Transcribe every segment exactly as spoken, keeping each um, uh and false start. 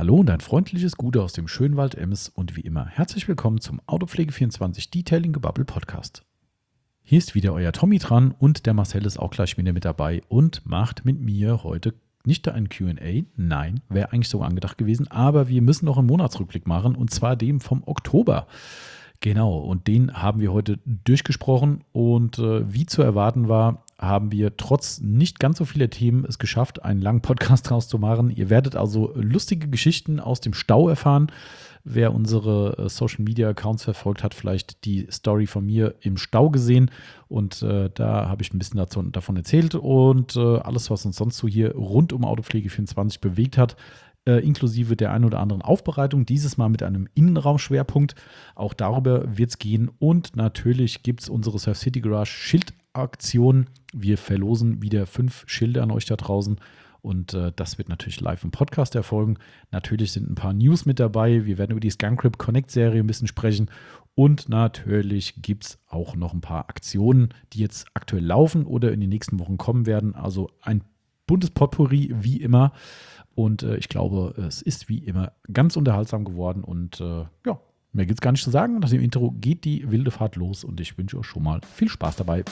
Hallo und ein freundliches Gute aus dem schönen Wald Emmes und wie immer herzlich willkommen zum Autopflege vierundzwanzig Detailing Gebubble Podcast. Hier ist wieder euer Tommy dran und der Marcel ist auch gleich wieder mit dabei und macht mit mir heute nicht ein Q und A, nein, wäre eigentlich so angedacht gewesen, aber wir müssen noch einen Monatsrückblick machen und zwar dem vom Oktober. Genau, und den haben wir heute durchgesprochen und äh, wie zu erwarten war, haben wir trotz nicht ganz so vieler Themen es geschafft, einen langen Podcast draus zu machen. Ihr werdet also lustige Geschichten aus dem Stau erfahren. Wer unsere äh, Social-Media-Accounts verfolgt, hat vielleicht die Story von mir im Stau gesehen und äh, da habe ich ein bisschen dazu, davon erzählt und äh, alles, was uns sonst so hier rund um Autopflege vierundzwanzig bewegt hat, Äh, inklusive der ein oder anderen Aufbereitung, dieses Mal mit einem Innenraumschwerpunkt. Auch darüber wird es gehen. Und natürlich gibt es unsere Surf City Garage Schildaktion. Wir verlosen wieder fünf Schilder an euch da draußen. Und äh, das wird natürlich live im Podcast erfolgen. Natürlich sind ein paar News mit dabei. Wir werden über die Scancrip Connect Serie ein bisschen sprechen. Und natürlich gibt es auch noch ein paar Aktionen, die jetzt aktuell laufen oder in den nächsten Wochen kommen werden. Also ein buntes Potpourri wie immer. Und äh, ich glaube, es ist wie immer ganz unterhaltsam geworden. Und äh, ja, mehr gibt es gar nicht zu sagen. Nach dem Intro geht die wilde Fahrt los. Und ich wünsche euch schon mal viel Spaß dabei.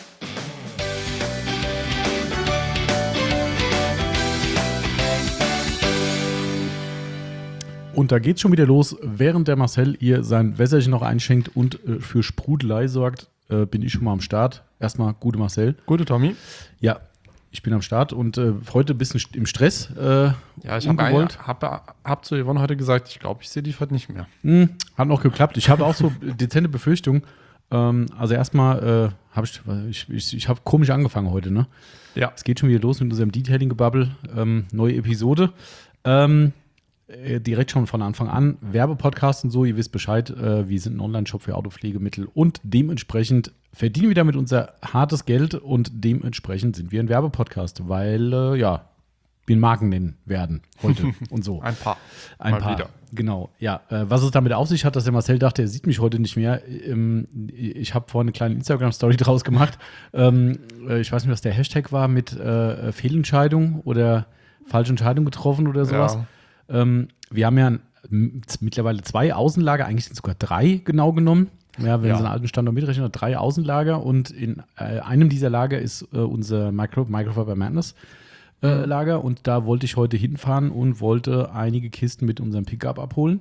Und da geht's schon wieder los. Während der Marcel ihr sein Wässerchen noch einschenkt und äh, für Sprudelei sorgt, äh, bin ich schon mal am Start. Erstmal gute Marcel. Gute Tommy. Ja. Ich bin am Start und äh, heute ein bisschen im Stress. Äh, ja, ich habe hab, hab zu Yvonne heute gesagt, ich glaube, ich sehe dich heute nicht mehr. Hm, hat noch geklappt. Ich habe auch so dezente Befürchtungen. Ähm, also erstmal äh, habe ich, ich, ich, ich habe komisch angefangen heute, ne? Ja. Es geht schon wieder los mit unserem Detailing-Gebubble. Ähm, neue Episode. Ähm, äh, direkt schon von Anfang an. Werbepodcast und so, ihr wisst Bescheid. Äh, wir sind ein Online-Shop für Autopflegemittel und dementsprechend verdienen wir damit unser hartes Geld und dementsprechend sind wir ein Werbepodcast, weil, äh, ja, wir Marken nennen werden heute und so. Ein paar. Ein Mal paar. wieder. Genau, ja. Äh, was es damit auf sich hat, dass der Marcel dachte, er sieht mich heute nicht mehr. Ähm, ich habe vorhin eine kleine Instagram-Story draus gemacht. ähm, äh, ich weiß nicht, was der Hashtag war mit äh, Fehlentscheidung oder falsche Entscheidung getroffen oder sowas. Ja. Ähm, wir haben ja m- mittlerweile zwei Außenlager, eigentlich sind es sogar drei genau genommen. Ja, wenn ja. so einen alten Standort mitrechnen, drei Außenlager und in äh, einem dieser Lager ist äh, unser Micro, Microfiber Madness äh, mhm. Lager und da wollte ich heute hinfahren und wollte einige Kisten mit unserem Pickup abholen.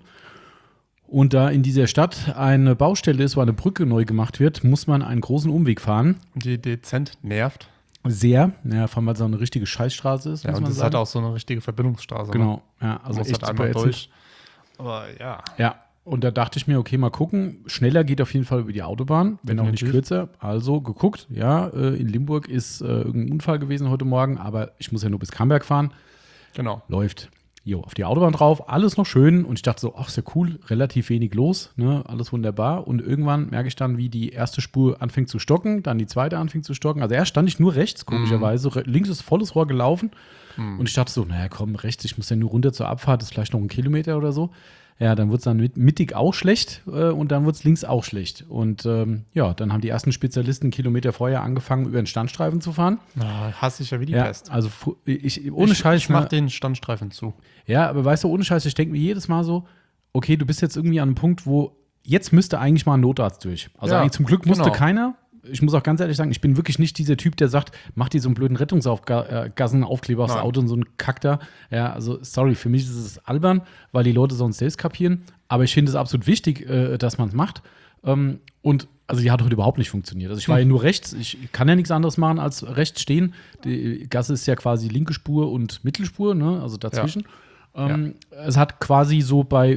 Und da in dieser Stadt eine Baustelle ist, wo eine Brücke neu gemacht wird, muss man einen großen Umweg fahren. Die dezent nervt. Sehr, ja, vor allem, weil es auch eine richtige Scheißstraße ist. Ja, muss und man das sagen. hat auch so eine richtige Verbindungsstraße. Genau, ja, also man echt halt einmal super durch. Aber ja. Ja. Und da dachte ich mir, okay, mal gucken. Schneller geht auf jeden Fall über die Autobahn, wenn auch nicht kürzer. Also geguckt, ja, äh, in Limburg ist äh, irgendein Unfall gewesen heute Morgen, aber ich muss ja nur bis Camberg fahren. Genau. Läuft. Jo, auf die Autobahn drauf, alles noch schön. Und ich dachte so, ach, ist ja cool, relativ wenig los, ne, alles wunderbar. Und irgendwann merke ich dann, wie die erste Spur anfängt zu stocken, dann die zweite anfängt zu stocken. Also erst stand ich nur rechts, komischerweise. Mhm. Links ist volles Rohr gelaufen. Mhm. Und ich dachte so, naja, komm, rechts, ich muss ja nur runter zur Abfahrt, das ist vielleicht noch ein Kilometer oder so. Ja, dann wird es dann mit, mittig auch schlecht äh, und dann wird es links auch schlecht. Und ähm, ja, dann haben die ersten Spezialisten einen Kilometer vorher angefangen, über den Standstreifen zu fahren. Na, hasse ich ja wie die ja, Pest. Also ich, ohne ich, Scheiß. Ich mach den Standstreifen zu. Ja, aber weißt du, ohne Scheiß, ich denke mir jedes Mal so, okay, du bist jetzt irgendwie an einem Punkt, wo jetzt müsste eigentlich mal ein Notarzt durch. Also ja, eigentlich zum Glück musste genau. keiner. Ich muss auch ganz ehrlich sagen, ich bin wirklich nicht dieser Typ, der sagt, mach dir so einen blöden Rettungsgassenaufkleber aufs Nein. Auto und so einen Kack da. Ja, also sorry, für mich ist es albern, weil die Leute sonst selbst kapieren. Aber ich finde es absolut wichtig, äh, dass man es macht. Ähm, und also die hat heute überhaupt nicht funktioniert. Also ich war ja nur rechts, ich kann ja nichts anderes machen als rechts stehen. Die Gasse ist ja quasi linke Spur und Mittelspur, ne? Also dazwischen. Ja. Ähm, ja. Es hat quasi so bei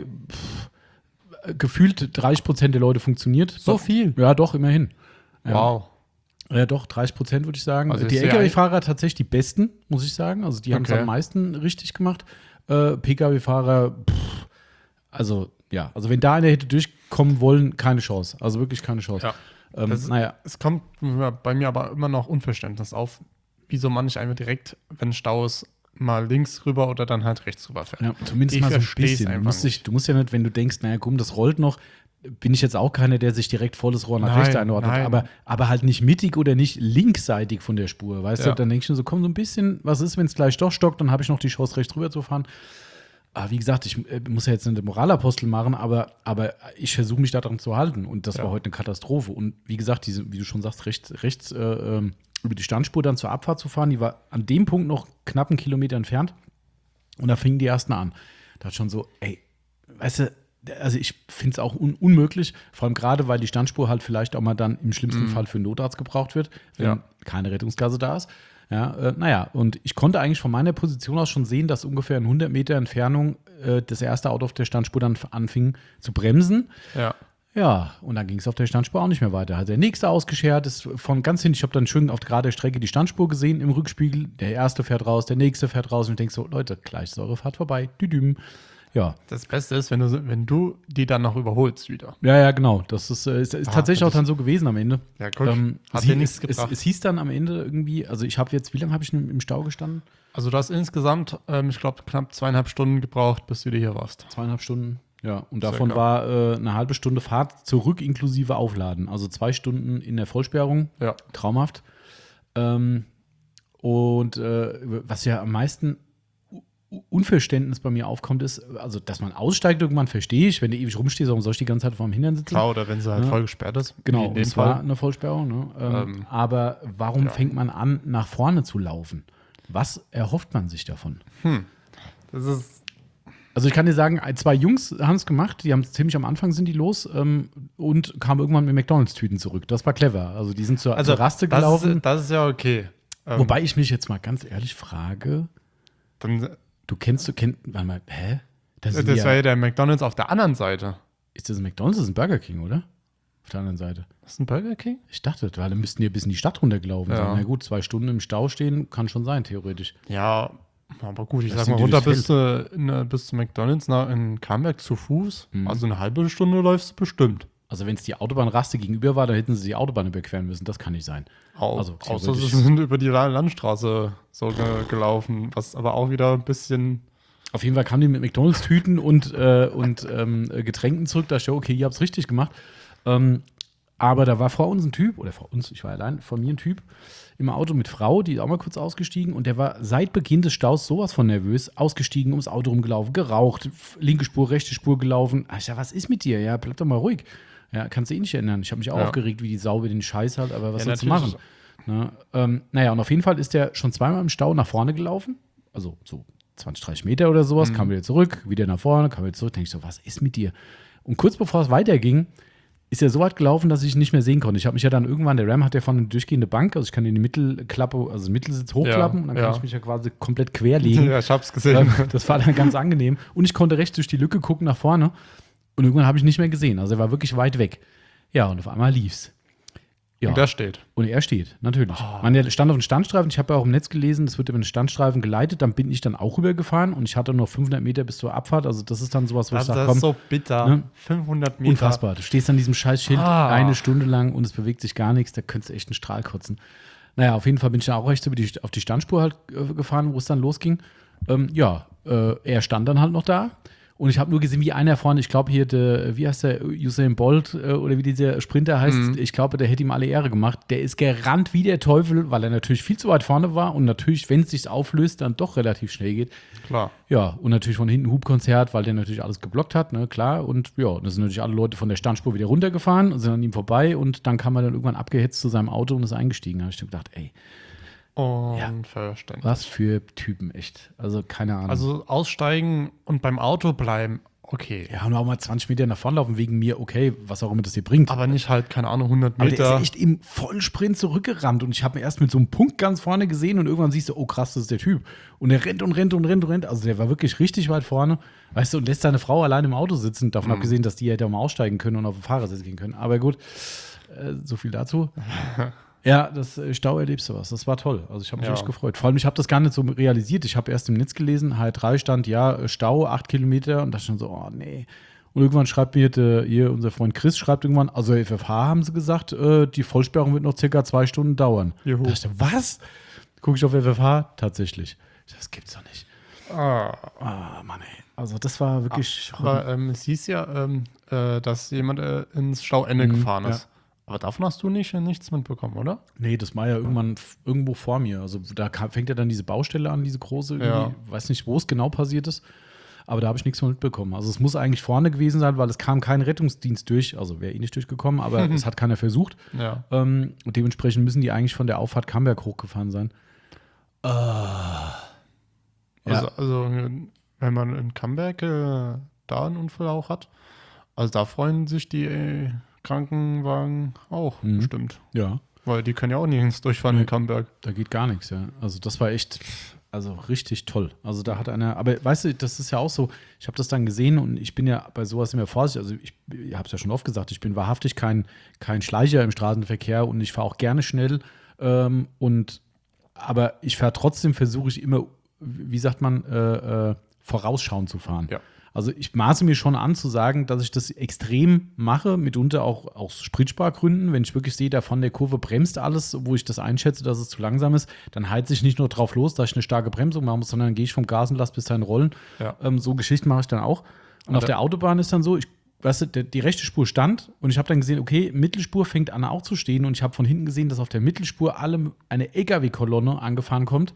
pff, gefühlt dreißig Prozent der Leute funktioniert. So viel? Ja, doch, immerhin. Ja. Wow. Ja, doch, dreißig Prozent würde ich sagen. Also die ich L K W-Fahrer tatsächlich die besten, muss ich sagen. Also die haben es Okay. am meisten richtig gemacht. Äh, P K W-Fahrer, pff, also ja, also wenn da einer hätte durchkommen wollen, keine Chance. Also wirklich keine Chance. Ja. Ähm, Das ist- naja, Es kommt bei mir aber immer noch Unverständnis auf, wieso man nicht einfach direkt, wenn Stau ist, mal links rüber oder dann halt rechts rüber fährt. ja, zumindest Ich mal so ein versteh's bisschen. Du einfach musst, dich, du musst ja nicht, wenn du denkst, naja, komm, das rollt noch, bin ich jetzt auch keiner, der sich direkt volles Rohr nach Nein, rechts einordnet, nein. aber, aber halt nicht mittig oder nicht linksseitig von der Spur, weißt Ja. du? Dann denkst du so, komm, so ein bisschen, was ist, wenn es gleich doch stockt, dann habe ich noch die Chance, rechts rüber zu fahren. Aber wie gesagt, ich äh, muss ja jetzt nicht den Moralapostel machen, aber, aber ich versuche mich daran zu halten. Und das Ja. war heute eine Katastrophe. Und wie gesagt, diese, wie du schon sagst, rechts, rechts äh, ähm, über die Standspur dann zur Abfahrt zu fahren, die war an dem Punkt noch knapp einen Kilometer entfernt. Und da fingen die ersten an. Da hat schon so, ey, weißt du, also ich finde es auch un unmöglich, vor allem gerade, weil die Standspur halt vielleicht auch mal dann im schlimmsten Mhm. Fall für einen Notarzt gebraucht wird, wenn Ja. keine Rettungsgasse da ist. Ja, äh, naja, und ich konnte eigentlich von meiner Position aus schon sehen, dass ungefähr in hundert Meter Entfernung äh, das erste Auto auf der Standspur dann anfing zu bremsen. Ja. Ja, und dann ging es auf der Standspur auch nicht mehr weiter. Hat der nächste ausgeschert, ist von ganz hinten, ich habe dann schön auf gerader Strecke die Standspur gesehen im Rückspiegel. Der erste fährt raus, der nächste fährt raus und ich denke so, Leute, gleich ist eure Fahrt vorbei. Düdüm. Ja. Das Beste ist, wenn du, wenn du die dann noch überholst wieder. Ja, ja, genau. Das ist, äh, ist, ist Ah, tatsächlich das auch dann so gewesen am Ende. Ja, guck, Ähm, hat es, dir hie- nichts es, es, gebracht. es hieß dann am Ende irgendwie, also ich habe jetzt, wie lange habe ich im, im Stau gestanden? Also du hast insgesamt, ähm, ich glaube, knapp zweieinhalb Stunden gebraucht, bis du wieder hier warst. Zweieinhalb Stunden. Ja, und davon Circa. war äh, eine halbe Stunde Fahrt zurück inklusive Aufladen. Also zwei Stunden in der Vollsperrung. Ja. Traumhaft. Ähm, und äh, was ja am meisten U- Unverständnis bei mir aufkommt, ist, also dass man aussteigt irgendwann, verstehe ich. Wenn du ewig rumstehst, warum soll ich die ganze Zeit vor dem Hintern sitzen? Klar, oder wenn sie halt Ja. voll gesperrt ist. Genau, wie in und dem es war Fall. eine Vollsperrung. Ne? Ähm, Ähm, aber warum ja. fängt man an, nach vorne zu laufen? Was erhofft man sich davon? Das ist, Also ich kann dir sagen, zwei Jungs haben es gemacht, die haben ziemlich am Anfang sind die los ähm, und kamen irgendwann mit McDonalds-Tüten zurück. Das war clever. Also die sind zur, also zur Raste das gelaufen. ist, das ist ja okay. Ähm, Wobei ich mich jetzt mal ganz ehrlich frage, dann, du kennst, du kennst, warte mal, hä? Das, das ist, war ja, ja der McDonalds auf der anderen Seite. ist das ein McDonalds? Das ist ein Burger King, oder? Auf der anderen Seite. Das ist ein Burger King? Ich dachte, weil dann müssten die bis in die Stadt runtergelaufen Ja. sein. Na gut, zwei Stunden im Stau stehen, kann schon sein, theoretisch. Ja, aber gut, ich Das sag mal, sind die runter durchs bis, zu, in, bis zu McDonalds nach, in Camberg zu Fuß. Mhm. Also eine halbe Stunde läufst du bestimmt. Also wenn es die Autobahnraste gegenüber war, dann hätten sie die Autobahn überqueren müssen. Das kann nicht sein. Au, Also außer sie theoretisch. sind über die La- Landstraße so ge gelaufen, was aber auch wieder ein bisschen. Auf jeden Fall kamen die mit McDonalds-Tüten und, äh, und ähm, Getränken zurück. Da dachte ich, okay, ihr habt es richtig gemacht. Ähm, aber da war vor uns ein Typ, oder vor uns, ich war allein, vor mir ein Typ im Auto mit Frau, die ist auch mal kurz ausgestiegen und der war seit Beginn des Staus sowas von nervös, ausgestiegen, ums Auto rumgelaufen, geraucht, f- linke Spur, rechte Spur gelaufen. Ach, ich sag, was ist mit dir? Ja, bleib doch mal ruhig. Ja, kannst du eh nicht ändern. Ich habe mich auch Ja. aufgeregt, wie die Sau über den Scheiß halt, aber was Ja, sollst du machen? natürlich. Ne? Ähm, naja, und auf jeden Fall ist der schon zweimal im Stau nach vorne gelaufen. Also so zwanzig, dreißig Meter oder sowas, kam wieder zurück, wieder nach vorne, kam wieder zurück. Denke ich so, was ist mit dir? Und kurz bevor es weiterging, ist er so weit gelaufen, dass ich ihn nicht mehr sehen konnte. Ich habe mich ja dann irgendwann, der Ram hat ja vorne eine durchgehende Bank, also ich kann in die Mittelklappe, also den Mittelsitz hochklappen Ja, und dann kann ja. ich mich ja quasi komplett querlegen. Ja, ich hab's gesehen. Ähm, das war dann ganz angenehm. Und ich konnte rechts durch die Lücke gucken nach vorne. Und irgendwann habe ich ihn nicht mehr gesehen. Also er war wirklich weit weg. Ja, und auf einmal lief's. Ja. Und da steht. Und er steht, natürlich. Man, der stand auf dem Standstreifen. Ich habe ja auch im Netz gelesen, es wird über den Standstreifen geleitet. Dann bin ich dann auch rübergefahren und ich hatte noch fünfhundert Meter bis zur Abfahrt. Also das ist dann sowas, wo Das, ich sage, das komm, ist so bitter. ne? fünfhundert Meter. unfassbar. Du stehst an diesem scheiß Schild Ah. eine Stunde lang und es bewegt sich gar nichts. Da könntest du echt einen Strahl kotzen. Naja, auf jeden Fall bin ich dann auch rechts über die, auf die Standspur halt äh, gefahren, wo es dann losging. Ähm, ja, äh, er stand dann halt noch da. Und ich habe nur gesehen, wie einer vorne, ich glaube hier, der, wie heißt der, Usain Bolt äh, oder wie dieser Sprinter heißt, Mhm. ich glaube, der hätte ihm alle Ehre gemacht. Der ist gerannt wie der Teufel, weil er natürlich viel zu weit vorne war und natürlich, wenn es sich auflöst, dann doch relativ schnell geht. Klar. Ja, und natürlich von hinten Hubkonzert, weil der natürlich alles geblockt hat, ne, klar. Und ja, da sind natürlich alle Leute von der Standspur wieder runtergefahren und sind an ihm vorbei und dann kam er dann irgendwann abgehetzt zu seinem Auto und ist eingestiegen. Da habe ich dann gedacht, ey, Unverständlich. was für Typen, echt. Also keine Ahnung. Also aussteigen und beim Auto bleiben, okay. ja, und auch mal zwanzig Meter nach vorne laufen wegen mir, okay, was auch immer das dir bringt. Aber nicht halt, keine Ahnung, hundert Aber der ist Meter. ja echt im Vollsprint zurückgerannt und ich habe ihn erst mit so einem Punkt ganz vorne gesehen und irgendwann siehst du, oh krass, das ist der Typ. Und er rennt und rennt und rennt und rennt. Also der war wirklich richtig weit vorne, weißt du, und lässt seine Frau allein im Auto sitzen. Davon Mhm. abgesehen, dass die hätte auch mal aussteigen können und auf den Fahrersitz gehen können. Aber gut, äh, so viel dazu. Ja, das äh, Stau erlebst du was. Das war toll. Also ich habe mich Ja. echt gefreut. Vor allem, ich habe das gar nicht so realisiert. Ich habe erst im Netz gelesen, H drei stand, ja, Stau, acht Kilometer. Und da stand so, oh nee. Und irgendwann schreibt mir der, hier unser Freund Chris, schreibt irgendwann, also F F H haben sie gesagt, äh, die Vollsperrung wird noch circa zwei Stunden dauern. Juhu. Da dachte ich, was? Gucke ich auf F F H? Tatsächlich. Das gibt's doch nicht. Ah. Ah, Mann, ey. Also das war wirklich. Aber ähm, es hieß ja, ähm, äh, dass jemand äh, ins Stauende Mhm, gefahren ja. ist. Aber davon hast du nicht, äh, nichts mitbekommen, oder? Nee, das war ja irgendwann f- irgendwo vor mir. Also da kam, fängt ja dann diese Baustelle an, diese große. Ja. irgendwie. Weiß nicht, wo es genau passiert ist. aber da habe ich nichts von mitbekommen. Also es muss eigentlich vorne gewesen sein, weil es kam kein Rettungsdienst durch, also wäre eh nicht durchgekommen, aber es hat keiner versucht. Ja. Ähm, und dementsprechend müssen die eigentlich von der Auffahrt Camberg hochgefahren sein. Äh, Also, ja. also wenn man in Camberg äh, da einen Unfall auch hat, also da freuen sich die äh, Krankenwagen auch Mhm. bestimmt. Ja, Weil die können ja auch nirgends durchfahren Nee. in Camberg. da geht gar nichts, ja. Also das war echt, also richtig toll. Also da hat einer, aber weißt du, das ist ja auch so, ich habe das dann gesehen und ich bin ja bei sowas immer vorsichtig. Also ich, ich habe es ja schon oft gesagt, ich bin wahrhaftig kein, kein Schleicher im Straßenverkehr und ich fahre auch gerne schnell. Ähm, und aber ich fahre trotzdem, versuche ich immer, wie sagt man, äh, äh, vorausschauend zu fahren. Ja. Also ich maße mir schon an zu sagen, dass ich das extrem mache, mitunter auch aus Spritspargründen. Wenn ich wirklich sehe, da von der Kurve bremst alles, wo ich das einschätze, dass es zu langsam ist, dann heize ich nicht nur drauf los, dass ich eine starke Bremsung machen muss, sondern dann gehe ich vom Gas und lasse bis dahin rollen. Ja. Ähm, so Geschichten mache ich dann auch. Und Aber auf der Autobahn ist dann so, ich, weißt du, der, die rechte Spur stand und ich habe dann gesehen, okay, Mittelspur fängt an auch zu stehen und ich habe von hinten gesehen, dass auf der Mittelspur alle eine L K W-Kolonne angefahren kommt.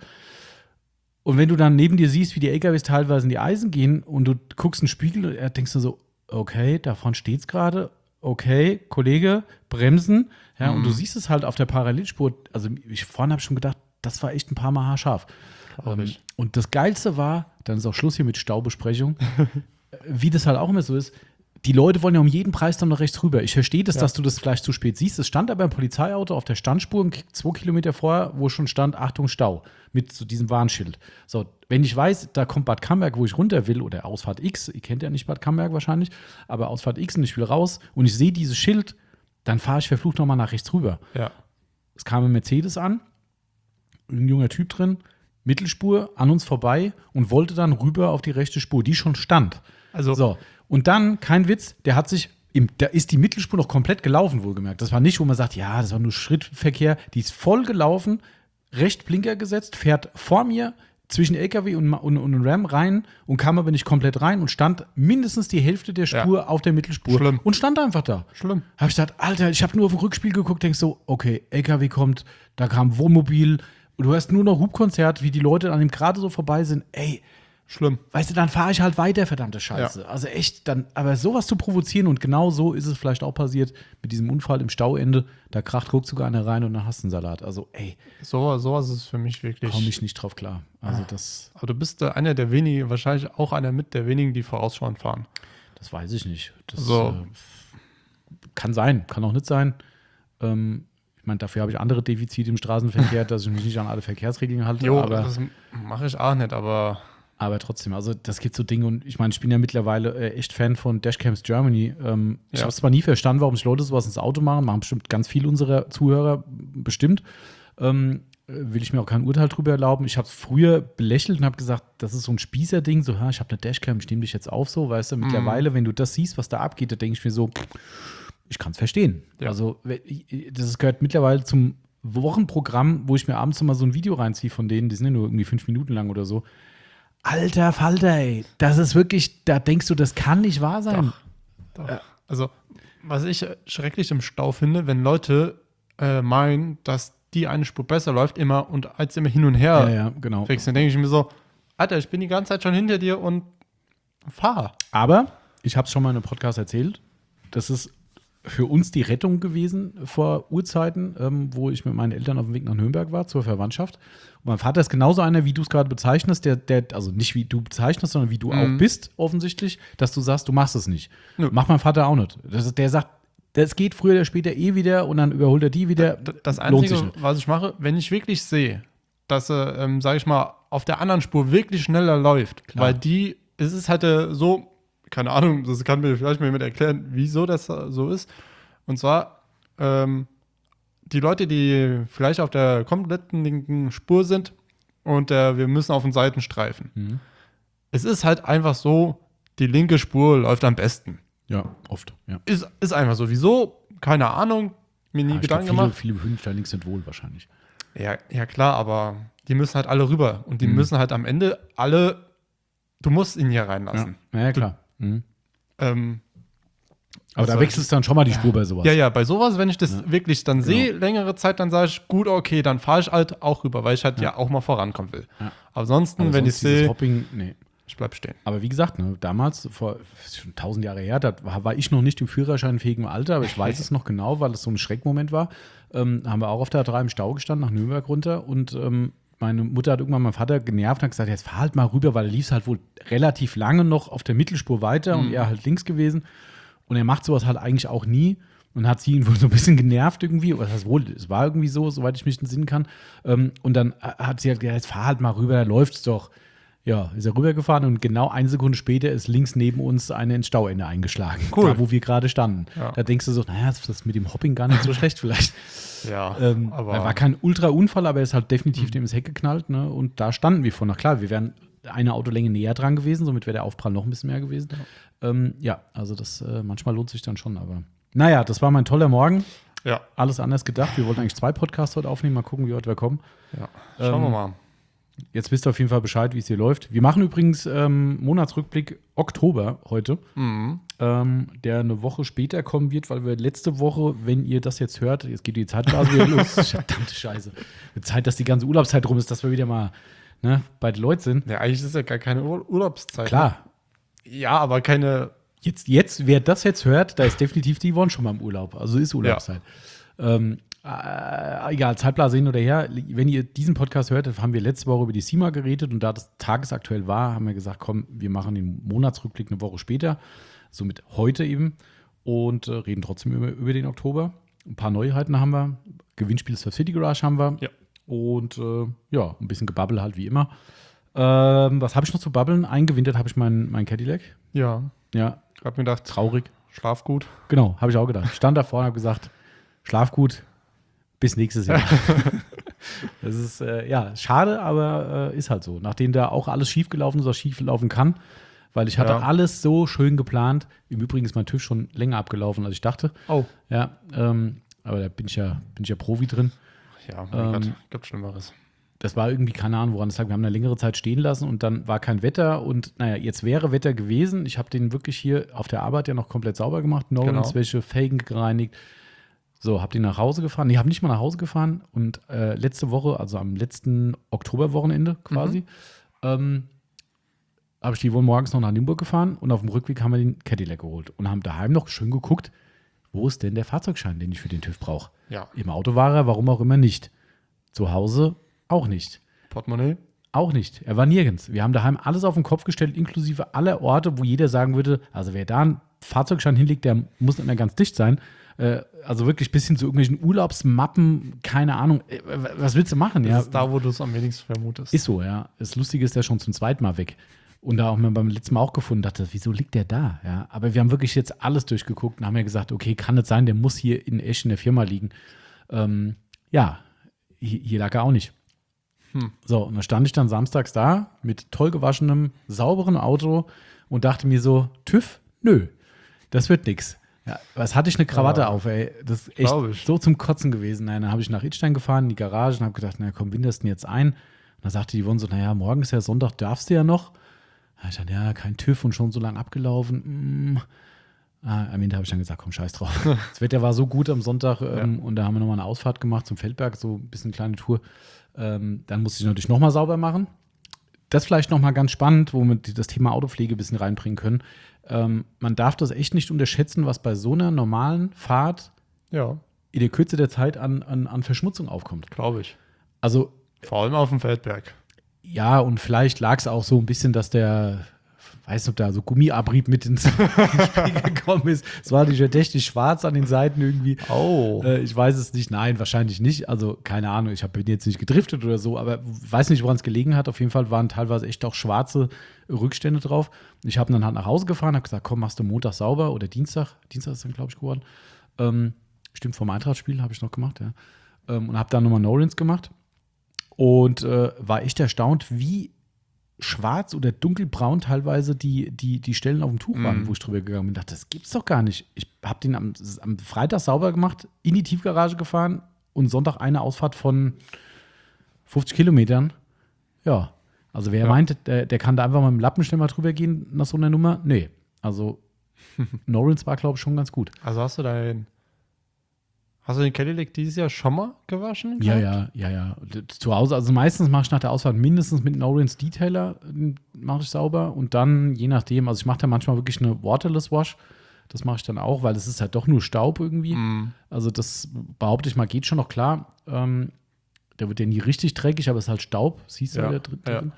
Und wenn du dann neben dir siehst, wie die L K Ws teilweise in die Eisen gehen und du guckst in den Spiegel, und denkst du so, okay, davon steht's gerade, okay, Kollege, bremsen. Ja, Mhm. und du siehst es halt auf der Parallelspur. Also ich vorhin habe ich schon gedacht, das war echt ein paar Mal haarscharf. Glaub ich. Ähm, und das Geilste war, dann ist auch Schluss hier mit Staubesprechung, wie das halt auch immer so ist, die Leute wollen ja um jeden Preis dann noch rechts rüber. Ich verstehe das, Ja. dass du das vielleicht zu spät siehst. Es stand aber ein Polizeiauto auf der Standspur, zwei Kilometer vorher, wo schon stand, Achtung, Stau, mit so diesem Warnschild. So, wenn ich weiß, da kommt Bad Camberg, wo ich runter will, oder Ausfahrt X, ihr kennt ja nicht Bad Camberg wahrscheinlich, aber Ausfahrt X und ich will raus und ich sehe dieses Schild, dann fahre ich verflucht nochmal nach rechts rüber. Ja. Es kam ein Mercedes an, ein junger Typ drin, Mittelspur, an uns vorbei und wollte dann rüber auf die rechte Spur, die schon stand. Also, So, und dann, kein Witz, der hat sich, im, da ist die Mittelspur noch komplett gelaufen, wohlgemerkt. Das war nicht, wo man sagt, ja, das war nur Schrittverkehr. Die ist voll gelaufen, recht Blinker gesetzt, fährt vor mir zwischen L K W und, und, und Ram rein und kam aber nicht komplett rein und stand mindestens die Hälfte der Spur Ja. auf der Mittelspur. Schlimm. Und stand einfach da. schlimm. Habe ich gedacht, Alter, ich habe nur auf den Rückspiel geguckt, denkst so, okay, L K W kommt, da kam Wohnmobil und du hörst nur noch Hubkonzert, wie die Leute an dem gerade so vorbei sind. Ey, Schlimm. weißt du, dann fahre ich halt weiter, verdammte Scheiße. Also echt, dann, aber sowas zu provozieren und genau so ist es vielleicht auch passiert mit diesem Unfall im Stauende. Da kracht guckt sogar einer rein und dann hast du einen Salat. Also ey, So, sowas ist für mich wirklich. komme ich nicht drauf klar. Also das, Aber du bist da einer der wenigen, wahrscheinlich auch einer mit der wenigen, die vorausschauend fahren. das weiß ich nicht. Das So. äh, kann sein, kann auch nicht sein. Ähm, ich meine, dafür habe ich andere Defizite im Straßenverkehr, dass ich mich nicht an alle Verkehrsregeln halte. Jo, aber das mache ich auch nicht, aber Aber trotzdem, also das gibt so Dinge und ich meine, ich bin ja mittlerweile äh, echt Fan von Dashcams Germany. Ähm, Ich Ja. habe zwar nie verstanden, warum sich Leute sowas ins Auto machen, machen bestimmt ganz viele unserer Zuhörer, bestimmt. Ähm, will ich mir auch kein Urteil drüber erlauben. Ich habe es früher belächelt und habe gesagt, das ist so ein Spießerding, so, ha, ich habe eine Dashcam, ich nehme dich jetzt auf, so, weißt du. Mittlerweile, wenn du das siehst, was da abgeht, da denke ich mir so, ich kann es verstehen. Ja. Also we- das gehört mittlerweile zum Wochenprogramm, wo ich mir abends immer so ein Video reinziehe von denen, die sind ja nur irgendwie fünf Minuten lang oder so. Alter Falter, ey, das ist wirklich, da denkst du, das kann nicht wahr sein. Doch. Doch. Also, was ich äh, schrecklich im Stau finde, wenn Leute äh, meinen, dass die eine Spur besser läuft immer und als immer hin und her Ja, ja, genau. wechseln, denke ich mir so, Alter, ich bin die ganze Zeit schon hinter dir und fahr. Aber ich habe es schon mal in einem Podcast erzählt, das ist für uns die Rettung gewesen vor Urzeiten, ähm, wo ich mit meinen Eltern auf dem Weg nach Nürnberg war, zur Verwandtschaft. Und mein Vater ist genauso einer, wie du es gerade bezeichnest, der, der, also nicht wie du bezeichnest, sondern wie du Mhm. auch bist, offensichtlich, dass du sagst, du machst es nicht. Nö. Macht mein Vater auch nicht. Das ist, der sagt, das geht früher oder später eh wieder und dann überholt er die wieder. D- Das Lohnt sich Einzige, nicht. was ich mache, wenn ich wirklich sehe, dass er, ähm, sage ich mal, auf der anderen Spur wirklich schneller läuft, Klar. weil die, es ist halt äh, so, keine Ahnung, das kann mir vielleicht mal jemand erklären, wieso das äh, so ist. Und zwar, ähm, die Leute, die vielleicht auf der kompletten linken Spur sind und äh, wir müssen auf den Seitenstreifen. Mhm. Es ist halt einfach so, die linke Spur läuft am besten. Ja, oft. Ja. Ist, ist einfach so. Wieso? Keine Ahnung. Mir nie Ah, ich Gedanken glaub, viele, gemacht. viele befinden sich da links sind wohl wahrscheinlich. Ja, ja, klar, aber die müssen halt alle rüber. Und die Mhm. müssen halt am Ende alle, du musst ihn hier Ja, reinlassen. ja, ja klar. Mhm. Ähm, Aber was da soll wechselst du dann schon mal die Spur bei sowas. ja, ja, bei sowas, wenn ich das Ja. wirklich dann Genau. sehe, längere Zeit, dann sage ich, gut, okay, dann fahre ich halt auch rüber, weil ich halt ja, Ja. auch mal vorankommen will. Ja. Aber ansonsten, Aber wenn ich sonst dieses sehe, Hopping, nee. ich bleib stehen. Aber wie gesagt, ne, damals, vor schon tausend Jahre her, da war, war ich noch nicht im führerscheinfähigen Alter, aber ich weiß es noch genau, weil es so ein Schreckmoment war. Ähm, haben wir auch auf der A drei im Stau gestanden, nach Nürnberg runter und ähm, meine Mutter hat irgendwann meinen Vater genervt und hat gesagt, jetzt fahr halt mal rüber, weil er lief halt wohl relativ lange noch auf der Mittelspur weiter mhm. und er halt links gewesen. Und er macht sowas halt eigentlich auch nie und hat sie ihn wohl so ein bisschen genervt irgendwie. Oder das heißt wohl, es war irgendwie so, soweit ich mich entsinnen kann. Ähm, und dann hat sie halt gesagt, jetzt fahr halt mal rüber, da läuft's doch. Ja, ist er rübergefahren und genau eine Sekunde später ist links neben uns eine ins Stauende eingeschlagen, cool. da wo wir gerade standen. Ja. Da denkst du so, naja, das ist mit dem Hopping gar nicht so schlecht vielleicht. Ja, ähm, aber war kein Ultra-Unfall, aber er ist halt definitiv mhm. dem ins Heck geknallt. Ne? Und da standen wir vor. Na klar, wir wären eine Autolänge näher dran gewesen, somit wäre der Aufprall noch ein bisschen mehr gewesen. Ja, ähm, ja also das äh, manchmal lohnt sich dann schon, aber naja, das war mein toller Morgen. Ja. Alles anders gedacht. Wir wollten eigentlich zwei Podcasts heute aufnehmen, mal gucken, wie heute wir kommen. Ja, schauen ähm, wir mal. Jetzt wisst ihr auf jeden Fall Bescheid, wie es hier läuft. Wir machen übrigens ähm, Monatsrückblick Oktober heute, mhm. ähm, der eine Woche später kommen wird, weil wir letzte Woche, wenn ihr das jetzt hört, jetzt geht die Zeitblase wieder los. Verdammte Scheiße. Wird Zeit, dass die ganze Urlaubszeit rum ist, dass wir wieder mal ne, bei den Leuten sind. Ja, eigentlich ist es ja gar keine Ur- Urlaubszeit. Klar. Ne? Ja, aber keine. Jetzt, jetzt, wer das jetzt hört, da ist definitiv die Yvonne schon mal im Urlaub. Also ist Urlaubszeit. Ja. Ähm, Äh, egal, Zeitblase hin oder her. Wenn ihr diesen Podcast hört, haben wir letzte Woche über die SEMA geredet und da das tagesaktuell war, haben wir gesagt, komm, wir machen den Monatsrückblick eine Woche später, somit heute eben und äh, reden trotzdem über, über den Oktober. Ein paar Neuheiten haben wir, Gewinnspiel Surf City Garage haben wir ja. und äh, ja, ein bisschen Gebabbel halt wie immer. Ähm, was habe ich noch zu babbeln? Eingewintert habe ich meinen mein Cadillac. Ja. Ja. Hab mir gedacht, traurig. Schlaf gut. Genau, habe ich auch gedacht. Stand da vorne und habe gesagt, schlaf gut. Bis nächstes Jahr. Das ist, äh, ja, schade, aber äh, ist halt so. Nachdem da auch alles schiefgelaufen ist, was schief laufen kann, weil ich hatte ja. alles so schön geplant. Im Übrigen ist mein TÜV schon länger abgelaufen, als ich dachte. Oh. Ja, ähm, aber da bin ich ja, bin ich ja Profi drin. Ja, mein ähm, Gott, gibt Schlimmeres. Das war irgendwie, keine Ahnung, woran es lag. Wir haben eine längere Zeit stehen lassen und dann war kein Wetter. Und naja, jetzt wäre Wetter gewesen. Ich habe den wirklich hier auf der Arbeit ja noch komplett sauber gemacht. Nolans Wäsche, Felgen gereinigt. So, hab die nach Hause gefahren. Nee, hab nicht mal nach Hause gefahren. Und äh, letzte Woche, also am letzten Oktoberwochenende quasi, mhm. ähm, habe ich die wohl morgens noch nach Limburg gefahren und auf dem Rückweg haben wir den Cadillac geholt und haben daheim noch schön geguckt, wo ist denn der Fahrzeugschein, den ich für den TÜV brauche. Ja. Im Auto war er, warum auch immer nicht. Zu Hause auch nicht. Portemonnaie? Auch nicht. Er war nirgends. Wir haben daheim alles auf den Kopf gestellt, inklusive aller Orte, wo jeder sagen würde, also wer da einen Fahrzeugschein hinlegt, der muss nicht mehr ganz dicht sein. Also wirklich bis hin zu irgendwelchen Urlaubsmappen, keine Ahnung. Was willst du machen? Das ja? ist da, wo du es am wenigsten vermutest. Ist so, ja. Das Lustige ist, der schon zum zweiten Mal weg. Und da auch mal beim letzten Mal auch gefunden, dachte, wieso liegt der da? Ja, aber wir haben wirklich jetzt alles durchgeguckt und haben ja gesagt, okay, kann nicht sein, der muss hier in echt in der Firma liegen. Ähm, ja, hier, hier lag er auch nicht. Hm. So, und dann stand ich dann samstags da mit toll gewaschenem, sauberen Auto und dachte mir so, TÜV? Nö, das wird nix. Ja, was hatte ich eine Krawatte ja. auf, ey. Das ist echt so zum Kotzen gewesen. Nein, dann habe ich nach Idstein gefahren, in die Garage und habe gedacht, na komm, winterst du jetzt ein? Und dann sagte die Yvonne so, naja, morgen ist ja Sonntag, darfst du ja noch. Da ich dachte, ja, kein TÜV und schon so lange abgelaufen. Mm. Ah, am Ende habe ich dann gesagt, komm, scheiß drauf. Das Wetter war so gut am Sonntag ähm, ja. und da haben wir nochmal eine Ausfahrt gemacht zum Feldberg, so ein bisschen eine kleine Tour. Ähm, dann musste ich natürlich nochmal sauber machen. Das vielleicht nochmal ganz spannend, wo wir das Thema Autopflege ein bisschen reinbringen können. Ähm, man darf das echt nicht unterschätzen, was bei so einer normalen Fahrt ja. in der Kürze der Zeit an, an, an Verschmutzung aufkommt. Glaube ich. Also vor allem auf dem Feldberg. Ja, und vielleicht lag es auch so ein bisschen, dass der, weiß nicht, ob da so Gummiabrieb mit ins Spiel gekommen ist. Es war nicht verdächtig schwarz an den Seiten irgendwie. Oh. Äh, ich weiß es nicht. Nein, wahrscheinlich nicht. Also keine Ahnung, ich bin jetzt nicht gedriftet oder so, aber weiß nicht, woran es gelegen hat. Auf jeden Fall waren teilweise echt auch schwarze Rückstände drauf. Ich habe dann halt nach Hause gefahren, habe gesagt, komm, machst du Montag sauber oder Dienstag. Dienstag ist dann, glaube ich, geworden. Ähm, stimmt, vom Eintrachtspiel habe ich noch gemacht, ja. Ähm, und habe dann nochmal No-Rins gemacht. Und äh, war echt erstaunt, wie schwarz oder dunkelbraun teilweise die, die, die Stellen auf dem Tuch waren, mm. wo ich drüber gegangen bin. Ich dachte, das gibt's doch gar nicht. Ich habe den am, am Freitag sauber gemacht, in die Tiefgarage gefahren und Sonntag eine Ausfahrt von fünfzig Kilometern. Ja, also wer ja. meint, der, der kann da einfach mal mit dem Lappen schnell mal drüber gehen nach so einer Nummer? Nee, also No-Rins war, glaube ich, schon ganz gut. Also hast du dein Hast du den Cadillac dieses Jahr schon mal gewaschen? Ja, gehabt? ja, ja, ja. Zu Hause, also meistens mache ich nach der Ausfahrt mindestens mit einem No-Rinse Detailer äh, mache ich sauber und dann, je nachdem, also ich mache da manchmal wirklich eine Waterless Wash. Das mache ich dann auch, weil es ist halt doch nur Staub irgendwie. Mm. Also das behaupte ich mal, geht schon noch klar. Ähm, der wird ja nie richtig dreckig, aber es ist halt Staub. Siehst du Ja, ja, da drin. ja.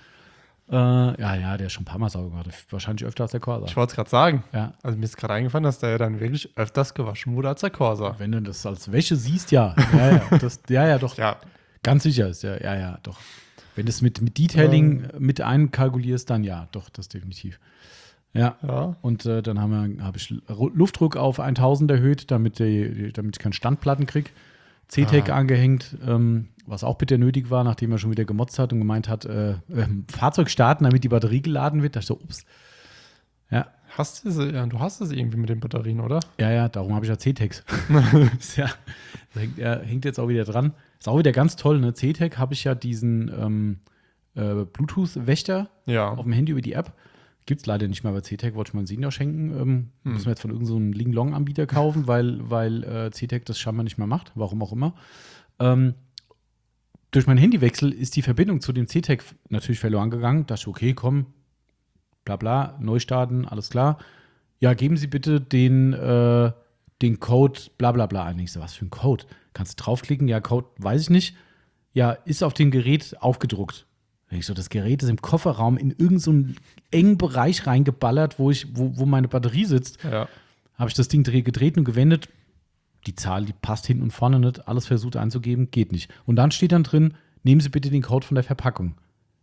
Äh, ja, ja, der ist schon ein paar Mal sauber gemacht. Wahrscheinlich öfter als der Corsa. Ich wollte es gerade sagen. Ja. Also mir ist gerade eingefallen, dass der ja dann wirklich öfters gewaschen wurde als der Corsa. Wenn du das als Wäsche siehst, ja. Ja, ja, das, ja, ja, doch. Ja, Ganz sicher ist ja, ja, ja, doch. Wenn du es mit, mit Detailing Ähm. mit einkalkulierst, dann ja, doch, das definitiv. Ja. ja. Und äh, dann habe hab ich Ru- Luftdruck auf tausend erhöht, damit, die, damit ich keine Standplatten kriege. C-Tech Ah. angehängt, ähm, was auch bitte nötig war, nachdem er schon wieder gemotzt hat und gemeint hat, äh, äh, Fahrzeug starten, damit die Batterie geladen wird. Da dachte ich so, ups. Ja, Hast du sie, ja, du hast es irgendwie mit den Batterien, oder? ja, ja, darum habe ich ja C-Tex. ja, das hängt, er hängt jetzt auch wieder dran. Ist auch wieder ganz toll, ne? C-Tech habe ich ja diesen ähm, äh, Bluetooth-Wächter Ja. auf dem Handy über die App. Gibt es leider nicht mehr bei C-Tech, wollte ich mal einen Senior schenken. Ähm, Hm. Müssen wir jetzt von irgendeinem so einem Ling-Long-Anbieter kaufen, weil, weil äh, C-Tech das scheinbar nicht mehr macht, warum auch immer. Ähm, durch meinen Handywechsel ist die Verbindung zu dem C-Tech natürlich verloren gegangen. Da dachte ich, okay, komm, bla bla, neu starten, alles klar. Ja, geben Sie bitte den, äh, den Code bla bla bla ein. Ich so, was für ein Code? Kannst du draufklicken? Ja, Code weiß ich nicht. Ja, ist auf dem Gerät aufgedruckt. Ich so, das Gerät ist im Kofferraum in irgendeinen so einen engen Bereich reingeballert, wo, ich, wo, wo meine Batterie sitzt. Ja. Habe ich das Ding dreh- gedreht und gewendet. Die Zahl, die passt hinten und vorne nicht. Alles versucht einzugeben, geht nicht. Und dann steht dann drin, nehmen Sie bitte den Code von der Verpackung.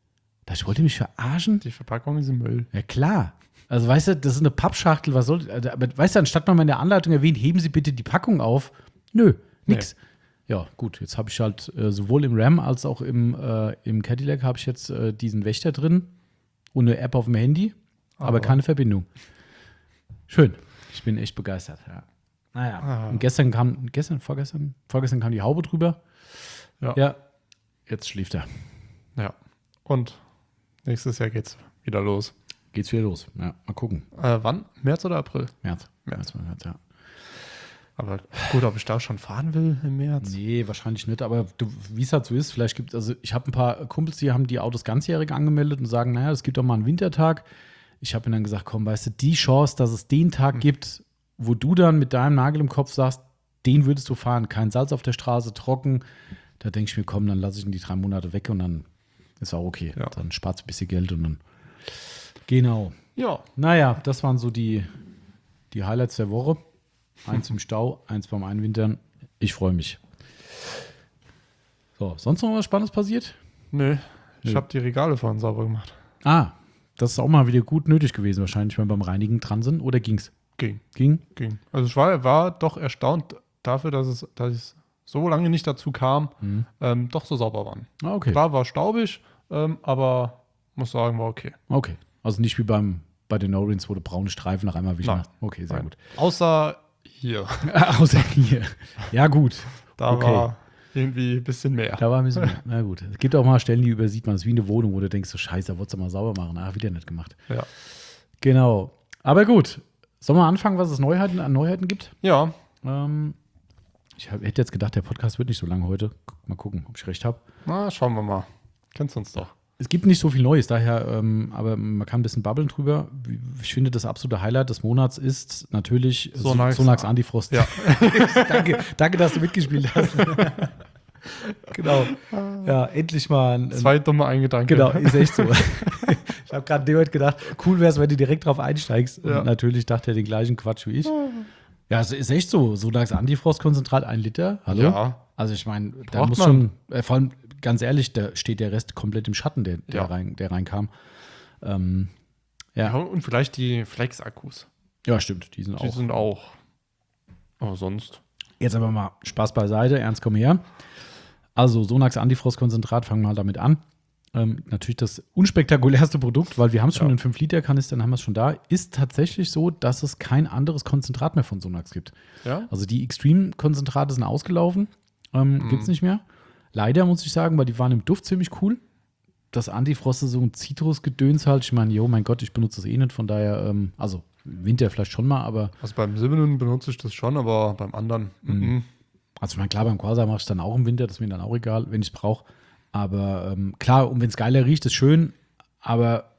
Da ich wollte mich verarschen. Die Verpackung ist im Müll. Ja, klar. Also, weißt du, das ist eine Pappschachtel, was soll. Also, aber weißt du, anstatt man mal in der Anleitung erwähnt, heben Sie bitte die Packung auf. Nö, nix. Ja, gut, jetzt habe ich halt äh, sowohl im RAM als auch im, äh, im Cadillac habe ich jetzt äh, diesen Wächter drin und eine App auf dem Handy, aber, Aber- keine Verbindung. Schön. Ich bin echt begeistert, ja. Naja. Ah. Und gestern kam, gestern, vorgestern, vorgestern kam die Haube drüber. Ja. Ja. Jetzt schläft er. Ja. Und nächstes Jahr geht's wieder los. Geht's wieder los. Ja, mal gucken. Äh, wann? März oder April? März. März. März, März, ja. Aber gut, ob ich da schon fahren will im März? Nee, wahrscheinlich nicht, aber du, wie es halt so ist, vielleicht gibt es, also ich habe ein paar Kumpels, die haben die Autos ganzjährig angemeldet und sagen, naja, es gibt doch mal einen Wintertag. Ich habe ihnen dann gesagt, komm, weißt du, die Chance, dass es den Tag Mhm. gibt, wo du dann mit deinem Nagel im Kopf sagst, den würdest du fahren, kein Salz auf der Straße, trocken, da denke ich mir, komm, dann lasse ich ihn die drei Monate weg und dann ist auch okay. Ja. Dann spart es ein bisschen Geld und dann, genau. Ja. Naja, das waren so die, die Highlights der Woche. Eins im Stau, eins beim Einwintern. Ich freue mich. So, sonst noch was Spannendes passiert? Nö. Ich Nö. habe die Regale vorhin sauber gemacht. Ah, das ist auch mal wieder gut nötig gewesen, wahrscheinlich, wenn wir beim Reinigen dran sind. Oder ging's? Ging. Ging? Ging. Also ich war, war doch erstaunt dafür, dass es, dass es so lange nicht dazu kam, Mhm. ähm, doch so sauber waren. Ah, okay. Klar war staubig, ähm, aber muss sagen, war okay. Okay. Also nicht wie beim, bei den No-Rins, wo du braune Streifen nach einmal wischen. Nein. Okay, sehr Nein. gut. Außer hier. Außer hier. Ja, gut. Da Okay. war irgendwie ein bisschen mehr. Da war ein bisschen mehr. Na gut. Es gibt auch mal Stellen, die übersieht man. Es ist wie eine Wohnung, wo du denkst, so scheiße, da wolltest du mal sauber machen. Ah, wieder nicht gemacht. Ja. Genau. Aber gut. Sollen wir anfangen, was es Neuheiten an Neuheiten gibt? Ja. Ähm, ich hab, hätte jetzt gedacht, der Podcast wird nicht so lang heute. Mal gucken, ob ich recht habe. Na, schauen wir mal. Kennst du uns doch. Es gibt nicht so viel Neues, daher, ähm, aber man kann ein bisschen babbeln drüber. Ich finde, das absolute Highlight des Monats ist natürlich Sonax- Sonax Antifrost. Ja. danke, danke, dass du mitgespielt hast. genau. Ja, endlich mal ein, ein Zwei dumme Eingedanken. Genau, ist echt so. Ich habe gerade heute gedacht, cool wäre es, wenn du direkt drauf einsteigst. Ja. Und natürlich dachte er den gleichen Quatsch wie ich. Ja, es ist echt so. Sonax Antifrostkonzentrat, ein Liter. Hallo? Ja. Also ich meine, da Braucht muss man. schon, äh, vor allem ganz ehrlich, da steht der Rest komplett im Schatten, der, der, Ja. rein, der reinkam. Ähm, Ja, ja. und vielleicht die Flex-Akkus. ja, stimmt, die sind Die auch. sind auch. Aber sonst. Jetzt aber mal Spaß beiseite, ernst komm her. Also Sonax Antifrostkonzentrat, fangen wir mal damit an. Ähm, natürlich das unspektakulärste Produkt, weil wir haben es schon Ja. in fünf Liter Kanistern, haben wir es schon da, ist tatsächlich so, dass es kein anderes Konzentrat mehr von Sonax gibt. Ja? Also die Extreme-Konzentrate sind ausgelaufen, ähm, Mhm. gibt es nicht mehr. Leider muss ich sagen, weil die waren im Duft ziemlich cool. Das Antifrost ist so ein Zitrusgedöns halt. Ich meine, jo, mein Gott, ich benutze das eh nicht, von daher, ähm, also Winter vielleicht schon mal, aber Also beim Silbernen benutze ich das schon, aber beim anderen. Mhm. mhm. Also ich meine, klar, beim Corsa mache ich es dann auch im Winter, das ist mir dann auch egal, wenn ich es brauche. Aber ähm, klar, und wenn es geiler riecht, ist schön, aber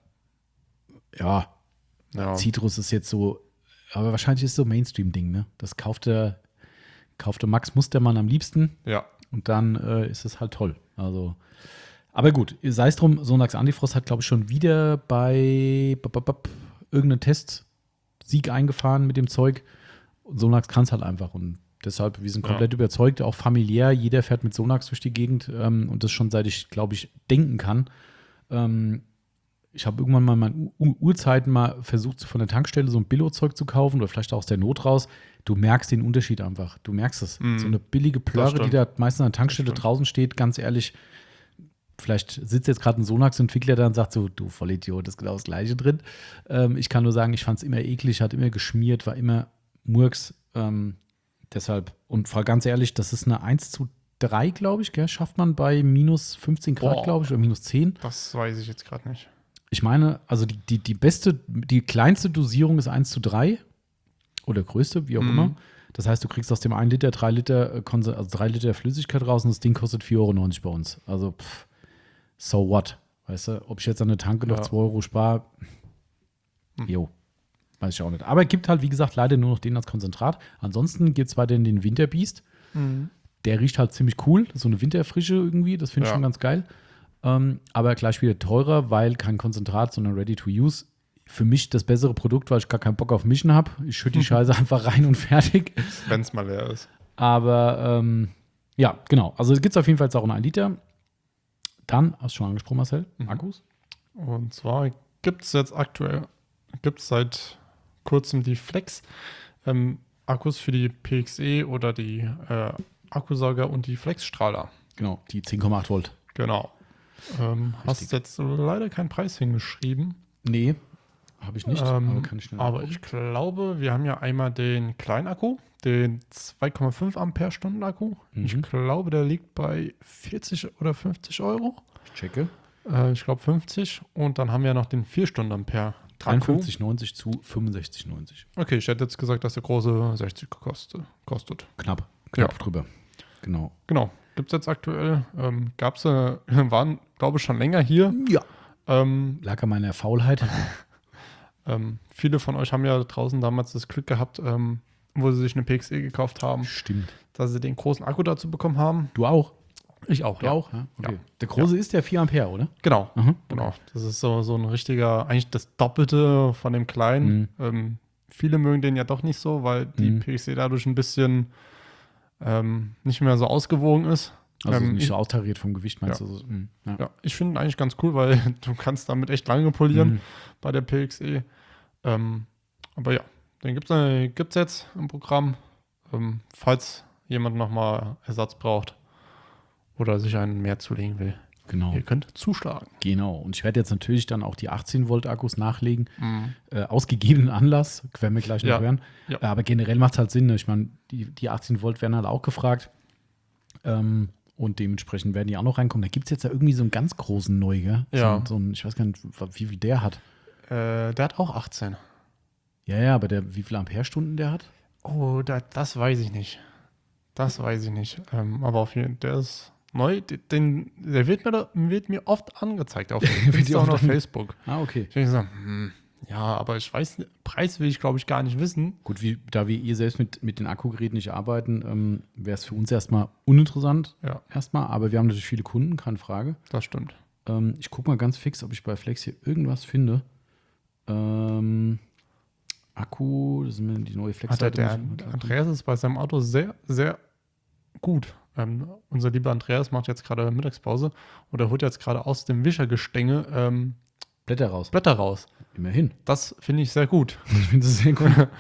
ja, Ja. Citrus ist jetzt so, aber wahrscheinlich ist es so ein Mainstream-Ding, ne? Das kauft der, kauft der Max Mustermann am liebsten Ja. und dann äh, ist es halt toll. Also, aber gut, sei es drum, Sonax Antifrost hat, glaube ich, schon wieder bei bap, bap, bap, irgendeinen Testsieg eingefahren mit dem Zeug. Und Sonax kann es halt einfach und deshalb, wir sind komplett Ja. überzeugt, überzeugt, auch familiär. Jeder fährt mit Sonax durch die Gegend ähm, und das schon seit ich, glaube ich, denken kann. Ähm, ich habe irgendwann mal in meinen U- Urzeiten mal versucht, von der Tankstelle so ein Billo-Zeug zu kaufen oder vielleicht auch aus der Not raus. Du merkst den Unterschied einfach. Du merkst es. Mhm. So eine billige Plörre, die stimmt. da meistens an der Tankstelle Das stimmt. draußen steht, ganz ehrlich, vielleicht sitzt jetzt gerade ein Sonax-Entwickler da und sagt so, du Vollidiot, ist genau das Gleiche drin. Ähm, ich kann nur sagen, ich fand es immer eklig, hat immer geschmiert, war immer Murks. Ähm, deshalb, und voll ganz ehrlich, das ist eine eins zu drei, glaube ich, gell? Schafft man bei minus fünfzehn Grad, Boah. glaube ich, oder minus zehn. Das weiß ich jetzt gerade nicht. Ich meine, also die, die, die beste, die kleinste Dosierung ist eins zu drei oder größte, wie auch Mhm. immer. Das heißt, du kriegst aus dem einen Liter drei Liter, äh, Konse- also drei Liter Flüssigkeit raus und das Ding kostet vier Euro neunzig bei uns. Also, pff, so what? Weißt du, ob ich jetzt an der Tanke noch Ja. zwei Euro spare, Hm. jo, weiß ich auch nicht. Aber es gibt halt, wie gesagt, leider nur noch den als Konzentrat. Ansonsten gibt es weiterhin den Winterbeast. Mhm. Der riecht halt ziemlich cool. So eine Winterfrische irgendwie. Das finde ich Ja. schon ganz geil. Ähm, aber gleich wieder teurer, weil kein Konzentrat, sondern ready to use. Für mich das bessere Produkt, weil ich gar keinen Bock auf Mischen habe. Ich schütte die Scheiße einfach rein und fertig. Wenn es mal leer ist. Aber ähm, ja, genau. Also gibt es auf jeden Fall jetzt auch einen ein Liter. Dann, hast du schon angesprochen, Marcel, Mhm. Akkus. Und zwar gibt es jetzt aktuell, gibt es seit kurzem die Flex ähm, Akkus für die P X E oder die äh, Akkusauger und die Flex-Strahler. Genau, die zehn Komma acht Volt. Genau. Ähm, hast jetzt leider keinen Preis hingeschrieben. Nee, habe ich nicht. Ähm, aber kann ich schnell aber nachgucken. ich glaube, wir haben ja einmal den kleinen Akku, den zwei Komma fünf Ampere-Stunden Akku. Mhm. Ich glaube, der liegt bei vierzig oder fünfzig Euro. Ich checke. Äh, ich glaube fünfzig. Und dann haben wir noch den vier Stunden Ampere dreiundfünfzig neunzig zu fünfundsechzig neunzig. Okay, ich hätte jetzt gesagt, dass der große sechzig kostet. kostet. Knapp, knapp Ja. drüber. Genau. Genau, gibt es jetzt aktuell. Ähm, Gab es, äh, waren, glaube ich, schon länger hier. Ja. Ähm, Lag an meiner Faulheit. ähm, viele von euch haben ja draußen damals das Glück gehabt, ähm, wo sie sich eine P X E gekauft haben, Stimmt. dass sie den großen Akku dazu bekommen haben. Du auch? Ich auch, Du auch? Ja. Okay. Ja. Der große ist der vier Ampere, oder? Genau, Aha. genau. Das ist so, so ein richtiger, eigentlich das Doppelte von dem kleinen. Mhm. Ähm, viele mögen den ja doch nicht so, weil die Mhm. P X E dadurch ein bisschen ähm, nicht mehr so ausgewogen ist. Also Ähm, nicht ich, so austariert vom Gewicht, meinst Ja. du? So, mm, ja. ja, ich finde ihn eigentlich ganz cool, weil du kannst damit echt lange polieren Mhm. bei der P X E. Ähm, aber ja, den gibt es äh, gibt's jetzt im Programm, ähm, falls jemand nochmal Ersatz braucht oder sich einen mehr zulegen will. Genau. Ihr könnt zuschlagen. Genau. Und ich werde jetzt natürlich dann auch die achtzehn Volt Akkus nachlegen. Äh, aus gegebenen Anlass. Werden wir gleich noch Ja. hören. Ja. Äh, aber generell macht es halt Sinn. Ne? Ich meine, die, die achtzehn Volt werden halt auch gefragt. Ähm, und dementsprechend werden die auch noch reinkommen. Da gibt es jetzt ja irgendwie so einen ganz großen neu, gell? Ja. So, so ein, ich weiß gar nicht, wie viel der hat. Äh, der hat auch achtzehn. Ja, ja, aber der, wie viel Amperestunden der hat? Oh, da, das weiß ich nicht. Das weiß ich nicht. Ähm, aber auf jeden Fall, der ist neu. Den, der wird mir, da, wird mir oft angezeigt auf, Wird dir auch oft auf ange- Facebook. Ah, okay. Ich denke so, hm, ja, aber ich weiß, nicht- Preis will ich, glaube ich, gar nicht wissen. Gut, wie, da wir ihr selbst mit, mit den Akkugeräten nicht arbeiten, ähm, wäre es für uns erstmal uninteressant. Ja, Erstmal, aber wir haben natürlich viele Kunden, keine Frage. das stimmt. Ähm, ich gucke mal ganz fix, ob ich bei Flex hier irgendwas finde. Ähm, Akku, das sind die neue flex Hat der, der Andreas ist bei seinem Auto sehr, sehr gut. Ähm, unser lieber Andreas macht jetzt gerade Mittagspause und er holt jetzt gerade aus dem Wischergestänge ähm, Blätter raus. Blätter raus. Immerhin. Das finde ich sehr gut. Ich finde das sehr gut.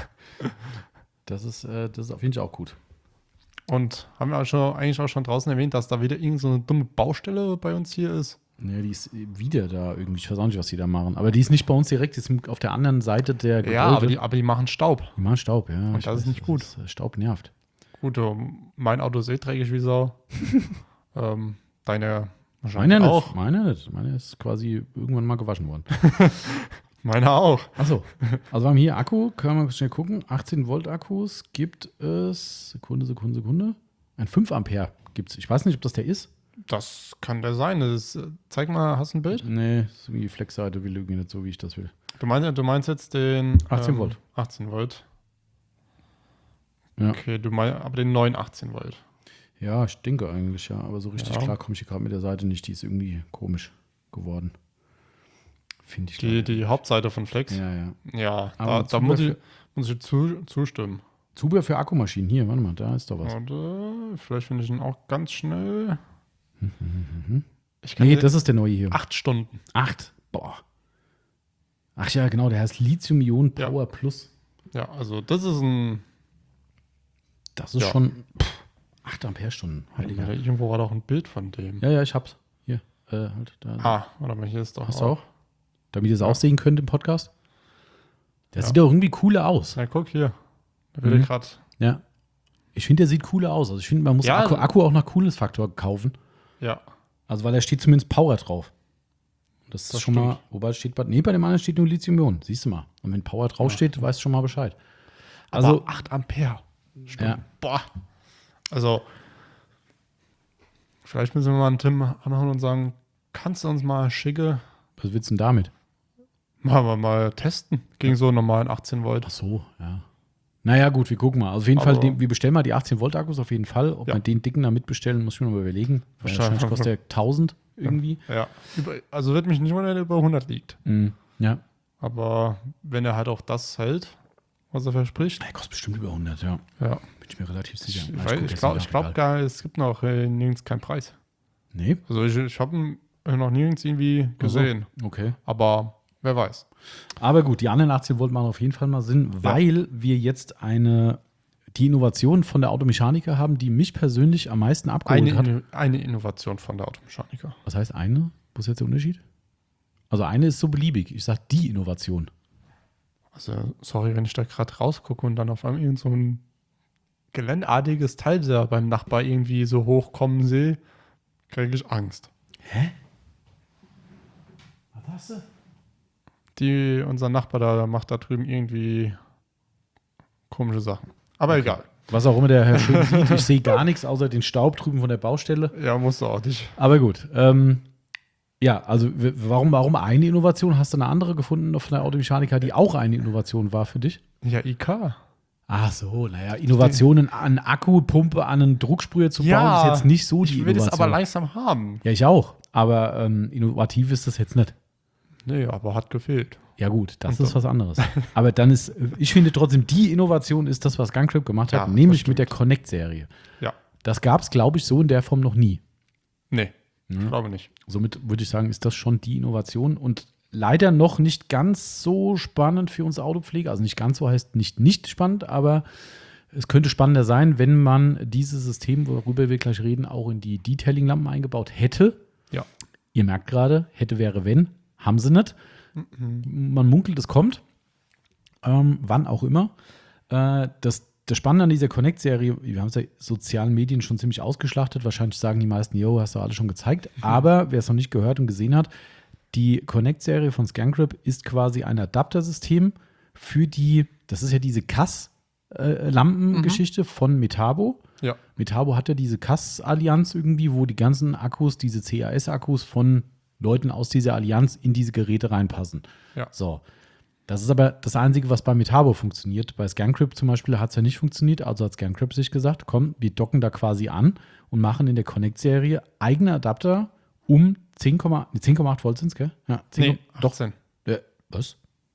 Das ist, äh, das ist auf jeden Fall auch gut. Und haben wir auch schon, eigentlich auch schon draußen erwähnt, dass da wieder irgend so eine dumme Baustelle bei uns hier ist. Ja, die ist wieder da irgendwie. Ich weiß auch nicht, was die da machen. Aber die ist nicht bei uns direkt, die ist auf der anderen Seite der Gebäude. Ja, aber die, aber die machen Staub. Die machen Staub, ja. Und ich das ist nicht gut. Ist, äh, Staub nervt. Gut, ähm, mein Auto ist eh dreckig wie Sau. ähm, deine Meiner wahrscheinlich nicht. auch. Meiner nicht. Meiner ist quasi irgendwann mal gewaschen worden. Meine auch. Achso. Also wir haben hier Akku, können wir schnell gucken. achtzehn Volt Akkus gibt es. Sekunde, Sekunde, Sekunde. Ein fünf Ampere gibt's. Ich weiß nicht, ob das der ist. Das kann der sein. Das ist, zeig mal, hast du ein Bild? Nee, so wie die Flex-Seite will irgendwie nicht so, wie ich das will. Du meinst, du meinst jetzt den achtzehn Volt. achtzehn Volt. Ja. Okay, du meinst aber den neuen achtzehn Volt. Ja, ich denke eigentlich, ja. Aber so richtig Ja. klar komme ich hier gerade mit der Seite nicht. Die ist irgendwie komisch geworden. Finde ich. Die, leider. die Hauptseite von Flex. Ja, Ja, ja. ja Aber da, da Zubehör muss ich, für- muss ich zu, zustimmen. Zubehör für Akkumaschinen. Hier, warte mal, da ist doch was. Und, äh, vielleicht finde ich ihn auch ganz schnell. Ich kann Nee, dir- das ist der neue hier. acht Stunden. Acht. Boah. Ach ja, genau, der heißt Lithium-Ionen Power Ja. Plus. Ja, also das ist ein. Das ist Ja. schon pff, acht Ampere-Stunden. Heiliger. Ja, irgendwo war doch ein Bild von dem. Ja, ja, ich hab's. Hier. Äh, halt, da. Ah, warte mal, hier ist doch. Hast du auch? Damit ihr es Ja. auch sehen könnt im Podcast. Der Ja. sieht doch irgendwie cooler aus. Na, guck hier. Da wird Mhm. er gerade. Ja. Ich finde, der sieht cooler aus. Also ich finde, man muss Ja. Akku, Akku auch nach Cooles-Faktor kaufen. Ja. Also weil da steht zumindest Power drauf. Das ist Das schon mal, stimmt. wobei steht bei, nee, bei dem anderen steht nur Lithium-Ionen. Siehst du mal. Und wenn Power draufsteht, weißt du schon mal Bescheid. Also Also, acht Ampere. ja. Boah. Also, vielleicht müssen wir mal einen Tim anhauen und sagen, kannst du uns mal schicke, Was willst du denn damit? machen wir mal testen gegen so einen normalen achtzehn Volt. Ach so, ja. Naja, gut, wir gucken mal. Also auf jeden Aber- Fall, den, wir bestellen mal die achtzehn Volt Akkus auf jeden Fall. Ob Ja. wir den dicken da mitbestellen, muss ich mir noch mal überlegen. Weil Wahrscheinlich. Wahrscheinlich kostet der tausend irgendwie. Ja. Über, also wird mich nicht wundern, wenn er über hundert liegt. Mhm. Ja. Aber wenn er halt auch das hält, was er verspricht, Der kostet bestimmt über hundert, ja. ja. Bin ich mir relativ sicher. Ich, Na, weiß- guck ich jetzt glaube nicht ich nach, glaub egal. gar, es gibt noch äh, nirgends keinen Preis. Nee? Also ich, ich habe ihn noch nirgends irgendwie Ach so. gesehen. Okay. Aber wer weiß. Aber gut, die anderen achtzehn Volt machen auf jeden Fall mal Sinn, weil wir jetzt eine, die Innovation von der Automechaniker haben, die mich persönlich am meisten abgeholt Eine, hat. Inno- eine Innovation von der Automechaniker. Was heißt eine? Wo ist jetzt der Unterschied? Also eine ist so beliebig. Ich sage die Innovation. Also, sorry, wenn ich da gerade rausgucke und dann auf einmal irgend so ein geländartiges Teil da beim Nachbar irgendwie so hochkommen sehe, kriege ich Angst. Hä? Was hast du? Die, unser Nachbar da macht da drüben irgendwie komische Sachen. Aber egal. Was auch immer der Herr schön sieht. Ich sehe gar nichts außer den Staub drüben von der Baustelle. Ja, musst du auch nicht. Aber gut. Ähm, ja, also w- warum, warum eine Innovation? Hast du eine andere gefunden von der Automechaniker, die auch eine Innovation war für dich? Ja, I K. Ach so, naja, Innovationen an Akkupumpe, an einen Drucksprüher zu bauen, ist jetzt nicht so die ich will es Innovation. aber langsam haben. Ja, ich auch. Aber ähm, innovativ ist das jetzt nicht. Nee, aber hat gefehlt. Ja gut, das Und ist was anderes. Aber dann ist, ich finde trotzdem, die Innovation ist das, was Gungrip gemacht hat, Ja, das nämlich stimmt. mit der Connect-Serie. Ja. Das gab es, glaube ich, so in der Form noch nie. Nee, ich glaube nicht. Somit würde ich sagen, ist das schon die Innovation und leider noch nicht ganz so spannend für uns Autopflege. Also nicht ganz so heißt nicht nicht spannend, aber es könnte spannender sein, wenn man dieses System, worüber wir gleich reden, auch in die Detailing-Lampen eingebaut hätte. Ja. Ihr merkt gerade, hätte, wäre, wenn. Haben sie nicht. Man munkelt, es kommt. Ähm, wann auch immer. Äh, das, das Spannende an dieser Connect-Serie, wir haben es ja in sozialen Medien schon ziemlich ausgeschlachtet. Wahrscheinlich sagen die meisten, yo, hast du alles schon gezeigt. Aber wer es noch nicht gehört und gesehen hat, die Connect-Serie von Scangrip ist quasi ein Adaptersystem für die, das ist ja diese C A S-Lampengeschichte von Metabo. Ja. Metabo hat ja diese C A S-Allianz irgendwie, wo die ganzen Akkus, diese C A S-Akkus von Leuten aus dieser Allianz in diese Geräte reinpassen. Ja. So. Das ist aber das Einzige, was bei Metabo funktioniert. Bei Scangrip zum Beispiel hat es ja nicht funktioniert. Also hat Scangrip sich gesagt, komm, wir docken da quasi an und machen in der Connect-Serie eigene Adapter um zehn Komma acht Volt sind es, gell? Ja, zehn, Nee, doch. achtzehn. Äh, was?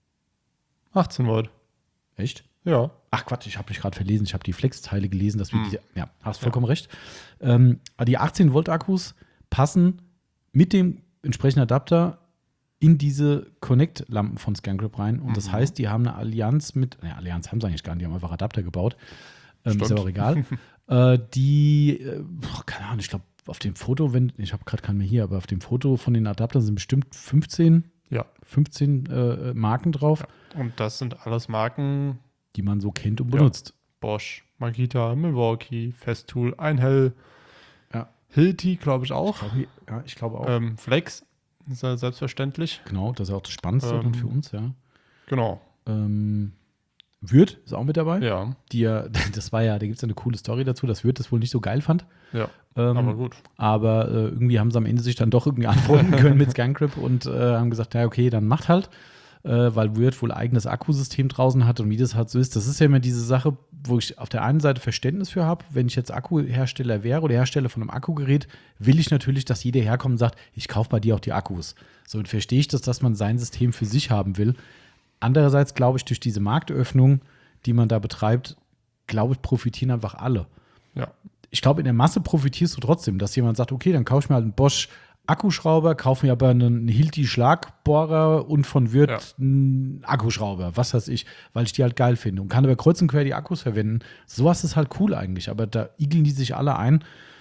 achtzehn Volt. Echt? Ja. Ach Quatsch, ich habe mich gerade verlesen. Ich habe die Flex-Teile gelesen, dass wir Hm. diese. Ja, hast vollkommen recht. Ähm, die achtzehn Volt Akkus passen mit dem entsprechenden Adapter in diese Connect-Lampen von Scangrip rein. Und das Mhm. heißt, die haben eine Allianz mit. Ne, Allianz haben sie eigentlich gar nicht, die haben einfach Adapter gebaut. Ähm, ist Stimmt. aber auch egal. äh, die, äh, boah, keine Ahnung, ich glaube, auf dem Foto, wenn, ich habe gerade keinen mehr hier, aber auf dem Foto von den Adaptern sind bestimmt fünfzehn, Ja. fünfzehn äh, Marken drauf, Und das sind alles Marken die man so kennt und Ja. benutzt. Bosch, Makita, Milwaukee, Festool, Einhell, Ja. Hilti, glaube ich auch. Ich glaube, ja, ich glaube auch. Ähm, Flex, ist ja selbstverständlich. Genau, das ist ja auch das Spannendste Ähm, dann für uns, ja. Genau. Ähm, Würth ist auch mit dabei. Ja. Die ja, das war ja, da gibt es eine coole Story dazu, dass Würth das wohl nicht so geil fand. Ja, ähm, aber gut. Aber äh, irgendwie haben sie am Ende sich dann doch irgendwie antworten können mit ScanGrip und äh, haben gesagt, ja okay, dann macht halt, äh, weil Würth wohl eigenes Akkusystem draußen hat und wie das halt so ist. Das ist ja immer diese Sache, wo ich auf der einen Seite Verständnis für habe, wenn ich jetzt Akkuhersteller wäre oder Hersteller von einem Akkugerät, will ich natürlich, dass jeder herkommt und sagt, ich kaufe bei dir auch die Akkus. So, und verstehe ich das, dass man sein System für sich haben will. Andererseits glaube ich, durch diese Marktöffnung, die man da betreibt, glaube ich, profitieren einfach alle. Ja. Ich glaube, in der Masse profitierst du trotzdem, dass jemand sagt, okay, dann kaufe ich mir halt einen Bosch Akkuschrauber, kaufe mir aber einen Hilti Schlagbohrer und von Würth Ja. einen Akkuschrauber, was weiß ich, weil ich die halt geil finde und kann aber kreuz und quer die Akkus verwenden. Sowas ist halt cool eigentlich, aber da igeln die sich alle ein.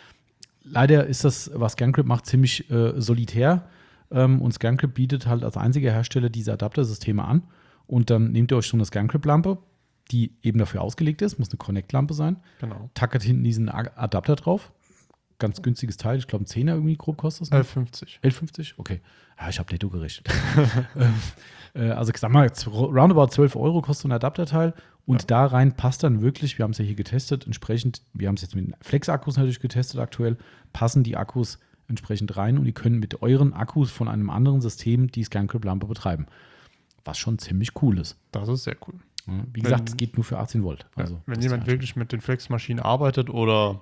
Leider ist das, was ScanGrip macht, ziemlich äh, solitär ähm, und ScanGrip bietet halt als einziger Hersteller diese Adaptersysteme an. Und dann nehmt ihr euch so eine ScanGrip-Lampe, die eben dafür ausgelegt ist, muss eine Connect-Lampe sein. Genau. Tackert hinten diesen A- Adapter drauf. Ganz günstiges Teil, ich glaube ein Zehner irgendwie grob kostet das. elf fünfzig. elf fünfzig? Okay. Ja, ich habe netto gerechnet. ähm, äh, also ich sag mal, z- roundabout zwölf Euro kostet so ein Adapterteil. Und Ja. da rein passt dann wirklich, wir haben es ja hier getestet, entsprechend, wir haben es jetzt mit den Flex-Akkus natürlich getestet aktuell, passen die Akkus entsprechend rein und die können mit euren Akkus von einem anderen System die ScanGrip-Lampe betreiben. Was schon ziemlich cool ist. Das ist sehr cool. Ja, wie gesagt, Wenn- es geht nur für achtzehn Volt. Also, Ja, wenn das jemand ist wirklich mit den Flex-Maschinen arbeitet oder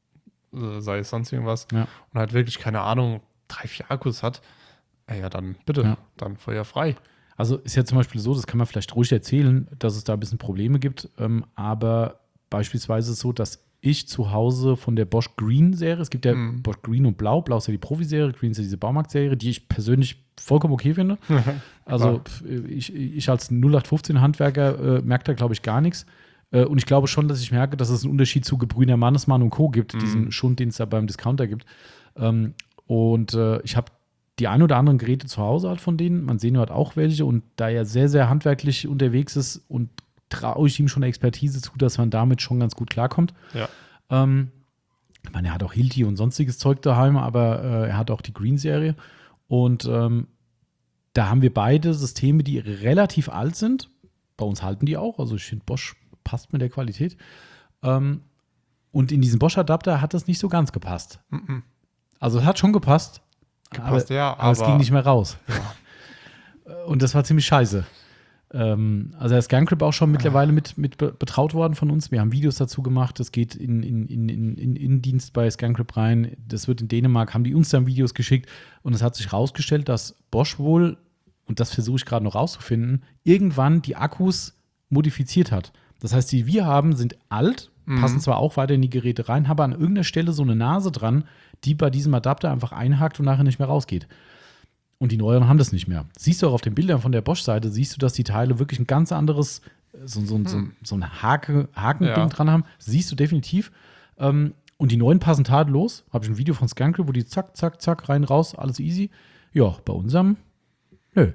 äh, sei es sonst irgendwas Ja. und halt wirklich, keine Ahnung, drei, vier Akkus hat, äh, ja, dann bitte, Ja. dann Feuer frei. Also ist ja zum Beispiel so, das kann man vielleicht ruhig erzählen, dass es da ein bisschen Probleme gibt. Ähm, aber beispielsweise ist es so, dass ich zu Hause von der Bosch Green-Serie, es gibt ja Mhm. Bosch Green und Blau, Blau ist ja die Profi-Serie, Green ist ja diese Baumarkt-Serie, die ich persönlich vollkommen okay finde. Also pf, ich, ich als null acht fünfzehn Handwerker äh, merke da, glaube ich, gar nichts. Äh, und ich glaube schon, dass ich merke, dass es einen Unterschied zu Gebrüner Mannesmann und Co. gibt, Mhm. diesen Schund, den es da beim Discounter gibt. Ähm, und äh, ich habe die ein oder anderen Geräte zu Hause halt von denen. Man sehen hat auch welche und da er sehr, sehr handwerklich unterwegs ist und traue ich ihm schon Expertise zu, dass man damit schon ganz gut klarkommt. Ja. Ähm, ich meine, er hat auch Hilti und sonstiges Zeug daheim, aber äh, er hat auch die Green-Serie. Und ähm, da haben wir beide Systeme, die relativ alt sind. Bei uns halten die auch. Also ich finde, Bosch passt mit der Qualität. Ähm, und in diesem Bosch-Adapter hat das nicht so ganz gepasst. Mhm. Also es hat schon gepasst. Gepasst, aber, ja, aber es aber- ging nicht mehr raus. Und das war ziemlich scheiße. Ähm, also der ScanGrip auch schon mittlerweile mit, mit be- betraut worden von uns. Wir haben Videos dazu gemacht. Das geht in, in, in, in, in Innendienst bei ScanGrip rein. Das wird in Dänemark, haben die uns dann Videos geschickt. Und es hat sich herausgestellt, dass Bosch wohl, und das versuche ich gerade noch rauszufinden, irgendwann die Akkus modifiziert hat. Das heißt, die wir haben, sind alt, passen zwar auch weiter in die Geräte rein, haben an irgendeiner Stelle so eine Nase dran, die bei diesem Adapter einfach einhakt und nachher nicht mehr rausgeht. Und die neueren haben das nicht mehr. Siehst du auch auf den Bildern von der Bosch-Seite, siehst du, dass die Teile wirklich ein ganz anderes, so, so, so, so ein Hake, Hakending Ja. dran haben. Siehst du definitiv. Ähm, und die neuen passen tadellos. Habe ich ein Video von ScanGrip, wo die zack, zack, zack, rein, raus, alles easy. Ja, bei unserem, nö.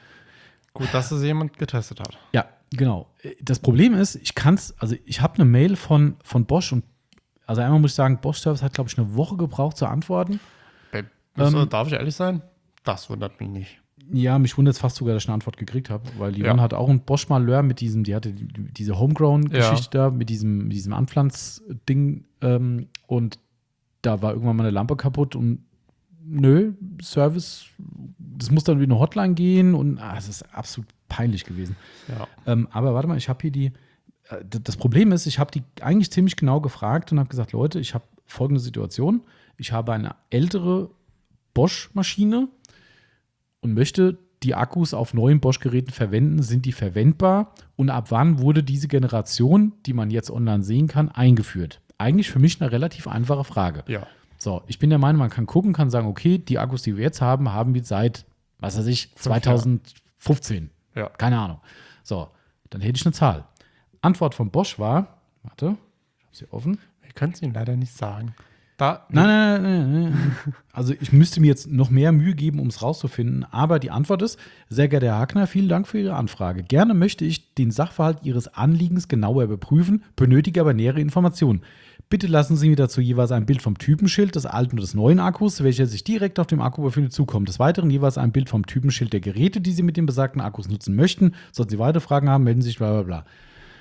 Gut, dass es jemand getestet hat. Ja, genau. Das Problem ist, ich kann es, also ich habe eine Mail von, von Bosch und, also einmal muss ich sagen, Bosch Service hat, glaube ich, eine Woche gebraucht zu antworten. Ey, müsste- Ähm, darf ich ehrlich sein? Das wundert mich nicht. Ja, mich wundert es fast sogar, dass ich eine Antwort gekriegt habe, weil die Ja. hat auch ein Bosch Malheur mit diesem, die hatte die, diese Homegrown-Geschichte da, mit diesem, mit diesem Anpflanzding ähm, und da war irgendwann mal eine Lampe kaputt und nö, Service, das muss dann wie eine Hotline gehen und ah, es ist absolut peinlich gewesen. Ja. Ähm, aber warte mal, ich habe hier die, äh, d- das Problem ist, ich habe die eigentlich ziemlich genau gefragt und habe gesagt, Leute, ich habe folgende Situation, ich habe eine ältere Bosch-Maschine und möchte die Akkus auf neuen Bosch-Geräten verwenden, sind die verwendbar und ab wann wurde diese Generation, die man jetzt online sehen kann, eingeführt? Eigentlich für mich eine relativ einfache Frage. Ja. So, ich bin der Meinung, man kann gucken, kann sagen, okay, die Akkus, die wir jetzt haben, haben wir seit, was weiß ich, zwanzig fünfzehn. Ja. Keine Ahnung. So, dann hätte ich eine Zahl. Antwort von Bosch war, warte, ich habe sie offen. Wir können es Ihnen leider nicht sagen. Da, Nein, nein, nein, nein, nein. Also ich müsste mir jetzt noch mehr Mühe geben, um es rauszufinden. Aber die Antwort ist, sehr geehrter Herr Hackner, vielen Dank für Ihre Anfrage. Gerne möchte ich den Sachverhalt Ihres Anliegens genauer überprüfen, benötige aber nähere Informationen. Bitte lassen Sie mir dazu jeweils ein Bild vom Typenschild des alten und des neuen Akkus, welcher sich direkt auf dem Akku befindet, zukommen. Des Weiteren jeweils ein Bild vom Typenschild der Geräte, die Sie mit den besagten Akkus nutzen möchten. Sollten Sie weitere Fragen haben, melden Sie sich, bla bla bla.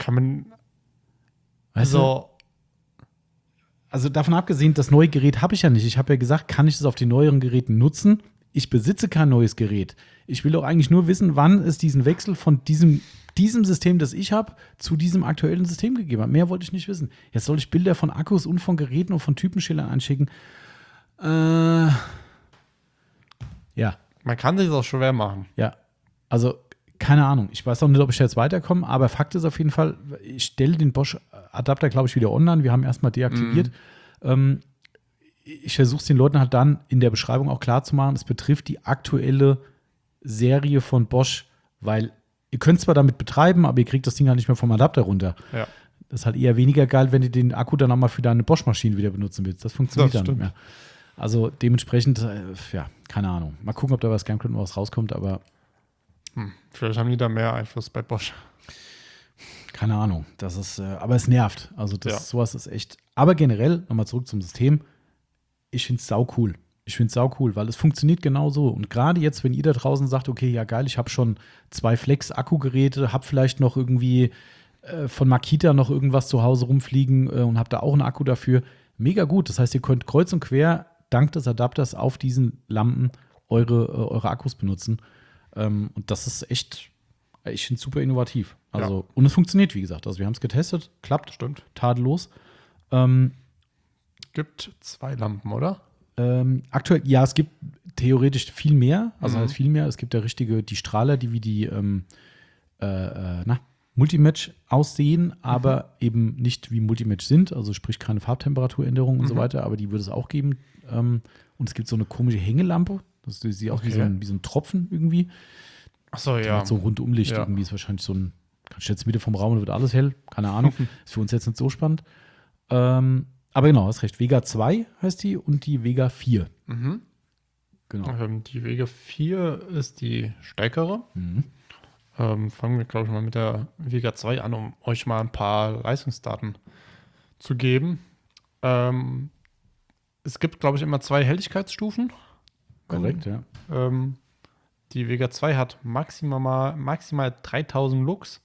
kann man Weißt du? so. Also davon abgesehen, das neue Gerät habe ich ja nicht. Ich habe ja gesagt, kann ich es auf den neueren Geräten nutzen? Ich besitze kein neues Gerät. Ich will doch eigentlich nur wissen, wann es diesen Wechsel von diesem, diesem System, das ich habe, zu diesem aktuellen System gegeben hat. Mehr wollte ich nicht wissen. Jetzt soll ich Bilder von Akkus und von Geräten und von Typenschildern einschicken. Äh, ja, Man kann sich das auch schwer machen. ja. Also, keine Ahnung. Ich weiß auch nicht, ob ich da jetzt weiterkomme, aber Fakt ist auf jeden Fall, ich stelle den Bosch-Adapter, glaube ich, wieder online. Wir haben erstmal deaktiviert. Mhm. Ähm, ich versuche es den Leuten halt dann in der Beschreibung auch klar zu machen, es betrifft die aktuelle Serie von Bosch, weil ihr könnt zwar damit betreiben, aber ihr kriegt das Ding halt nicht mehr vom Adapter runter. Ja. Das ist halt eher weniger geil, wenn du den Akku dann auch mal für deine Bosch-Maschine wieder benutzen willst. Das funktioniert Das dann nicht mehr. Also dementsprechend, äh, ja, keine Ahnung. Mal gucken, ob da bei ScamCrit noch was rauskommt, aber Hm. Vielleicht haben die da mehr Einfluss bei Bosch. keine Ahnung. Das ist, äh, aber es nervt. Also das, Ja. sowas ist echt. Aber generell, nochmal zurück zum System, ich finde es sau cool. Ich finde es sau cool, weil es funktioniert genau so. Und gerade jetzt, wenn ihr da draußen sagt, okay, ja geil, ich habe schon zwei Flex-Akkugeräte, habe vielleicht noch irgendwie äh, von Makita noch irgendwas zu Hause rumfliegen äh, und habe da auch einen Akku dafür. Mega gut. Das heißt, ihr könnt kreuz und quer dank des Adapters auf diesen Lampen eure, äh, eure Akkus benutzen. Ähm, und das ist echt, ich finde es super innovativ. Also, Ja. und es funktioniert, wie gesagt. Also wir haben es getestet, klappt, Stimmt. tadellos. Ähm, Gibt zwei Lampen, oder? Ähm, aktuell, ja, es gibt theoretisch viel mehr, also Mhm. heißt viel mehr. Es gibt ja richtige, die Strahler, die wie die ähm, äh, äh, na, Multimatch aussehen, aber eben nicht wie Multimatch sind, also sprich keine Farbtemperaturänderung und so Mhm. weiter, aber die würde es auch geben. Ähm, und es gibt so eine komische Hängelampe, das sieht aus wie, Okay. so ein, wie so ein Tropfen irgendwie. Achso, Die ja. hat so ein Rundumlicht Ja. irgendwie, ist wahrscheinlich so ein, kannst du jetzt Mitte vom Raum und wird alles hell, keine Ahnung. Ist für uns jetzt nicht so spannend. Ähm, aber genau, hast recht. Vega zwei heißt die und die Vega vier. Mhm. Genau. Ähm, die Vega vier ist die stärkere. Mhm. Ähm, fangen wir, glaube ich, mal mit der Vega zwei an, um euch mal ein paar Leistungsdaten zu geben. Ähm, es gibt, glaube ich, immer zwei Helligkeitsstufen. Korrekt, ja. Ähm, die Vega zwei hat maximal, maximal dreitausend Lux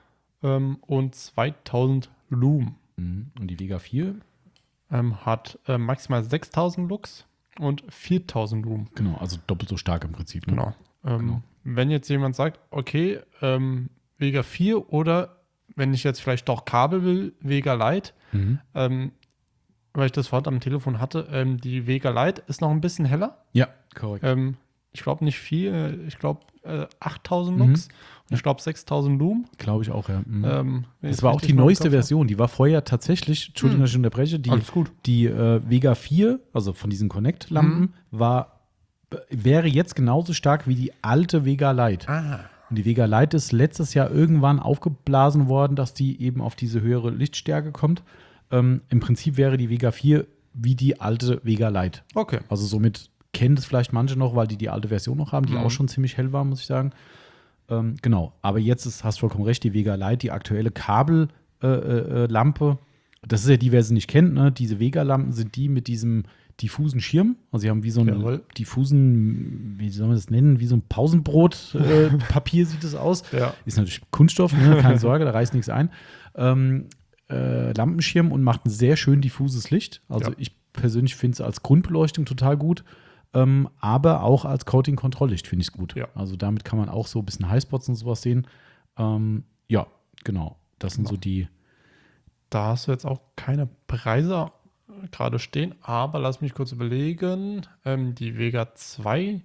ähm, und zweitausend Lumen. Mhm. Und die Vega vier, Ähm, hat äh, maximal sechstausend Lux und viertausend Lumen. genau, also doppelt so stark im Prinzip. Ne? Genau. Ähm, Genau. Wenn jetzt jemand sagt, okay, ähm, Vega vier oder wenn ich jetzt vielleicht doch Kabel will, Vega Lite, Mhm. ähm, weil ich das vorhin am Telefon hatte, ähm, die Vega Lite ist noch ein bisschen heller. Ja, korrekt. Ähm, ich glaube nicht viel, ich glaube äh, achttausend Mhm. Lux und ich glaube sechstausend Lumen. Glaube ich auch, ja. Mhm. Ähm, wenn das ich war auch richtig die noch im neueste Kopf habe. Version. Die war vorher tatsächlich, Entschuldigung, Hm. dass ich unterbreche, die, Alles gut. die äh, Vega vier, also von diesen Connect-Lampen, Mhm. war, äh, wäre jetzt genauso stark wie die alte Vega Lite. Ah, Und die Vega Lite ist letztes Jahr irgendwann aufgeblasen worden, dass die eben auf diese höhere Lichtstärke kommt. Ähm, Im Prinzip wäre die Vega vier wie die alte Vega Lite. okay. Also somit kennen das vielleicht manche noch, weil die die alte Version noch haben, die Mhm. auch schon ziemlich hell war, muss ich sagen. Ähm, genau, aber jetzt ist, hast du vollkommen recht, die Vega Lite, die aktuelle Kabellampe, äh, äh, Lampe. Das ist ja die, wer sie nicht kennt, ne? Diese Vega-Lampen sind die mit diesem diffusen Schirm. Also sie haben wie so einen Jawohl. diffusen, wie soll man das nennen, wie so ein Pausenbrot-Papier äh, Papier sieht es aus. Ja. Ist natürlich Kunststoff, ne? Keine Sorge, da reißt nichts ein. Ähm, äh, Lampenschirm und macht ein sehr schön diffuses Licht. Also Ja. ich persönlich finde es als Grundbeleuchtung total gut. Ähm, aber auch als Coating-Kontrolllicht finde ich es gut. Ja. Also damit kann man auch so ein bisschen Highspots und sowas sehen. Ähm, ja, genau. Das sind Genau. so die. Da hast du jetzt auch keine Preise gerade stehen, aber lass mich kurz überlegen. Ähm, die Vega zwei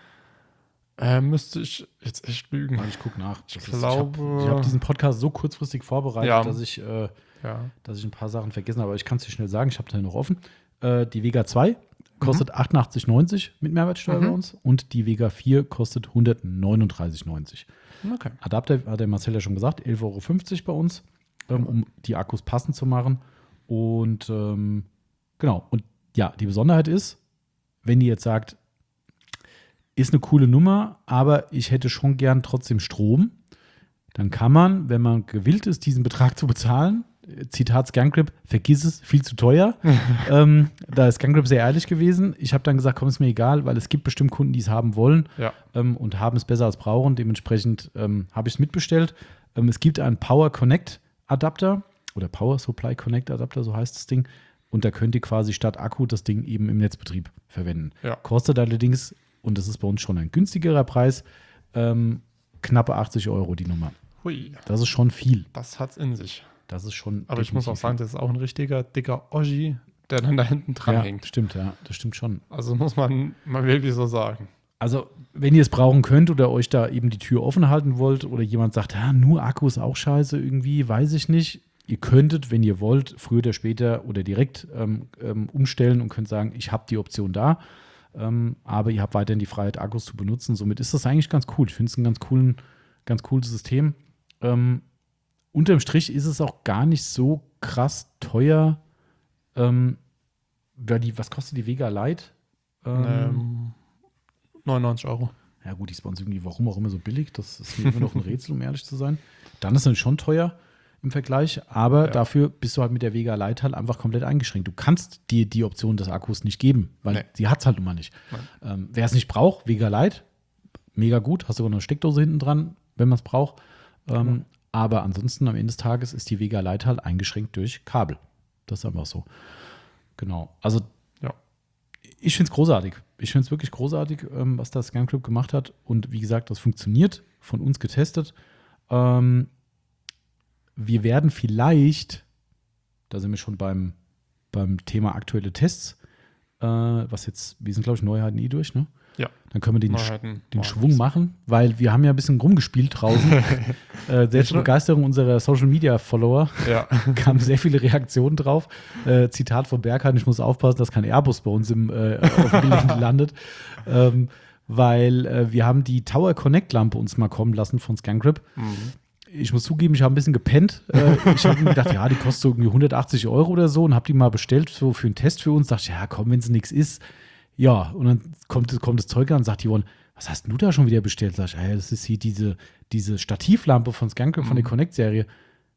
äh, müsste ich jetzt echt lügen. Ich gucke nach. Ich Das ist- glaube- Ich habe ich hab diesen Podcast so kurzfristig vorbereitet, Ja. dass, ich, äh, Ja. dass ich ein paar Sachen vergessen habe. Aber ich kann es dir schnell sagen. Ich habe da noch offen. Äh, die Vega zwei kostet achtundachtzig neunzig mit Mehrwertsteuer Mhm. bei uns. Und die Vega vier kostet hundertneununddreißig neunzig. Okay. Adapter, hat der Marcel ja schon gesagt, elf Euro fünfzig bei uns, ähm, um die Akkus passend zu machen. Und ähm, genau, und ja, die Besonderheit ist, wenn ihr jetzt sagt, ist eine coole Nummer, aber ich hätte schon gern trotzdem Strom, dann kann man, wenn man gewillt ist, diesen Betrag zu bezahlen, äh, Zitat ScanGrip, vergiss es, viel zu teuer. ähm, da ist ScanGrip sehr ehrlich gewesen. Ich habe dann gesagt, komm, ist mir egal, weil es gibt bestimmt Kunden, die es haben wollen Ja. ähm, und haben es besser als brauchen. Dementsprechend ähm, habe ich es mitbestellt. Ähm, es gibt einen Power Connect Adapter oder Power Supply Connect Adapter, so heißt das Ding. Und da könnt ihr quasi statt Akku das Ding eben im Netzbetrieb verwenden. Ja. Kostet allerdings, und das ist bei uns schon ein günstigerer Preis, ähm, knappe achtzig Euro die Nummer. Hui, Das ist schon viel. das hat's in sich. Das ist schon. Aber ich muss auch definitiv sagen, das ist auch ein richtiger dicker Oschi, der dann da hinten dran ja, hängt. stimmt, ja, das stimmt schon. Also muss man mal wirklich so sagen. Also, wenn ihr es brauchen könnt oder euch da eben die Tür offen halten wollt oder jemand sagt, ja, nur Akku ist auch scheiße irgendwie, weiß ich nicht. Ihr könntet, wenn ihr wollt, früher oder später oder direkt ähm, ähm, umstellen und könnt sagen, ich habe die Option da, ähm, aber ihr habt weiterhin die Freiheit, Akkus zu benutzen. Somit ist das eigentlich ganz cool. Ich finde es ein ganz, coolen, ganz cooles System. Ähm, unterm Strich ist es auch gar nicht so krass teuer. Ähm, weil die, was kostet die Vega Lite? Ähm, Ähm, neunundneunzig Euro. Ja gut, die ist bei uns irgendwie, warum auch immer so billig. Das ist mir immer noch ein Rätsel, um ehrlich zu sein. Dann ist es natürlich schon teuer im Vergleich, aber Ja. dafür bist du halt mit der Vega Lite halt einfach komplett eingeschränkt. Du kannst dir die Option des Akkus nicht geben, weil Nee. sie hat es halt nun mal nicht. Ähm, wer es nicht braucht, Vega Lite, mega gut, hast sogar noch eine Steckdose hinten dran, wenn man es braucht. Ähm, Mhm. Aber ansonsten am Ende des Tages ist die Vega Lite halt eingeschränkt durch Kabel. Das ist einfach so. Genau. Also Ja. ich finde es großartig. Ich finde es wirklich großartig, ähm, was das Scan Club gemacht hat. Und wie gesagt, das funktioniert, von uns getestet. Ähm, wir werden vielleicht, da sind wir schon beim, beim Thema aktuelle Tests, äh, was jetzt, wir sind, glaube ich, Neuheiten eh durch, ne? Ja. Dann können wir den, Neuheiten den machen Schwung wir's. machen, weil wir haben ja ein bisschen rumgespielt draußen. äh, sehr zur Begeisterung unserer Social-Media-Follower Ja. kamen sehr viele Reaktionen drauf. Äh, Zitat von Berghahn, ich muss aufpassen, dass kein Airbus bei uns im, äh, auf dem Gelände landet. Ähm, weil äh, wir haben die Tower Connect-Lampe uns mal kommen lassen von ScanGrip. Mhm. Ich muss zugeben, ich habe ein bisschen gepennt. Äh, ich habe mir gedacht, ja, die kostet so irgendwie hundertachtzig Euro oder so und habe die mal bestellt so für einen Test für uns. Dachte ich, ja, komm, wenn es nichts ist. Ja, und dann kommt, kommt das Zeug an und sagt Yvonne, was hast du da schon wieder bestellt? Sag ich, ja, das ist hier diese, diese Stativlampe von ScanGrip, von der Mhm. Connect-Serie.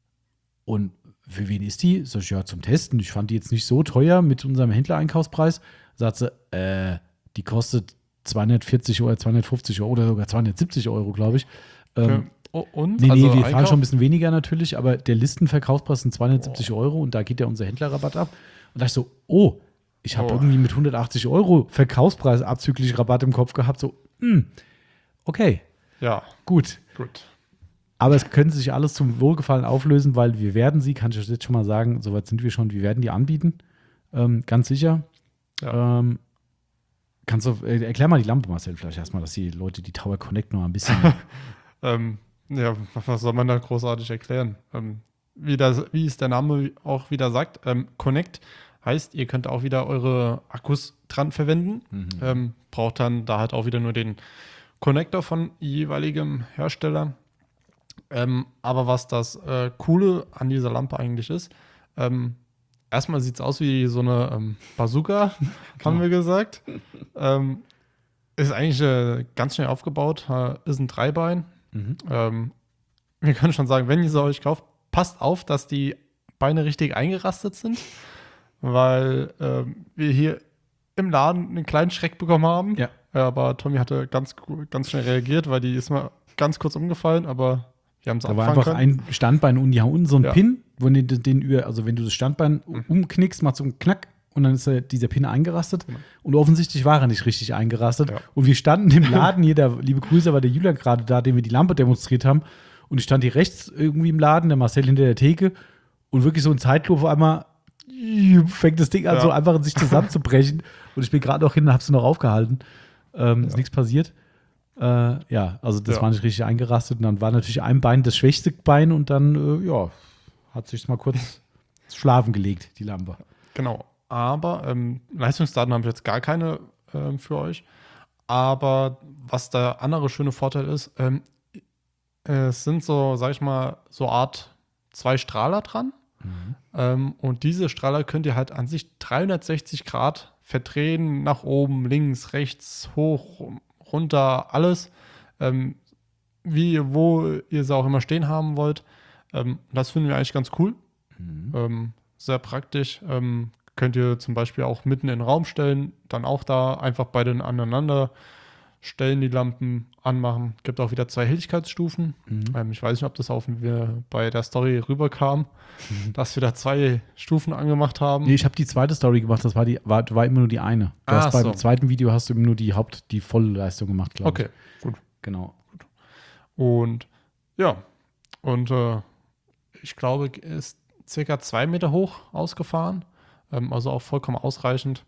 Und für wen ist die? Sag ich, ja, zum Testen. Ich fand die jetzt nicht so teuer mit unserem Händler-Einkaufspreis. Sagt sie, äh, die kostet zweihundertvierzig oder zweihundertfünfzig Euro oder sogar zweihundertsiebzig Euro, glaube ich. Ähm, Oh, und? Nee, nee, Also wir fahren Einkauf? schon ein bisschen weniger natürlich, aber der Listenverkaufspreis sind zweihundertsiebzig Euro und da geht ja unser Händlerrabatt ab. Und da dachte ich so, oh, ich habe Oh. irgendwie mit hundertachtzig Euro Verkaufspreis abzüglich Rabatt im Kopf gehabt. So, hm, okay, Ja, gut. gut. Aber es könnte sich alles zum Wohlgefallen auflösen, weil wir werden sie, kann ich euch jetzt schon mal sagen, soweit sind wir schon, wir werden die anbieten. Ähm, ganz sicher. Ja. Ähm, kannst du, äh, erklär mal die Lampe, Marcel, vielleicht erstmal, dass die Leute die Tower Connect noch ein bisschen. Ähm, ja, was soll man da großartig erklären? Ähm, wie, das, wie es der Name auch wieder sagt, ähm, Connect heißt, ihr könnt auch wieder eure Akkus dran verwenden. Mhm. Ähm, braucht dann da halt auch wieder nur den Connector von jeweiligem Hersteller. Ähm, aber was das äh, Coole an dieser Lampe eigentlich ist, ähm, erstmal sieht es aus wie so eine ähm, Bazooka, haben wir gesagt. Ähm, ist eigentlich äh, ganz schnell aufgebaut, äh, ist ein Dreibein. Mhm. Ähm, wir können schon sagen, wenn ihr sie euch kauft, passt auf, dass die Beine richtig eingerastet sind, weil ähm, wir hier im Laden einen kleinen Schreck bekommen haben. Ja. Aber Tommy hatte ganz, gu- ganz schnell reagiert, weil die ist mal ganz kurz umgefallen, aber wir haben es Da war abfangen einfach können. ein Standbein und die haben unten so ein Ja. Pin, wo den, den über, also wenn du das Standbein Mhm. umknickst, macht so einen Knack und dann ist der, dieser Pin eingerastet. Genau. Und offensichtlich war er nicht richtig eingerastet. Ja. Und wir standen im Laden hier, der liebe Grüße war der Julian gerade da, dem wir die Lampe demonstriert haben. Und ich stand hier rechts irgendwie im Laden, der Marcel hinter der Theke und wirklich so in Zeitlupe auf einmal fängt das Ding an, Ja. so einfach in sich zusammenzubrechen. Und ich bin gerade noch hin und habe es noch aufgehalten. Ähm, Ist Ja. nichts passiert. Äh, ja, also das Ja. war nicht richtig eingerastet. Und dann war natürlich ein Bein das schwächste Bein und dann, äh, ja, hat sich mal kurz schlafen gelegt, die Lampe. Genau. Aber ähm, Leistungsdaten habe ich jetzt gar keine ähm, für euch. Aber was der andere schöne Vorteil ist, ähm, es sind so, sag ich mal, so Art zwei Strahler dran. Ähm, und diese Strahler könnt ihr halt an sich dreihundertsechzig Grad verdrehen, nach oben, links, rechts, hoch, runter, alles. Ähm, wie, wo ihr sie auch immer stehen haben wollt. Ähm, das finden wir eigentlich ganz cool. Mhm. Ähm, sehr praktisch. Ähm, könnt ihr zum Beispiel auch mitten in den Raum stellen, dann auch da einfach beide aneinander stellen die Lampen, anmachen. Gibt auch wieder zwei Helligkeitsstufen. Mhm. Ähm, ich weiß nicht, ob das auf wir bei der Story rüberkam, mhm. dass wir da zwei Stufen angemacht haben. Nee, ich habe die zweite Story gemacht, das war, die, war, war immer nur die eine. Du Ah, hast beim so. zweiten Video hast du immer nur die Haupt-, die Vollleistung gemacht, glaube ich. Okay, gut. Genau. Gut. Und ja, und äh, ich glaube, ist circa zwei Meter hoch ausgefahren. Ähm, also auch vollkommen ausreichend.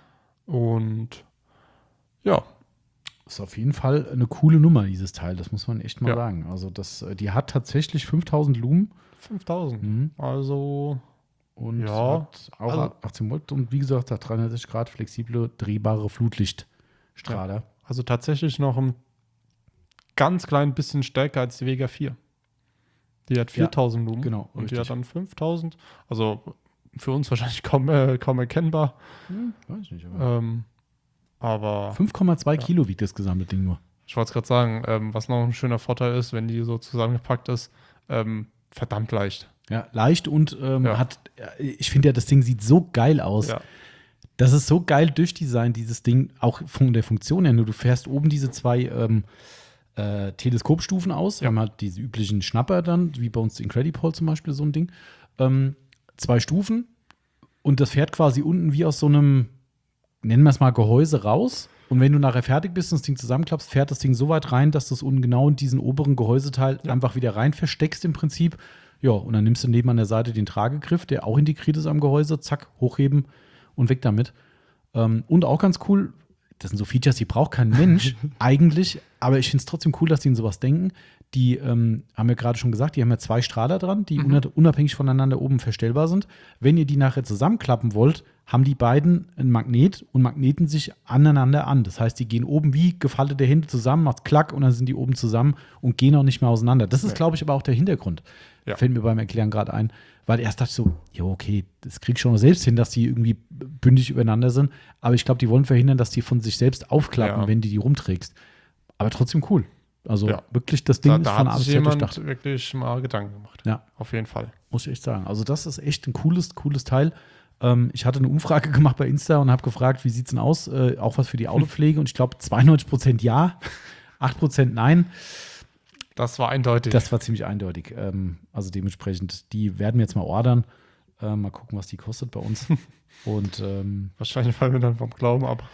Und ja. Ist auf jeden Fall eine coole Nummer, dieses Teil, das muss man echt mal Ja. sagen. Also das, die hat tatsächlich fünftausend Lumen. fünftausend. Mhm. Also Und ja, hat auch also, achtzehn Volt und wie gesagt, hat dreihundertsechzig Grad flexible, drehbare Flutlichtstrahler. Ja. Also tatsächlich noch ein ganz klein bisschen stärker als die Vega vier. Die hat viertausend ja, Lumen. Genau. Und richtig. die hat dann fünftausend. Also für uns wahrscheinlich kaum, äh, kaum erkennbar. Hm, weiß ich nicht, aber. Ähm, aber fünf Komma zwei ja. Kilo wiegt das gesamte Ding nur. Ich wollte es gerade sagen, ähm, was noch ein schöner Vorteil ist, wenn die so zusammengepackt ist, ähm, verdammt leicht. Ja, leicht und ähm, Ja. hat, ich finde ja, das Ding sieht so geil aus. Ja. Das ist so geil durchdesignt, dieses Ding, auch von der Funktion her. Nur du fährst oben diese zwei ähm, äh, Teleskopstufen aus. Wir Ja. haben halt diese üblichen Schnapper dann, wie bei uns Incredipol zum Beispiel, so ein Ding. Ähm, zwei Stufen und das fährt quasi unten wie aus so einem, nennen wir es mal, Gehäuse raus. Und wenn du nachher fertig bist und das Ding zusammenklappst, fährt das Ding so weit rein, dass du es unten genau in diesen oberen Gehäuseteil Ja. einfach wieder rein versteckst im Prinzip. Ja, und dann nimmst du neben an der Seite den Tragegriff, der auch integriert ist am Gehäuse, zack, hochheben und weg damit. Ähm, und auch ganz cool, das sind so Features, die braucht kein Mensch eigentlich, aber ich finde es trotzdem cool, dass die in sowas denken. Die ähm, haben wir gerade schon gesagt, die haben ja zwei Strahler dran, die Mhm. unabhängig voneinander oben verstellbar sind. Wenn ihr die nachher zusammenklappen wollt, haben die beiden ein Magnet und magneten sich aneinander an. Das heißt, die gehen oben wie gefaltete Hände zusammen, macht Klack und dann sind die oben zusammen und gehen auch nicht mehr auseinander. Das ist, Nee. glaube ich, aber auch der Hintergrund. Ja. Fällt mir beim Erklären gerade ein. Weil erst dachte ich so, ja, okay, das krieg ich schon noch selbst hin, dass die irgendwie bündig übereinander sind. Aber ich glaube, die wollen verhindern, dass die von sich selbst aufklappen, Ja. wenn du die rumträgst. Aber trotzdem cool. Also Ja. wirklich, das Ding Da, ist da von A hat bis sich Z jemand durchdacht. wirklich mal Gedanken gemacht. Ja. Auf jeden Fall. Muss ich echt sagen. Also das ist echt ein cooles, cooles Teil. Ähm, ich hatte eine Umfrage gemacht bei Insta und habe gefragt, wie sieht es denn aus? Äh, auch was für die Autopflege. Und ich glaube, zweiundneunzig Prozent ja, acht Prozent nein. Das war eindeutig. Das war ziemlich eindeutig. Ähm, also dementsprechend, die werden wir jetzt mal ordern. Äh, mal gucken, was die kostet bei uns. Und ähm, Wahrscheinlich fallen wir dann vom Glauben ab.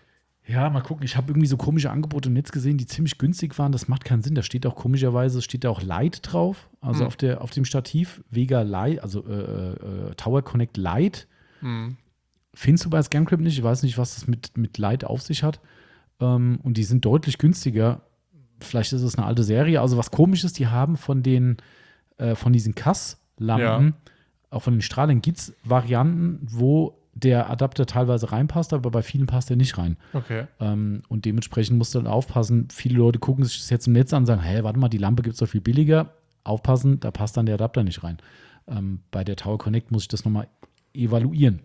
ja, mal gucken. Ich habe irgendwie so komische Angebote im Netz gesehen, die ziemlich günstig waren. Das macht keinen Sinn. Da steht auch komischerweise, steht da auch Lite drauf. Also Mhm. auf, der, auf dem Stativ. Vega Lite, also äh, äh, Tower Connect Lite. Mhm. Findest du bei Scamcrypt nicht. Ich weiß nicht, was das mit, mit Lite auf sich hat. Ähm, und die sind deutlich günstiger. Vielleicht ist es eine alte Serie. Also was komisch ist, die haben von den, äh, von diesen Kass-Lampen, Ja. auch von den Strahlern, gibt es Varianten, wo der Adapter teilweise reinpasst, aber bei vielen passt er nicht rein. Okay. Ähm, und dementsprechend musst du dann aufpassen. Viele Leute gucken sich das jetzt im Netz an und sagen, hä, warte mal, die Lampe gibt es doch viel billiger. Aufpassen, da passt dann der Adapter nicht rein. Ähm, bei der Tower Connect muss ich das nochmal evaluieren.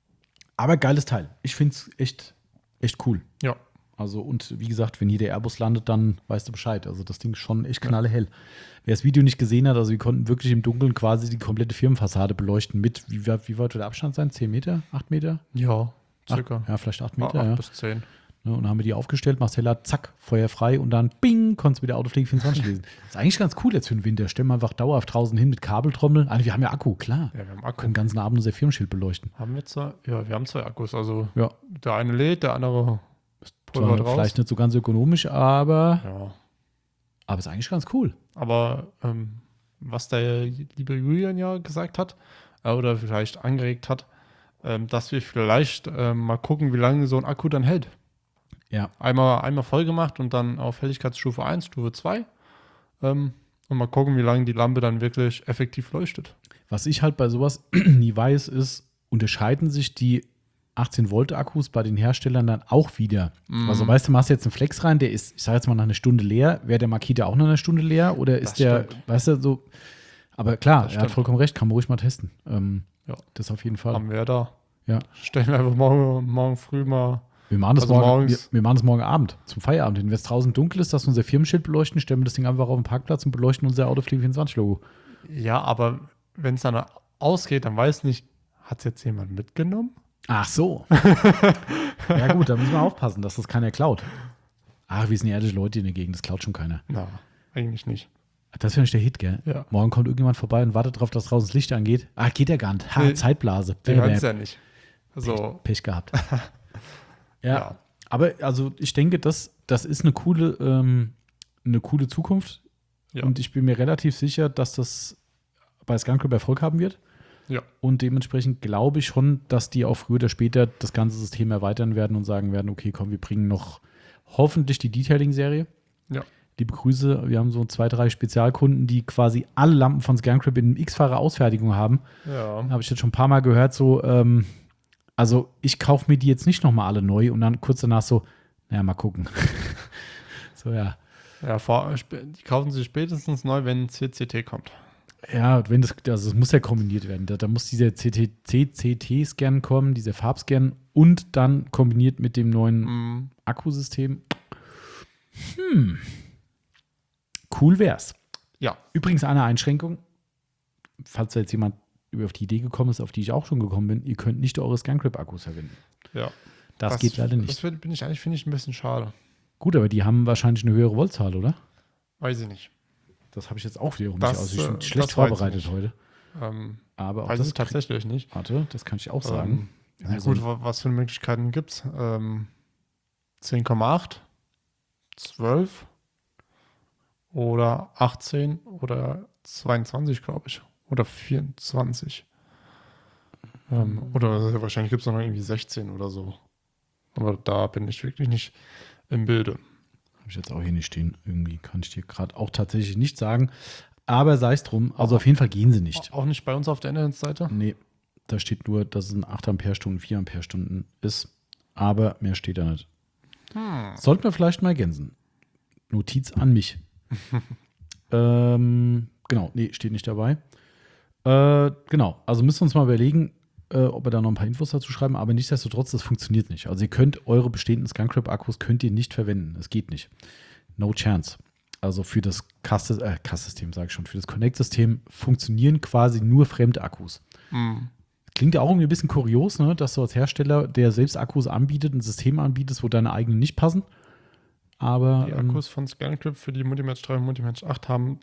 Aber geiles Teil. Ich finde es echt, echt cool. Ja. Also, und wie gesagt, wenn hier der Airbus landet, dann weißt du Bescheid. Also, das Ding ist schon echt knallhell. Wer das Video nicht gesehen hat, also, wir konnten wirklich im Dunkeln quasi die komplette Firmenfassade beleuchten mit, wie, wie weit wird der Abstand sein? zehn Meter? acht Meter? Ja, circa. Acht, ja, vielleicht acht Ah, Meter. acht ja. bis zehn. Ne, und dann haben wir die aufgestellt. Marcel hat zack, Feuer frei und dann bing, konntest du wieder Autopflege vierundzwanzig lesen. Ist eigentlich ganz cool jetzt für den Winter. Stellen wir einfach dauerhaft draußen hin mit Kabeltrommel. Also, wir haben ja Akku, klar. Ja, wir haben Wir Akku. können den ganzen Abend unser Firmenschild beleuchten. Haben wir zwei? Ja, wir haben zwei Akkus. Also Ja. der eine lädt, der andere Zwar pulvert raus. vielleicht nicht so ganz ökonomisch, aber, Ja. aber ist eigentlich ganz cool. Aber ähm, was der liebe Julian ja gesagt hat, äh, oder vielleicht angeregt hat, ähm, dass wir vielleicht ähm, mal gucken, wie lange so ein Akku dann hält. Ja. Einmal, einmal voll gemacht und dann auf Helligkeitsstufe eins, Stufe zwei. Ähm, und mal gucken, wie lange die Lampe dann wirklich effektiv leuchtet. Was ich halt bei sowas nie weiß, ist, unterscheiden sich die achtzehn Volt Akkus bei den Herstellern dann auch wieder? Mhm. Also weißt du, machst jetzt einen Flex rein, der ist, ich sage jetzt mal, nach einer Stunde leer. Wäre der Makita auch nach einer Stunde leer? Oder ist Das der, stimmt. weißt du, so. Aber klar, Das er hat stimmt. vollkommen recht, kann man ruhig mal testen. Ähm, Ja. Das auf jeden Fall. Haben wir da. Ja. Stellen wir einfach morgen, morgen früh mal. Wir machen das Also morgen, wir, morgens- wir machen das morgen Abend, zum Feierabend. Wenn es draußen dunkel ist, dass wir unser Firmenschild beleuchten, stellen wir das Ding einfach auf den Parkplatz und beleuchten unser Autopflege vierundzwanzig Logo. Ja, aber wenn es dann ausgeht, dann weiß nicht, hat es jetzt jemand mitgenommen? Ach so. Ja gut, da müssen wir aufpassen, dass das keiner klaut. Ach, wir sind ehrliche Leute in der Gegend, das klaut schon keiner. Na, eigentlich nicht. Das wäre nicht der Hit, gell? Ja. Morgen kommt irgendjemand vorbei und wartet darauf, dass draußen das Licht angeht. Ah, geht ja gar nicht. Ha, Nee. Zeitblase. Die hören es ja nicht. So. Pech, Pech gehabt. ja. Ja. Aber also ich denke, das, das ist eine coole, ähm, eine coole Zukunft. Ja. Und ich bin mir relativ sicher, dass das bei Skunk Rip Erfolg haben wird. Ja. Und dementsprechend glaube ich schon, dass die auch früher oder später das ganze System erweitern werden und sagen werden, okay, komm, wir bringen noch hoffentlich die Detailing-Serie. Ja. Liebe Grüße, wir haben so zwei, drei Spezialkunden, die quasi alle Lampen von Skunk Rip in x-facher Ausfertigung haben. Ja. Habe ich jetzt schon ein paar Mal gehört, so, ähm, also ich kaufe mir die jetzt nicht nochmal alle neu und dann kurz danach so, naja, mal gucken. so, ja. Ja, vor, die kaufen sie spätestens neu, wenn C C T kommt. Ja, wenn das, also es muss ja kombiniert werden. Da, da muss dieser C C T-Scan kommen, dieser Farbscan und dann kombiniert mit dem neuen Mhm. Akkusystem. Hm. Cool wär's. Ja. Übrigens eine Einschränkung, falls da jetzt jemand über auf die Idee gekommen ist, auf die ich auch schon gekommen bin, ihr könnt nicht eure Skunk Rip Akkus verwenden. Ja. Das, geht leider nicht. Das find- bin ich eigentlich, finde ich, ein bisschen schade. Gut, aber die haben wahrscheinlich eine höhere Voltzahl, oder? Weiß ich nicht. Das habe ich jetzt auch wiederum Das, nicht aus. Ich bin äh, schlecht das weiß ich vorbereitet nicht. heute. Ähm, Aber auch weiß das ich tatsächlich nicht. Warte, das kann ich auch sagen. Ähm, ja, Also- gut, wa- was für Möglichkeiten gibt es? Ähm, zehn Komma acht, zwölf oder achtzehn oder zweiundzwanzig, glaube ich. Oder vierundzwanzig. Ähm, oder wahrscheinlich gibt es noch irgendwie sechzehn oder so. Aber da bin ich wirklich nicht im Bilde. Habe ich jetzt auch hier nicht stehen. Irgendwie kann ich dir gerade auch tatsächlich nicht sagen. Aber sei es drum. Also Auch- auf jeden Fall gehen sie nicht. Auch nicht bei uns auf der Internetseite? Nee, da steht nur, dass es ein acht Ampere-Stunden, vier Ampere-Stunden ist. Aber mehr steht da nicht. Hm. Sollten wir vielleicht mal ergänzen. Notiz an mich. ähm, genau, nee, steht nicht dabei. Äh, genau, also müssen wir uns mal überlegen, äh, ob wir da noch ein paar Infos dazu schreiben, aber nichtsdestotrotz, das funktioniert nicht. Also ihr könnt eure bestehenden Skunk Rip Akkus könnt ihr nicht verwenden. Es geht nicht. No chance. Also für das Cast- äh, Cast-System, sage ich schon, für das Connect-System funktionieren quasi nur fremde Akkus. Hm. Klingt ja auch irgendwie ein bisschen kurios, ne? Dass du als Hersteller, der selbst Akkus anbietet, ein System anbietest, wo deine eigenen nicht passen. Aber Die ähm, Akkus von ScanClip für die Multimatch drei und Multimatch acht haben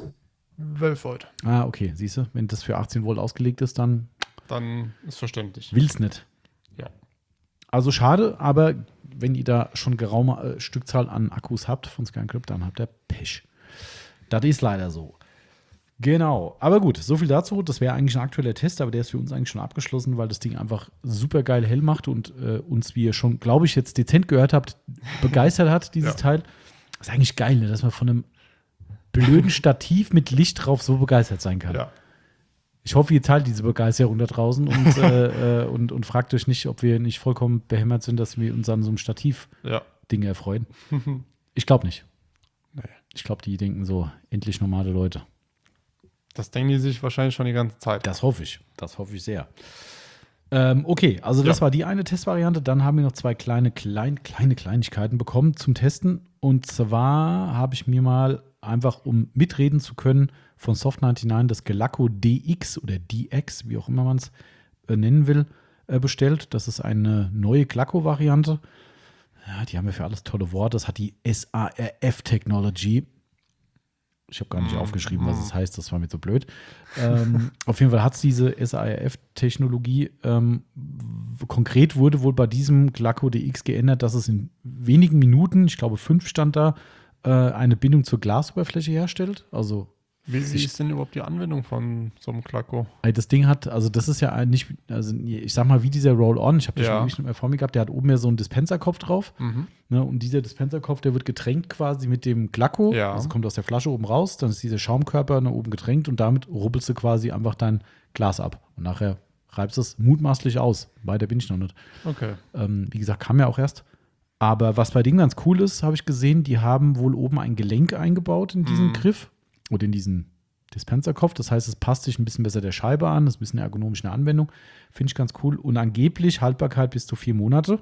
zwölf Volt. ah, okay, siehst du, wenn das für achtzehn Volt ausgelegt ist, dann Dann ist verständlich. will's nicht. Ja. Also schade, aber wenn ihr da schon geraume äh, Stückzahl an Akkus habt von ScanClip, dann habt ihr Pech. Das ist leider so. Genau, aber gut, so viel dazu. Das wäre eigentlich ein aktueller Test, aber der ist für uns eigentlich schon abgeschlossen, weil das Ding einfach super geil hell macht und äh, uns, wie ihr schon, glaube ich, jetzt dezent gehört habt, begeistert hat, dieses Ja. Teil. Das ist eigentlich geil, ne? Dass man von einem blöden Stativ mit Licht drauf so begeistert sein kann. Ja. Ich hoffe, ihr teilt diese Begeisterung da draußen und, äh, äh, und, und fragt euch nicht, ob wir nicht vollkommen behämmert sind, dass wir uns an so einem Stativ-Ding Ja. erfreuen. Ich glaube nicht. Nee. Ich glaube, die denken so, endlich normale Leute. Das denken die sich wahrscheinlich schon die ganze Zeit. Das hoffe ich. Das hoffe ich sehr. Ähm, okay, also das Ja. war die eine Testvariante. Dann haben wir noch zwei kleine, klein, kleine Kleinigkeiten bekommen zum Testen. Und zwar habe ich mir mal einfach, um mitreden zu können, von Soft neunundneunzig das Gelacco D X oder D X, wie auch immer man es äh, nennen will, äh, bestellt. Das ist eine neue Gelacco-Variante. Ja, die haben ja für alles tolle Worte. Das hat die S A R F-Technology. Ich habe gar nicht Mm, aufgeschrieben, was mm. es heißt. Das war mir so blöd. ähm, auf jeden Fall hat es diese S A R F-Technologie. Ähm, w- konkret wurde wohl bei diesem Gelacco D X geändert, dass es in wenigen Minuten, ich glaube fünf stand da, äh, eine Bindung zur Glasoberfläche herstellt. Also Wie, wie sich- ist denn überhaupt die Anwendung von so einem Klacko? Ey, das Ding hat, also das ist ja ein- nicht, also ich sag mal, wie dieser Roll-On, ich habe das Ja. schon ewig nicht mehr vor mir gehabt, der hat oben ja so einen Dispenserkopf drauf. Mhm. Ne, und dieser Dispenserkopf, der wird getränkt quasi mit dem Glacko. Ja. Also kommt aus der Flasche oben raus, dann ist dieser Schaumkörper nach oben getränkt und damit rubbelst du quasi einfach dein Glas ab. Und nachher reibst du es mutmaßlich aus. Weiter bin ich noch nicht. Okay. Ähm, wie gesagt, kam ja auch erst. Aber was bei denen ganz cool ist, habe ich gesehen, die haben wohl oben ein Gelenk eingebaut in diesen Mhm. Griff oder in diesen Dispenserkopf. Das heißt, es passt sich ein bisschen besser der Scheibe an. Das ist ein bisschen ergonomisch eine Anwendung. Finde ich ganz cool. Und angeblich Haltbarkeit bis zu vier Monate.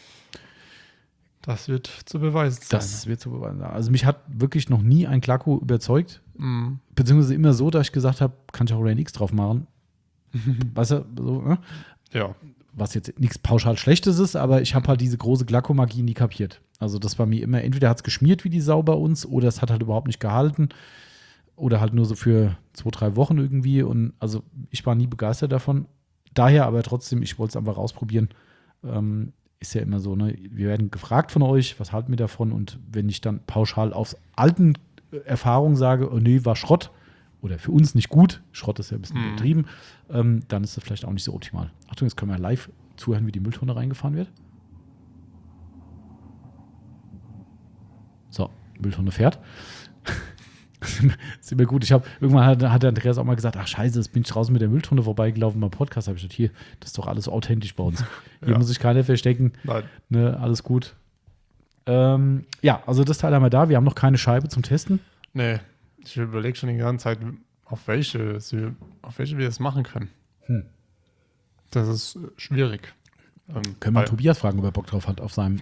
Das wird zu beweisen sein. Das wird so beweisen. Also mich hat wirklich noch nie ein Glacco überzeugt. Mhm. Beziehungsweise immer so, dass ich gesagt habe, kann ich auch Rain X drauf machen. Weißt du, so, ne? Ja. was jetzt nichts pauschal Schlechtes ist, aber ich habe halt diese große Glacko-Magie nie kapiert. Also das war mir immer, entweder hat es geschmiert wie die Sau bei uns oder es hat halt überhaupt nicht gehalten oder halt nur so für zwei, drei Wochen irgendwie. Und also ich war nie begeistert davon. Daher aber trotzdem, ich wollte es einfach ausprobieren. Ähm, ist ja immer so, ne? Wir werden gefragt von euch, was halten wir davon? Und wenn ich dann pauschal aus alten Erfahrungen sage, oh nee, war Schrott oder für uns nicht gut, Schrott ist ja ein bisschen Mhm. übertrieben, ähm, dann ist das vielleicht auch nicht so optimal. Achtung, jetzt können wir live zuhören, wie die Mülltonne reingefahren wird. So, Mülltonne fährt. Ist immer gut. Ich habe irgendwann hat, hat der Andreas auch mal gesagt, ach scheiße, jetzt bin ich draußen mit der Mülltonne vorbeigelaufen beim Podcast. Habe ich gesagt, hier, das ist doch alles authentisch bei uns. Hier Ja. muss sich keiner verstecken. Nein. Ne, alles gut. Ähm, ja, also das Teil haben wir da. Wir haben noch keine Scheibe zum Testen. Nee, ich überlege schon die ganze Zeit, auf welche, sie- auf welche wir das machen können. Hm. Das ist äh, schwierig. Ähm, Können wir weil- Tobias fragen, ob er Bock drauf hat auf seinem.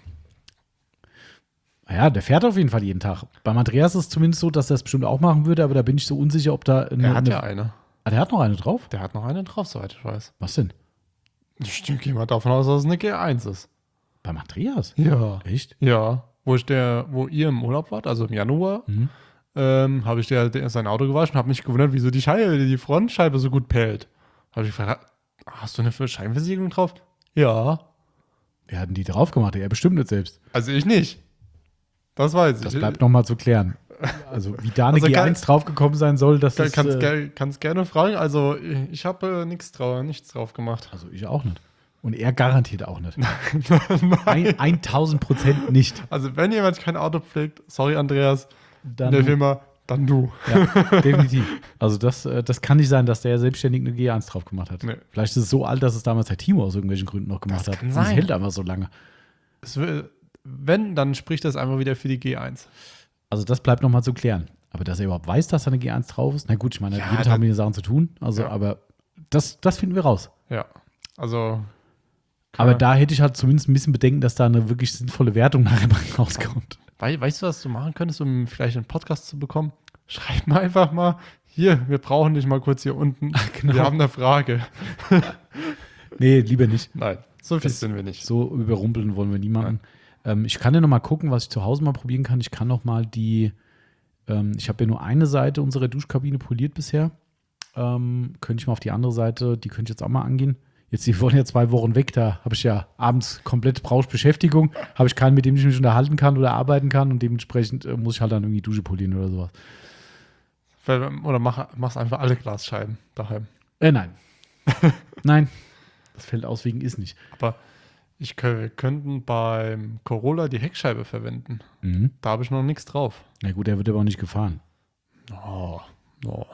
Naja, der fährt auf jeden Fall jeden Tag. Beim Andreas ist es zumindest so, dass er es bestimmt auch machen würde, aber da bin ich so unsicher, ob da. Eine, Er hat eine, ja eine. Ah, der hat noch eine drauf? Der hat noch eine drauf, soweit ich weiß. Was denn? Ich gehe mal davon aus, dass es eine G eins ist. Beim Andreas? Ja. Echt? Ja. Wo ich der, wo ihr im Urlaub wart, also im Januar, Mhm. ähm, habe ich der, der sein Auto gewaschen und habe mich gewundert, wieso die Scheibe, die Frontscheibe so gut pellt. Habe ich gefragt, hast du eine Scheibenversiegelung drauf? Ja. Wir hatten die drauf gemacht, er bestimmt nicht selbst. Also ich nicht. Das weiß ich. Das bleibt nochmal zu klären. Also, wie da eine Also G kann- eins draufgekommen sein soll, das Kann, ist. kannst, Äh, ger kannst gerne fragen. Also ich habe äh, nichts drauf, nichts drauf gemacht. also, ich auch nicht. Und er garantiert auch nicht. Ein, tausend Prozent nicht. Also wenn jemand kein Auto pflegt, sorry Andreas, Dann, in der Firma, dann du. Ja, definitiv. Also das, äh, das kann nicht sein, dass der selbstständig eine G eins drauf gemacht hat. Nee. Vielleicht ist es so alt, dass es damals der Timo aus irgendwelchen Gründen noch gemacht Das hat. kann Und sein. es hält einfach so lange. Es will, wenn, dann spricht das einfach wieder für die G eins. Also das bleibt nochmal zu klären. Aber dass er überhaupt weiß, dass da eine G eins drauf ist, na gut, ich meine, Ja, jeden Tag das- haben wir die Sachen zu tun. Also, Ja. aber das, das finden wir raus. Ja, also. Aber da hätte ich halt zumindest ein bisschen Bedenken, dass da eine wirklich sinnvolle Wertung nachher mal rauskommt. Wei- Weißt du, was du machen könntest, um vielleicht einen Podcast zu bekommen? Schreib mir einfach mal, hier, wir brauchen dich mal kurz hier unten. genau. Wir haben eine Frage. Nee, lieber nicht. Nein, so viel Das- sind wir nicht. So überrumpeln wollen wir niemanden. Ähm, ich kann ja noch mal gucken, was ich zu Hause mal probieren kann. Ich kann noch mal die, ähm, ich habe ja nur eine Seite unserer Duschkabine poliert bisher. Ähm, könnte ich mal auf die andere Seite, die könnte ich jetzt auch mal angehen. Jetzt, die wollen ja zwei Wochen weg, da habe ich ja abends komplett Brauschbeschäftigung, habe ich keinen, mit dem ich mich unterhalten kann oder arbeiten kann und dementsprechend äh, muss ich halt dann irgendwie Dusche polieren oder sowas. Oder mach, mach's einfach alle Glasscheiben daheim. Äh, nein. Nein. Das fällt aus wegen ist nicht. Aber ich, kö- wir könnten beim Corolla die Heckscheibe verwenden. Mhm. Da habe ich noch nichts drauf. Na gut, der wird aber auch nicht gefahren. Oh, oh.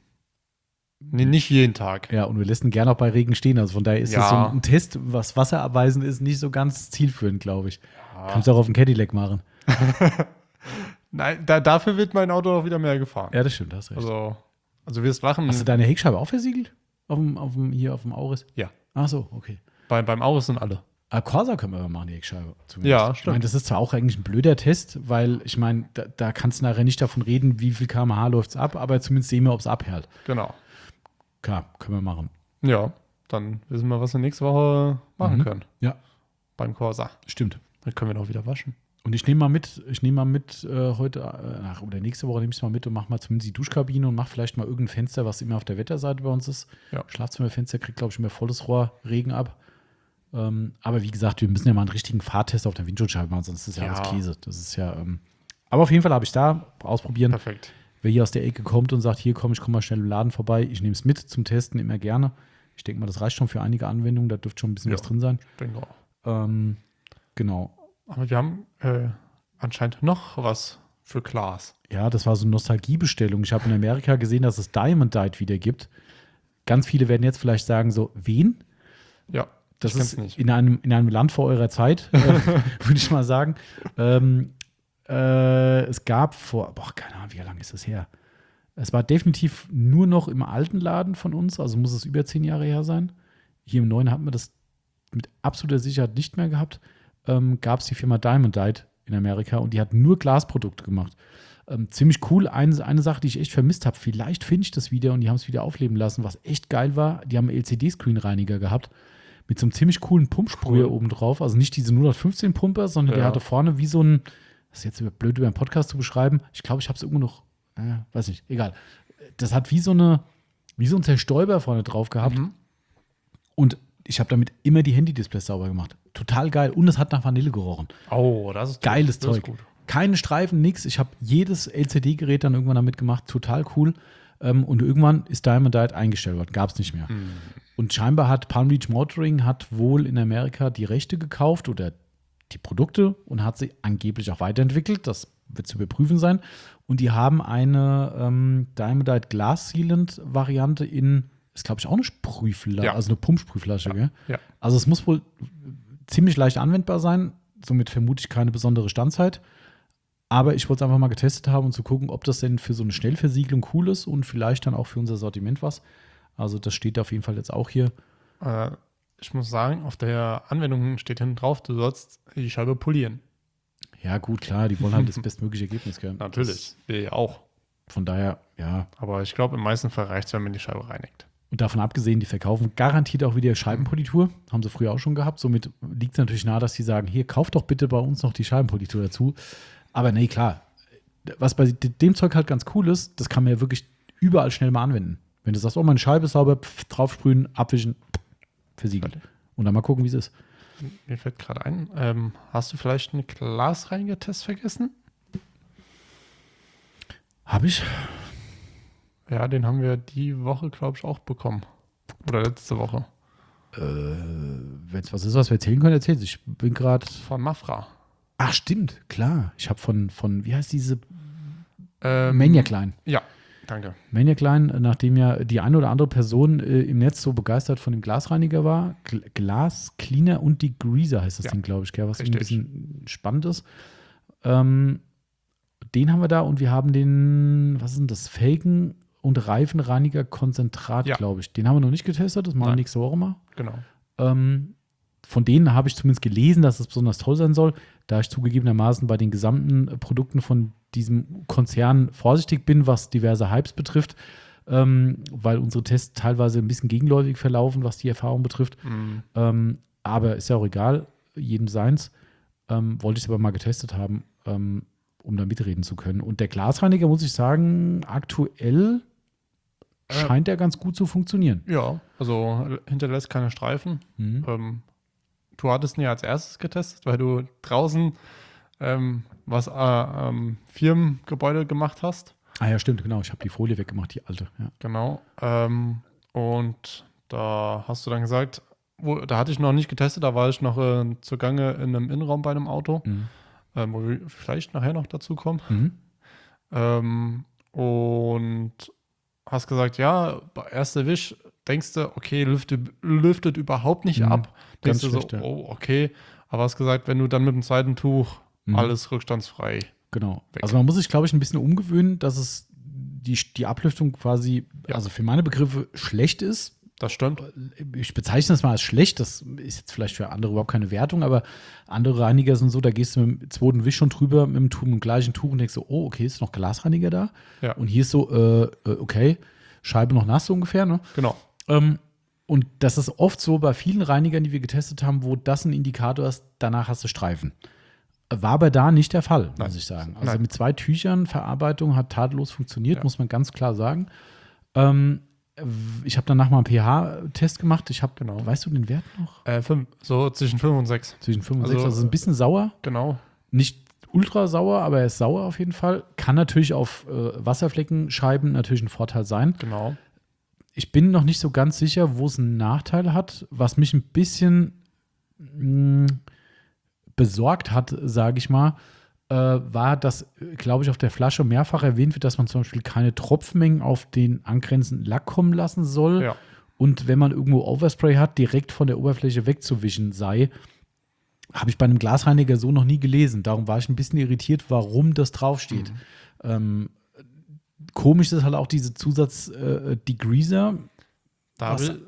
Nee, nicht jeden Tag. Ja, und wir lassen gerne auch bei Regen stehen. Also von daher ist Ja. das so ein Test, was wasserabweisend ist, nicht so ganz zielführend, glaube ich. Ja. Kannst du auch auf dem Cadillac machen. Nein, da, dafür wird mein Auto auch wieder mehr gefahren. Ja, das stimmt, hast recht. Also, also wir lachen Hast du deine Heckscheibe auch versiegelt? Auf dem, auf dem, hier auf dem Auris? Ja. Ach so, okay. bei, beim Auris sind alle. Ah, Corsa können wir aber machen, die Heckscheibe. Zumindest. Ja, Ich stimmt. meine, das ist zwar auch eigentlich ein blöder Test, weil ich meine, da, da kannst du nachher nicht davon reden, wie viel Kilometer pro Stunde läuft es ab, aber zumindest sehen wir, ob es abhält. Genau. Klar, können wir machen. Ja, dann wissen wir, was wir nächste Woche machen Mhm. können. Ja. Beim Corsa. Stimmt. Dann können wir noch wieder waschen. Und ich nehme mal mit, ich nehme mal mit äh, heute äh, ach, oder nächste Woche nehme ich es mal mit und mache mal zumindest die Duschkabine und mache vielleicht mal irgendein Fenster, was immer auf der Wetterseite bei uns ist. Ja. Schlafzimmerfenster kriegt, glaube ich, immer volles Rohr Regen ab. Ähm, aber wie gesagt, wir müssen ja mal einen richtigen Fahrtest auf der Windschutzscheibe machen, sonst ist das ja, Ja. alles Käse. Das ist ja. Ähm, aber auf jeden Fall habe ich da ausprobieren. Perfekt. Wer hier aus der Ecke kommt und sagt, hier komm, ich komme mal schnell im Laden vorbei, ich nehme es mit zum Testen immer gerne. Ich denke mal, das reicht schon für einige Anwendungen, da dürfte schon ein bisschen Ja. was drin sein. Denke auch. Ähm, genau. Aber wir haben äh, anscheinend noch was für Glas. Ja, das war so eine Nostalgiebestellung. Ich habe in Amerika gesehen, dass es Diamond Dite wieder gibt. Ganz viele werden jetzt vielleicht sagen so, wen? Ja, Das ich kenn's ist nicht. in einem, in einem Land vor eurer Zeit, äh, würde ich mal sagen. Ähm, äh, es gab vor, boah, keine Ahnung, wie lange ist das her? Es war definitiv nur noch im alten Laden von uns, also muss es über zehn Jahre her sein. Hier im neuen hatten wir das mit absoluter Sicherheit nicht mehr gehabt. Ähm, gab es die Firma Diamond Dite in Amerika und die hat nur Glasprodukte gemacht. Ähm, ziemlich cool. Eine, eine Sache, die ich echt vermisst habe, vielleicht finde ich das wieder und die haben es wieder aufleben lassen, was echt geil war. Die haben einen L C D-Screen-Reiniger gehabt, mit so einem ziemlich coolen Pumpsprüher Cool. oben drauf. Also nicht diese null fünfzehn Pumper, sondern der Ja. hatte vorne wie so ein, das ist jetzt über- blöd über einen Podcast zu beschreiben. Ich glaube, ich habe es irgendwo noch, äh, weiß nicht, egal. Das hat wie so eine, wie so ein Zerstäuber vorne drauf gehabt. Mhm. Und ich habe damit immer die Handy-Displays sauber gemacht. Total geil. Und es hat nach Vanille gerochen. Oh, das ist Geiles das ist Zeug. gut. Keine Streifen, nix. Ich habe jedes L C D-Gerät dann irgendwann damit gemacht. Total cool. Ähm, und irgendwann ist Diamond Diet eingestellt worden. Gab es nicht mehr. Mhm. Und scheinbar hat Palm Beach Motoring hat wohl in Amerika die Rechte gekauft oder die Produkte und hat sie angeblich auch weiterentwickelt. Das wird zu überprüfen sein. Und die haben eine ähm, Diamond Diet Glass Sealant Variante in, ist glaube ich auch eine Sprühflasche, Ja. also eine Pumpsprühflasche. Gell? Ja. Also es muss wohl ziemlich leicht anwendbar sein. Somit vermute ich keine besondere Standzeit. Aber ich wollte es einfach mal getestet haben, um zu gucken, ob das denn für so eine Schnellversiegelung cool ist und vielleicht dann auch für unser Sortiment was. Also das steht auf jeden Fall jetzt auch hier. Äh, ich muss sagen, auf der Anwendung steht hinten drauf, du sollst die Scheibe polieren. Ja gut, klar, die wollen halt das bestmögliche Ergebnis. Gell? Natürlich. Wir ja auch. Das, von daher, ja. Aber ich glaube, im meisten Fall reicht es, wenn man die Scheibe reinigt. Und davon abgesehen, die verkaufen garantiert auch wieder Scheibenpolitur. Haben sie früher auch schon gehabt. Somit liegt es natürlich nahe, dass die sagen, hier, kauft doch bitte bei uns noch die Scheibenpolitur dazu. Aber nee, klar. Was bei dem Zeug halt ganz cool ist, das kann man ja wirklich überall schnell mal anwenden. Wenn du sagst, oh, meine Scheibe ist sauber, pf, draufsprühen, abwischen, pff, versiegelt. Und dann mal gucken, wie es ist. Mir fällt gerade ein, ähm, hast du vielleicht einen Glasreiniger-Test vergessen? Habe ich? Ja, den haben wir die Woche, glaube ich, auch bekommen. Oder letzte Woche. Äh, wenn es was ist, was wir erzählen können, erzählt. Ich bin gerade. Von Mafra. Ach, stimmt, klar. Ich habe von, von, wie heißt diese? Ähm, Maniac Line. Ja, danke. Maniac Line, nachdem ja die eine oder andere Person äh, im Netz so begeistert von dem Glasreiniger war, Gl Glas Cleaner und Degreaser heißt das Ja, Ding, glaube ich, gell, was richtig. ein bisschen spannend ist. Ähm, den haben wir da und wir haben den, was ist denn das, Felgen- und Reifenreiniger-Konzentrat, Ja. glaube ich. Den haben wir noch nicht getestet, das machen wir Nein. nächste Woche mal. Genau. Ähm, von denen habe ich zumindest gelesen, dass es besonders toll sein soll, da ich zugegebenermaßen bei den gesamten äh, Produkten von diesem Konzern vorsichtig bin, was diverse Hypes betrifft, ähm, weil unsere Tests teilweise ein bisschen gegenläufig verlaufen, was die Erfahrung betrifft. Mhm. Ähm, aber ist ja auch egal, jedem seins. Ähm, wollte ich es aber mal getestet haben, ähm, um da mitreden zu können. Und der Glasreiniger, muss ich sagen, aktuell Äh. scheint er ganz gut zu funktionieren. Ja, also hinterlässt keine Streifen. Mhm. Ähm, du hattest ihn ja als erstes getestet, weil du draußen ähm, was äh, ähm, Firmengebäude gemacht hast. Ah ja, stimmt, genau. Ich habe die Folie weggemacht, die alte. Ja. Genau. Ähm, und da hast du dann gesagt, wo, da hatte ich noch nicht getestet, da war ich noch äh, zugange in einem Innenraum bei einem Auto, Mhm. ähm, wo wir vielleicht nachher noch dazu kommen. Mhm. Ähm, und hast gesagt, ja, bei erster Wisch denkst du, okay, lüftet, lüftet überhaupt nicht Mhm. ab. Ganz Denkst du schlecht, so, ja. oh, okay. Aber hast gesagt, wenn du dann mit dem zweiten Tuch Mhm. alles rückstandsfrei. Genau. Weg. Also man muss sich, glaube ich, ein bisschen umgewöhnen, dass es die, die Ablüftung quasi, Ja. also für meine Begriffe, schlecht ist. Das stimmt. Ich bezeichne das mal als schlecht. Das ist jetzt vielleicht für andere überhaupt keine Wertung, aber andere Reiniger sind so, da gehst du mit dem zweiten Wisch schon drüber mit dem, Tuch, mit dem gleichen Tuch und denkst so, oh, okay, ist noch Glasreiniger da? Ja. Und hier ist so, äh, äh, okay, Scheibe noch nass so ungefähr, ne? Genau. Ähm, und das ist oft so bei vielen Reinigern, die wir getestet haben, wo das ein Indikator ist, danach hast du Streifen. War aber da nicht der Fall, Nein. muss ich sagen. Also Nein. mit zwei Tüchern, Verarbeitung hat tadellos funktioniert, Ja. muss man ganz klar sagen. Ähm, ich habe danach mal einen pH-Test gemacht. Ich habe, Genau. weißt du den Wert noch? Äh, fünf, so zwischen fünf und sechs. Zwischen fünf und sechs. Also, Also ist ein bisschen sauer. Genau. Nicht ultra sauer, aber er ist sauer auf jeden Fall. Kann natürlich auf äh, Wasserfleckenscheiben natürlich ein Vorteil sein. Genau. Ich bin noch nicht so ganz sicher, wo es einen Nachteil hat. Was mich ein bisschen mh, besorgt hat, sage ich mal, äh, war, dass, glaube ich, auf der Flasche mehrfach erwähnt wird, dass man zum Beispiel keine Tropfmengen auf den angrenzenden Lack kommen lassen soll. Ja. Und wenn man irgendwo Overspray hat, direkt von der Oberfläche wegzuwischen sei. Habe ich bei einem Glasreiniger so noch nie gelesen. Darum war ich ein bisschen irritiert, warum das draufsteht. Mhm. Ähm, komisch ist halt auch diese Zusatz-Degreaser. Da Was- will,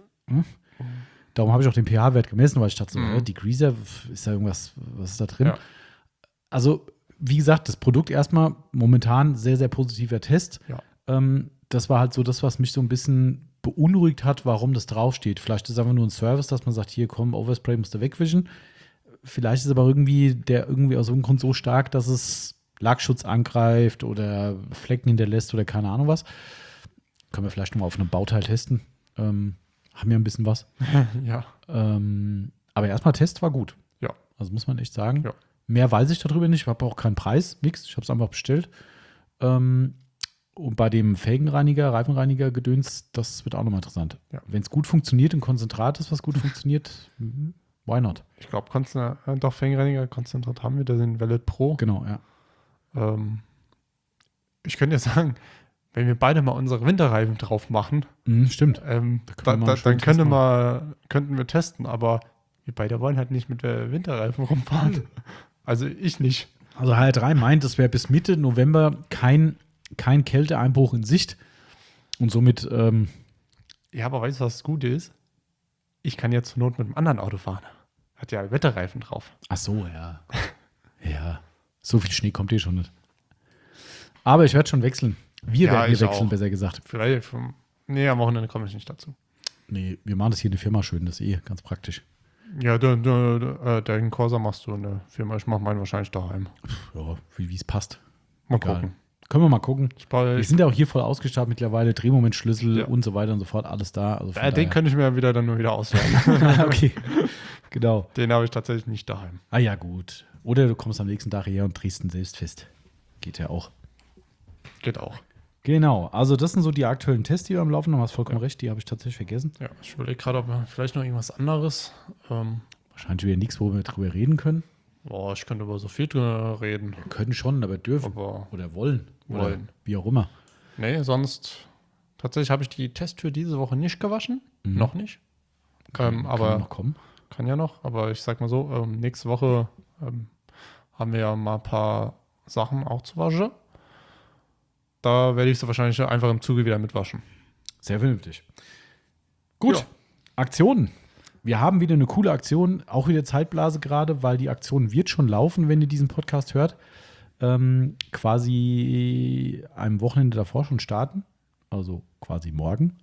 Darum habe ich auch den pH-Wert gemessen, weil ich dachte so, Mhm. äh, Degreaser, ist da irgendwas, was ist da drin? Ja. Also, wie gesagt, das Produkt erstmal momentan sehr, sehr positiver Test. Ja. Ähm, das war halt so das, was mich so ein bisschen beunruhigt hat, warum das draufsteht. Vielleicht ist es einfach nur ein Service, dass man sagt, hier komm, Overspray musst du wegwischen. Vielleicht ist aber irgendwie der irgendwie aus irgendeinem Grund so stark, dass es Lackschutz angreift oder Flecken hinterlässt oder keine Ahnung was. Können wir vielleicht noch mal auf einem Bauteil testen. Ähm, haben ja ein bisschen was. Ja. Ähm, aber erstmal Test war gut. Ja. Also muss man echt sagen. Ja. Mehr weiß ich darüber nicht. Ich habe auch keinen Preis, nichts. Ich habe es einfach bestellt. Ähm, und bei dem Felgenreiniger, Reifenreiniger Gedöns, das wird auch nochmal interessant. Ja. Wenn es gut funktioniert und Konzentrat ist, was gut funktioniert, mhm, why not? Ich glaube, Konzentrat, äh, doch, Felgenreiniger, Konzentrat haben wir, da sind Velvet Pro. Genau, ja. Ähm, ich könnte ja sagen, wenn wir beide mal unsere Winterreifen drauf machen, Mhm, stimmt. ähm, Da können da, wir mal da, einen schönen dann könnte Test mal, könnten wir testen, aber wir beide wollen halt nicht mit der Winterreifen rumfahren. Also ich nicht. Also H R drei meint, es wäre bis Mitte November kein, kein Kälteeinbruch in Sicht. Und somit, ähm, Ja, aber weißt du, was das Gute ist? Ich kann jetzt zur Not mit einem anderen Auto fahren. Hat ja Wetterreifen drauf. ach so, ja. Ja, so viel Schnee kommt eh schon nicht. Aber ich werde schon wechseln. Wir Ja, werden hier ich wechseln, auch. besser gesagt. Vielleicht vom. Nee, am Wochenende komme ich nicht dazu. Nee, wir machen das hier in der Firma schön, das ist eh ganz praktisch. Ja, der, der, der, den Corsa machst du in der Firma. Ich mache meinen wahrscheinlich daheim. Ja, wie es passt. Mal Egal. gucken. Können wir mal gucken. Ich brauche- Wir sind ja auch hier voll ausgestattet mittlerweile, Drehmomentschlüssel Ja. und so weiter und so fort, alles da. Also von äh, den daher- könnte ich mir wieder dann nur wieder ausleihen. okay, genau. Den habe ich tatsächlich nicht daheim. Ah ja, gut. Oder du kommst am nächsten Tag her und drehst ihn selbst fest. Geht ja auch. Geht auch. Genau, also das sind so die aktuellen Tests, die wir am Laufen haben. Du hast vollkommen recht, die habe ich tatsächlich vergessen. Ja, ich überlege gerade, ob wir vielleicht noch irgendwas anderes. Ähm, Wahrscheinlich wieder nichts, wo wir drüber reden können. boah, ich könnte über so viel drüber reden. Wir können schon, aber dürfen. Aber Oder wollen. Oder Wollen. wie auch immer. nee, sonst tatsächlich habe ich die Testtür diese Woche nicht gewaschen. Mhm. Noch nicht. Ähm, Kann aber noch kommen. kann ja noch. Aber ich sag mal so, ähm, nächste Woche ähm, haben wir ja mal ein paar Sachen auch zu waschen. Da werde ich sie wahrscheinlich einfach im Zuge wieder mitwaschen. Sehr vernünftig. Gut, Ja. Aktionen. Wir haben wieder eine coole Aktion, auch wieder Zeitblase gerade, weil die Aktion wird schon laufen, wenn ihr diesen Podcast hört. Ähm, quasi am Wochenende davor schon starten. Also quasi morgen.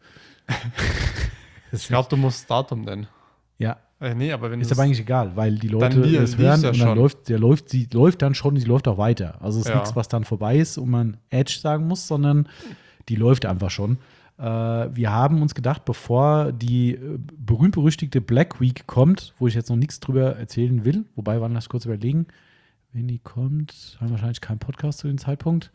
Ich glaube, du musst das Datum nennen. Ja, Äh, nee, aber wenn ist es- aber eigentlich egal, weil die Leute Dann li- es lief's hören ja und dann schon. läuft, der läuft, sie läuft dann schon, sie läuft auch weiter. Also es ist Ja. nichts, was dann vorbei ist und man Edge sagen muss, sondern die läuft einfach schon. Äh, wir haben uns gedacht, bevor die äh, berühmt-berüchtigte Black Week kommt, wo ich jetzt noch nichts drüber erzählen will, wobei, wann lass ich kurz überlegen, wenn die kommt, haben wir wahrscheinlich keinen Podcast zu dem Zeitpunkt.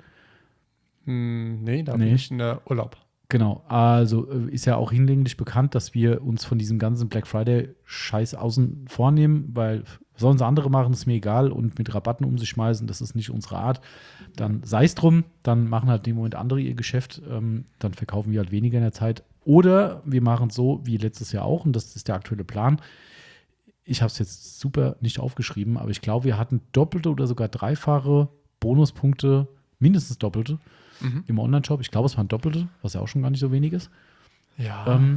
Hm, nee, da Nee. bin ich in der Urlaub. Genau, also äh, ist ja auch hinlänglich bekannt, dass wir uns von diesem ganzen Black Friday-Scheiß außen vornehmen, weil sollen sie andere machen, ist mir egal und mit Rabatten um sich schmeißen, das ist nicht unsere Art. Dann sei es drum, dann machen halt in dem Moment andere ihr Geschäft, ähm, dann verkaufen wir halt weniger in der Zeit. Oder wir machen es so wie letztes Jahr auch und das ist der aktuelle Plan. Ich habe es jetzt super nicht aufgeschrieben, aber ich glaube, wir hatten doppelte oder sogar dreifache Bonuspunkte, mindestens doppelte Mhm. im Online-Shop. Ich glaube, es waren doppelte, was ja auch schon gar nicht so wenig ist. Ja. Ähm,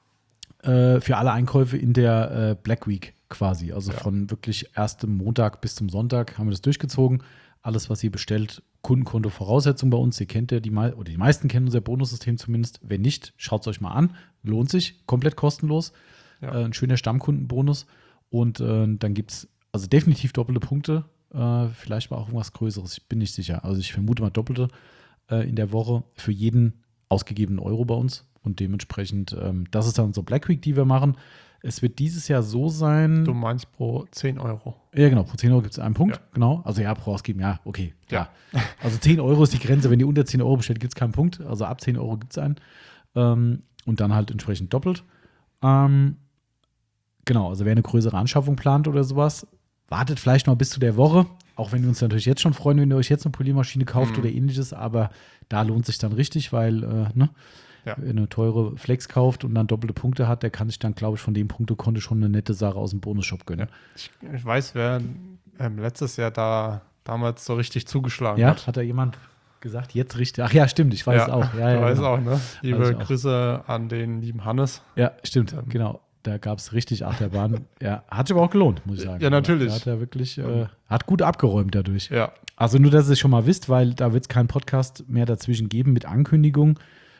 äh, für alle Einkäufe in der äh, Black Week quasi. Also Ja. von wirklich erstem Montag bis zum Sonntag haben wir das durchgezogen. Alles, was ihr bestellt, Kundenkonto Voraussetzung bei uns. Ihr kennt ja die mei- oder die meisten kennen unser Bonussystem zumindest. Wenn nicht, schaut es euch mal an. Lohnt sich, komplett kostenlos. Ja. Äh, ein schöner Stammkundenbonus. Und äh, dann gibt es also definitiv doppelte Punkte. Äh, vielleicht mal auch irgendwas Größeres. Ich bin nicht sicher. Also ich vermute mal doppelte äh, in der Woche für jeden ausgegebenen Euro bei uns. Und dementsprechend, ähm, das ist dann unsere Black Week, die wir machen. Es wird dieses Jahr so sein. Du meinst pro zehn Euro. Ja, genau, pro zehn Euro gibt es einen Punkt. Ja. Genau. Also ja, pro ausgeben, ja, okay. Ja. Ja. Also zehn Euro ist die Grenze. Wenn ihr unter zehn Euro bestellt, gibt es keinen Punkt. Also ab zehn Euro gibt es einen. Ähm, und dann halt entsprechend doppelt. Ähm, genau, also wer eine größere Anschaffung plant oder sowas, wartet vielleicht noch bis zu der Woche. Auch wenn wir uns natürlich jetzt schon freuen, wenn ihr euch jetzt eine Poliermaschine kauft Mhm. oder ähnliches. Aber da lohnt sich dann richtig, weil, äh, ne? Ja. Wer eine teure Flex kauft und dann doppelte Punkte hat, der kann sich dann, glaube ich, von dem Punktekonto schon eine nette Sache aus dem Bonusshop gönnen. Ich, ich weiß, wer ähm, letztes Jahr da damals so richtig zugeschlagen Ja, hat. hat da jemand gesagt, jetzt richtig? Ach ja, stimmt, ich weiß es auch. Ja, du ja, weißt genau. auch, ne? Liebe Weiß ich auch. Grüße an den lieben Hannes. Ja, stimmt, Ähm. genau. Da gab es richtig Achterbahn. Ja, hat sich aber auch gelohnt, muss ich sagen. Ja, natürlich. Da hat er wirklich, äh, hat gut abgeräumt dadurch. Ja. Also nur, dass ihr es schon mal wisst, weil da wird es keinen Podcast mehr dazwischen geben mit Ankündigung.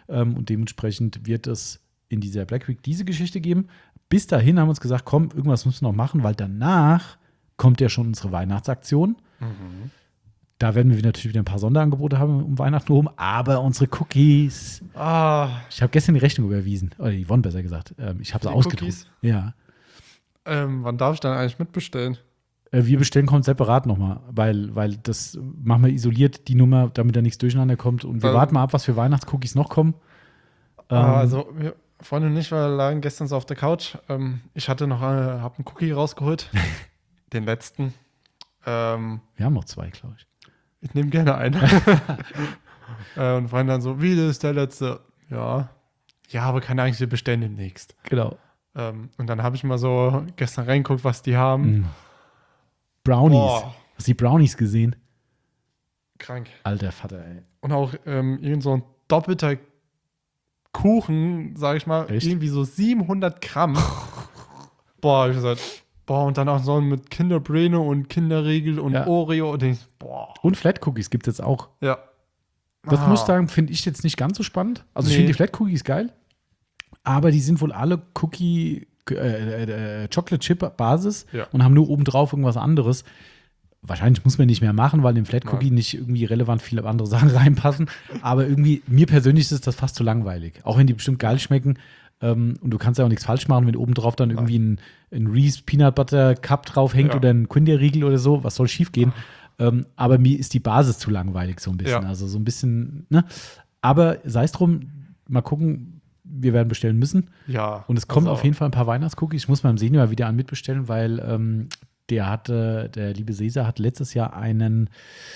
Ähm, und dementsprechend wird es in dieser Black Week diese Geschichte geben. Bis dahin haben wir uns gesagt, komm, irgendwas müssen wir noch machen, weil danach kommt ja schon unsere Weihnachtsaktion. Mhm. Da werden wir natürlich wieder ein paar Sonderangebote haben um Weihnachten rum, aber unsere Cookies. Ah, Ich habe gestern die Rechnung überwiesen, oder die Yvonne besser gesagt. Ähm, ich habe sie Die ausgedruckt. Cookies? Ja. ähm, wann darf ich dann eigentlich mitbestellen? Äh, wir bestellen kommt separat nochmal, weil, weil das machen wir isoliert, die Nummer, damit da nichts durcheinander kommt. Und wir Weil- warten mal ab, was für Weihnachtscookies noch kommen. Ähm, Ah, also, wir, Freunde und ich wir lagen gestern so auf der Couch. Ähm, ich hatte noch, äh, hab einen Cookie rausgeholt. Den letzten. Ähm, wir haben noch zwei, glaube ich. ich nehme gerne einen. äh, und Freunde dann so, wie, das ist der letzte? Ja. Ja, aber keine Angst, wir bestellen demnächst. Genau. Ähm, und dann habe ich mal so gestern reingeguckt, was die haben. Mhm. Brownies. Boah. Hast du die Brownies gesehen? Krank. Alter Vater, ey. Und auch ähm, irgend so ein doppelter Kuchen, sag ich mal, Echt? irgendwie so siebenhundert Gramm. Boah, ich hab gesagt, boah, und dann auch so mit Kinder Bueno und Kinderriegel und Ja. Oreo und ich, boah. Und Flat Cookies gibt es jetzt auch. Ja. Das Ah. muss ich sagen, finde ich jetzt nicht ganz so spannend. Also ich Nee. finde die Flat Cookies geil, aber die sind wohl alle Cookie, äh, äh, äh, Chocolate Chip Basis Ja. und haben nur obendrauf irgendwas anderes. Wahrscheinlich muss man nicht mehr machen, weil in den Flat Nein. Cookie nicht irgendwie relevant viele andere Sachen reinpassen. Aber irgendwie, mir persönlich ist das fast zu langweilig. Auch wenn die bestimmt geil schmecken. Ähm, und du kannst ja auch nichts falsch machen, wenn obendrauf dann irgendwie ein, ein Reese Peanut Butter Cup draufhängt Ja. oder ein Kinderriegel oder so. Was soll schief gehen? Ähm, aber mir ist die Basis zu langweilig so ein bisschen. Ja. Also so ein bisschen, ne? Aber sei es drum, mal gucken, wir werden bestellen müssen. Ja. Und es kommen also, auf jeden Fall ein paar Weihnachtscookies. Ich muss meinem Senior wieder an mitbestellen, weil ähm, der hatte, der liebe Cesar hat letztes Jahr einen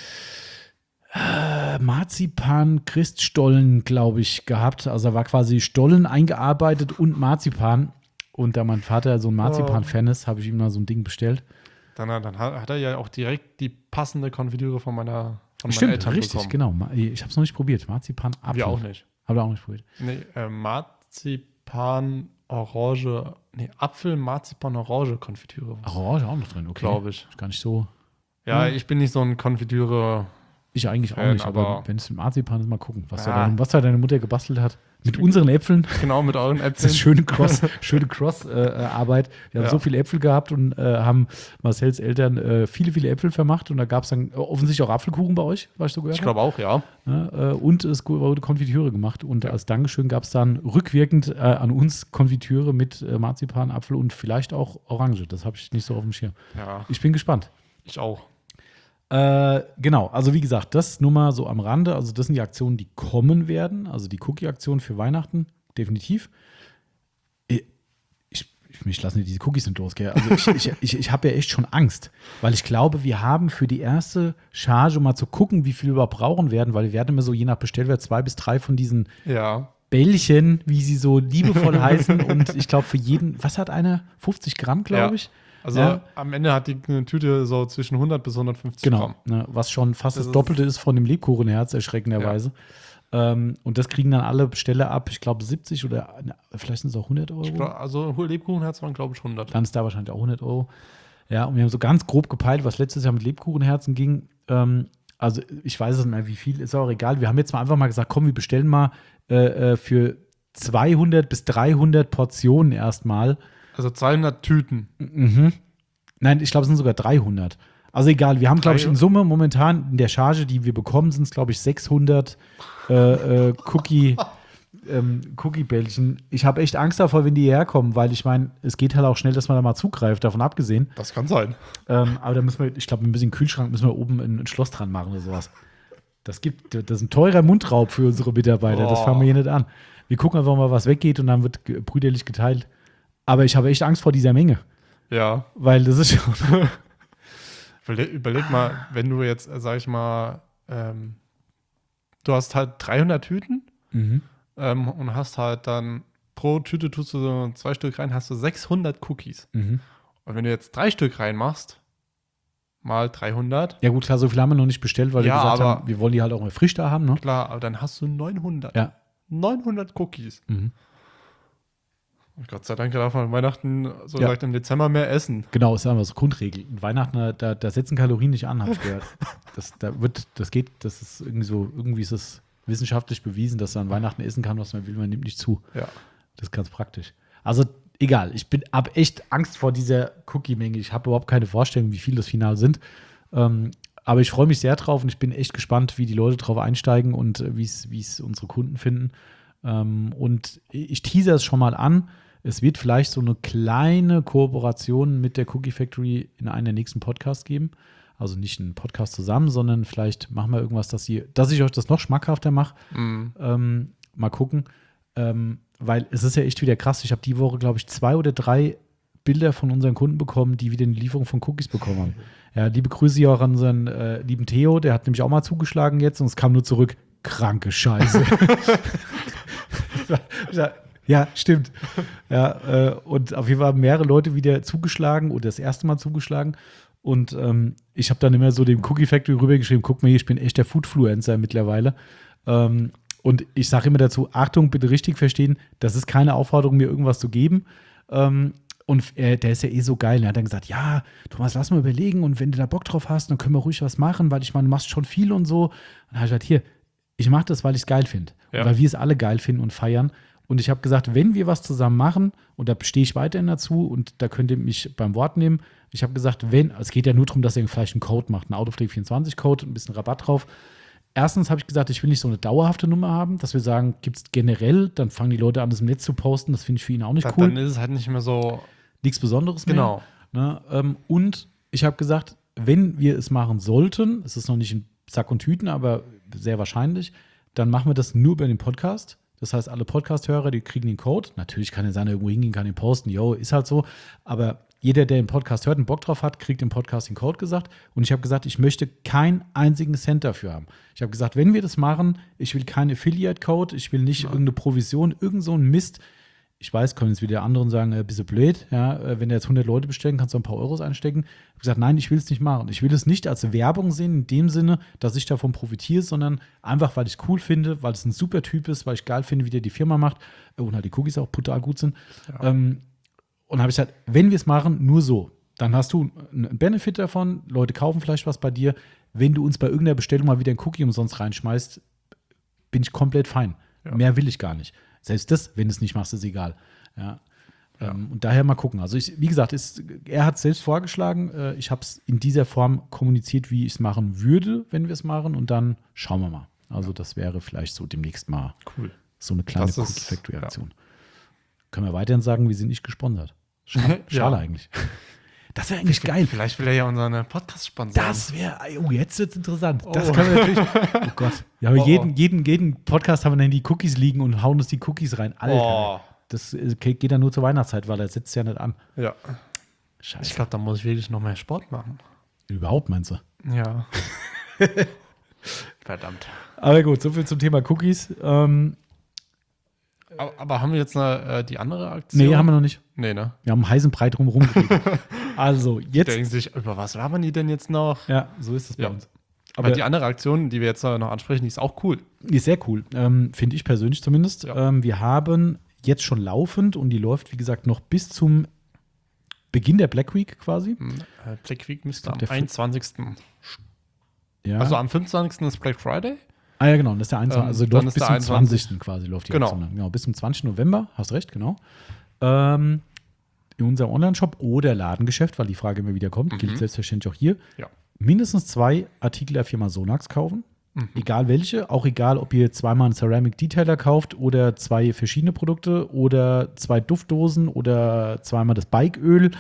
äh, Marzipan-Christstollen, glaube ich, gehabt. Also da war quasi Stollen eingearbeitet und Marzipan. Und da mein Vater so ein Marzipan-Fan ist, habe ich ihm mal so ein Ding bestellt. Dann, dann hat, hat er ja auch direkt die passende Konfitüre von meiner von meinen Stimmt, Eltern richtig, bekommen. genau. Ma- Ich habe es noch nicht probiert. Marzipan-Apfel. Wir auch nicht. Habe ich auch nicht probiert. Nee, äh, Marzipan, Orange, nee, Apfel, Marzipan, Orange Konfitüre. Orange auch noch drin, okay. Glaube ich. Ist gar nicht so. Ja, Hm. ich bin nicht so ein Konfitüre. Ich eigentlich auch Fan, nicht, aber, aber- wenn es mit Marzipan ist, mal gucken, was, Ja. da deine, was da deine Mutter gebastelt hat. Mit unseren Äpfeln. Genau, mit euren Das Äpfeln. ist schöne Cross, schöne Cross-Arbeit. Wir haben Ja. so viele Äpfel gehabt und äh, haben Marcells Eltern äh, viele, viele Äpfel vermacht. Und da gab es dann offensichtlich auch Apfelkuchen bei euch, was ich so gehört Ich glaube auch, ja. habe. Ja, äh, und es wurde Konfitüre gemacht. Und als Dankeschön gab es dann rückwirkend äh, an uns Konfitüre mit äh, Marzipan, Apfel und vielleicht auch Orange. Das habe ich nicht so auf dem Schirm. Ja, Ich bin gespannt. ich auch. Äh, genau, also wie gesagt, das nur mal so am Rande. Also das sind die Aktionen, die kommen werden. Also die Cookie-Aktion für Weihnachten, definitiv. Ich, ich, mich lassen diese Cookies nicht los, gell? Also ich, ich, ich, ich habe ja echt schon Angst, weil ich glaube, wir haben für die erste Charge mal zu gucken, wie viel wir überhaupt brauchen werden, weil wir werden immer so je nach Bestellwert zwei bis drei von diesen Ja. Bällchen, wie sie so liebevoll heißen. Und ich glaube, für jeden, was hat einer? fünfzig Gramm, glaube Ja. ich. Also Ja. am Ende hat die eine Tüte so zwischen hundert bis hundertfünfzig Genau, Gramm. ne, was schon fast das, Das ist- Doppelte ist von dem Lebkuchenherz, erschreckenderweise. Ähm, und das kriegen dann alle Besteller ab, ich glaube siebzig oder na, vielleicht sind es auch hundert Euro. Ich glaub, also Lebkuchenherz waren, glaube ich, hundert. Dann ist da wahrscheinlich auch hundert Euro. Ja, und wir haben so ganz grob gepeilt, was letztes Jahr mit Lebkuchenherzen ging. Ähm, also ich weiß es nicht mehr, wie viel, ist auch egal. Wir haben jetzt mal einfach mal gesagt, komm, wir bestellen mal äh, äh, für zweihundert bis dreihundert Portionen erstmal. Also zweihundert Tüten. Mhm. Nein, ich glaube, es sind sogar dreihundert. Also egal, wir haben, glaube ich, in Summe momentan in der Charge, die wir bekommen, sind es, glaube ich, sechshundert äh, äh, Cookie, ähm, Cookie-Bällchen. Ich habe echt Angst davor, wenn die hierher kommen, weil ich meine, es geht halt auch schnell, dass man da mal zugreift, davon abgesehen. Das kann sein. Ähm, aber da müssen wir, ich glaube, mit ein bisschen Kühlschrank müssen wir oben ein, ein Schloss dran machen oder sowas. Das gibt, das ist ein teurer Mundraub für unsere Mitarbeiter. Das Oh. fangen wir hier nicht an. Wir gucken einfach mal, was weggeht und dann wird ge- brüderlich geteilt. Aber ich habe echt Angst vor dieser Menge, Ja. weil das ist schon. Überleg, überleg mal, wenn du jetzt, äh, sag ich mal, ähm, du hast halt dreihundert Tüten Mhm. ähm, und hast halt dann pro Tüte tust du so zwei Stück rein, hast du sechshundert Cookies. Mhm. Und wenn du jetzt drei Stück reinmachst, mal dreihundert, Ja, gut, klar, so viel haben wir noch nicht bestellt, weil Ja, wir gesagt aber- haben, wir wollen die halt auch mal frisch da haben, ne? klar, aber dann hast du neunhundert. Ja. neunhundert Cookies. Mhm. Und Gott sei Dank darf man an Weihnachten, so Ja. gesagt, im Dezember mehr essen. Genau, ist einfach so Grundregel. Und Weihnachten, da, da setzen Kalorien nicht an, habe ich gehört. Das, da wird, das geht, das ist irgendwie so, irgendwie ist es wissenschaftlich bewiesen, dass man an Weihnachten essen kann, was man will, man nimmt nicht zu. Ja. Das ist ganz praktisch. Also egal, ich bin ab echt Angst vor dieser Cookie-Menge. Ich habe überhaupt keine Vorstellung, wie viel das final sind. Ähm, aber ich freue mich sehr drauf und ich bin echt gespannt, wie die Leute drauf einsteigen und äh, wie es unsere Kunden finden. Ähm, und ich teaser es schon mal an. Es wird vielleicht so eine kleine Kooperation mit der Cookie Factory in einem der nächsten Podcasts geben. Also nicht einen Podcast zusammen, sondern vielleicht machen wir irgendwas, dass, ihr, dass ich euch das noch schmackhafter mache. Mhm. Ähm, mal gucken. Ähm, weil es ist ja echt wieder krass. Ich habe die Woche, glaube ich, zwei oder drei Bilder von unseren Kunden bekommen, die wieder eine Lieferung von Cookies bekommen haben. Ja, liebe Grüße hier auch an unseren äh, lieben Theo, der hat nämlich auch mal zugeschlagen jetzt und es kam nur zurück, kranke Scheiße. Ja, stimmt. Ja, äh, und auf jeden Fall haben mehrere Leute wieder zugeschlagen oder das erste Mal zugeschlagen. Und ähm, ich habe dann immer so dem Cookie Factory rübergeschrieben, guck mal hier, ich bin echt der Foodfluencer mittlerweile. Ähm, und ich sage immer dazu, Achtung, bitte richtig verstehen, das ist keine Aufforderung, mir irgendwas zu geben. Ähm, und äh, der ist ja eh so geil. Er hat dann gesagt, ja, Thomas, lass mal überlegen und wenn du da Bock drauf hast, dann können wir ruhig was machen, weil ich meine, du machst schon viel und so. Und dann habe ich gesagt, hier, ich mache das, weil ich es geil finde. Ja. Weil wir es alle geil finden und feiern. Und ich habe gesagt, wenn wir was zusammen machen, und da stehe ich weiterhin dazu und da könnt ihr mich beim Wort nehmen. Ich habe gesagt, wenn, es geht ja nur darum, dass ihr vielleicht einen Code macht, einen Autopflege vierundzwanzig Code, ein bisschen Rabatt drauf. Erstens habe ich gesagt, ich will nicht so eine dauerhafte Nummer haben, dass wir sagen, gibt es generell, dann fangen die Leute an, das im Netz zu posten. Das finde ich für ihn auch nicht Da, cool. Dann ist es halt nicht mehr so. Nichts Besonderes mehr. Genau. Ne? Ähm, und ich habe gesagt, wenn wir es machen sollten, es ist noch nicht in Sack und Tüten, aber sehr wahrscheinlich, dann machen wir das nur über den Podcast. Das heißt, alle Podcast-Hörer, die kriegen den Code. Natürlich kann er seiner irgendwo hingehen, kann ihn posten. Jo, ist halt so. Aber jeder, der den Podcast hört und Bock drauf hat, kriegt im Podcast den Code gesagt. Und ich habe gesagt, ich möchte keinen einzigen Cent dafür haben. Ich habe gesagt, wenn wir das machen, ich will keinen Affiliate-Code, ich will nicht ja. irgendeine Provision, irgend so ein Mist. Ich weiß, können jetzt wieder andere sagen, ein bisschen blöd. Ja, wenn du jetzt hundert Leute bestellen, kannst du ein paar Euros einstecken. Ich habe gesagt, nein, ich will es nicht machen. Ich will es nicht als Werbung sehen, in dem Sinne, dass ich davon profitiere, sondern einfach, weil ich es cool finde, weil es ein super Typ ist, weil ich geil finde, wie der die Firma macht und halt die Cookies auch brutal gut sind. Ja. Ähm, und habe ich gesagt, wenn wir es machen, nur so. Dann hast du einen Benefit davon, Leute kaufen vielleicht was bei dir. Wenn du uns bei irgendeiner Bestellung mal wieder ein Cookie umsonst reinschmeißt, bin ich komplett fein. Ja. Mehr will ich gar nicht. Selbst das, wenn du es nicht machst, ist egal. Ja. Ja. Ähm, und daher mal gucken. Also ich, wie gesagt, ist, er hat es selbst vorgeschlagen. Äh, ich habe es in dieser Form kommuniziert, wie ich es machen würde, wenn wir es machen. Und dann schauen wir mal. Also ja. das wäre vielleicht so demnächst mal cool. so eine kleine Cookie Factory Aktion. Ja. Können wir weiterhin sagen, wir sind nicht gesponsert. Schade, schade ja. eigentlich. Das wäre eigentlich vielleicht, geil. Vielleicht will er ja unseren Podcast sponsern. Das wäre, oh, jetzt wird es interessant. Oh. Das kann man natürlich, oh Gott. Ja, aber oh, jeden, jeden, jeden Podcast haben wir dann die Cookies liegen und hauen uns die Cookies rein. Alter, oh. das geht dann nur zur Weihnachtszeit, weil er setzt ja nicht an. Ja. Scheiße. Ich glaube, da muss ich wirklich noch mehr Sport machen. Überhaupt, meinst du? Ja. Verdammt. Aber gut, soviel zum Thema Cookies. Ähm, aber, aber haben wir jetzt eine, äh, die andere Aktion? Nee, haben wir noch nicht. Nee, ne? Wir haben einen heißen Brei drumherum geredet. Also, jetzt. Denken sich, über was labern die denn jetzt noch? Ja, so ist es bei ja. uns. Aber, aber die andere Aktion, die wir jetzt noch ansprechen, die ist auch cool. Die ist sehr cool, ähm, finde ich persönlich zumindest. Ja. Ähm, wir haben jetzt schon laufend und die läuft, wie gesagt, noch bis zum Beginn der Black Week quasi. Äh, Black Week müsste am einundzwanzigsten Ja. Also am fünfundzwanzigsten ist Black Friday. Ah ja, genau, das ist der einundzwanzigste Also ähm, läuft bis zum zwanzigsten quasi läuft die genau. Aktion. Genau, bis zum zwanzigsten November, hast recht, genau. Ähm, in unserem Online-Shop oder Ladengeschäft, weil die Frage immer wieder kommt, mhm. gilt selbstverständlich auch hier. Ja. Mindestens zwei Artikel der Firma Sonax kaufen. Mhm. Egal welche, auch egal, ob ihr zweimal einen Ceramic Detailer kauft oder zwei verschiedene Produkte oder zwei Duftdosen oder zweimal das Bikeöl.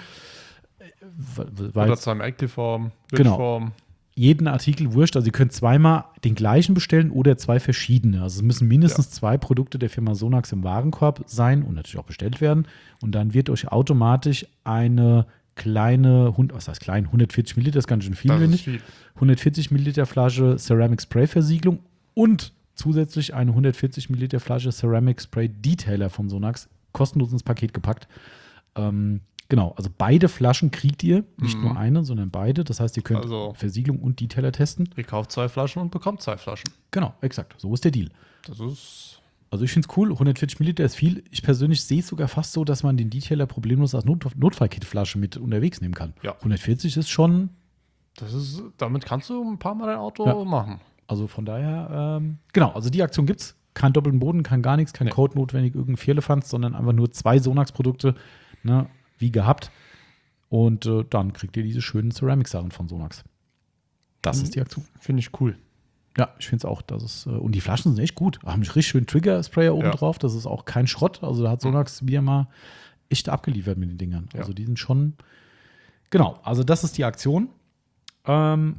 Oder zweimal Activeform, Genau. Jeden Artikel wurscht. Also ihr könnt zweimal den gleichen bestellen oder zwei verschiedene. Also es müssen mindestens ja. zwei Produkte der Firma Sonax im Warenkorb sein und natürlich auch bestellt werden. Und dann wird euch automatisch eine kleine, was heißt klein, hundertvierzig Milliliter, das ist ganz schön viel, finde ich. hundertvierzig Milliliter Flasche Ceramic Spray Versiegelung und zusätzlich eine hundertvierzig Milliliter Flasche Ceramic Spray Detailer von Sonax kostenlos ins Paket gepackt. Ähm, Genau, also beide Flaschen kriegt ihr, nicht mhm. nur eine, sondern beide. Das heißt, ihr könnt also, Versiegelung und Detailer testen. Ihr kauft zwei Flaschen und bekommt zwei Flaschen. Genau, exakt. So ist der Deal. Das ist also ich finde es cool, hundertvierzig Milliliter ist viel. Ich persönlich sehe es sogar fast so, dass man den Detailer problemlos als Not- Notfallkitflasche mit unterwegs nehmen kann. Ja. hundertvierzig ist schon Das ist, damit kannst du ein paar Mal dein Auto ja. machen. Also von daher, ähm, genau, also die Aktion gibt's. Kein doppelten Boden, kein gar nichts, kein Nee. Code notwendig, irgendein Vierlefanz, sondern einfach nur zwei Sonax-Produkte, ne, wie gehabt. Und äh, dann kriegt ihr diese schönen Ceramic-Sachen von Sonax. Das Mhm. ist die Aktion. Finde ich cool. Ja, ich finde es auch. Das ist, äh, und die Flaschen sind echt gut. Haben einen richtig schönen Trigger-Sprayer oben Ja. drauf. Das ist auch kein Schrott. Also da hat Sonax wieder mal echt abgeliefert mit den Dingern. Ja. Also die sind schon. Genau, also das ist die Aktion. Ähm,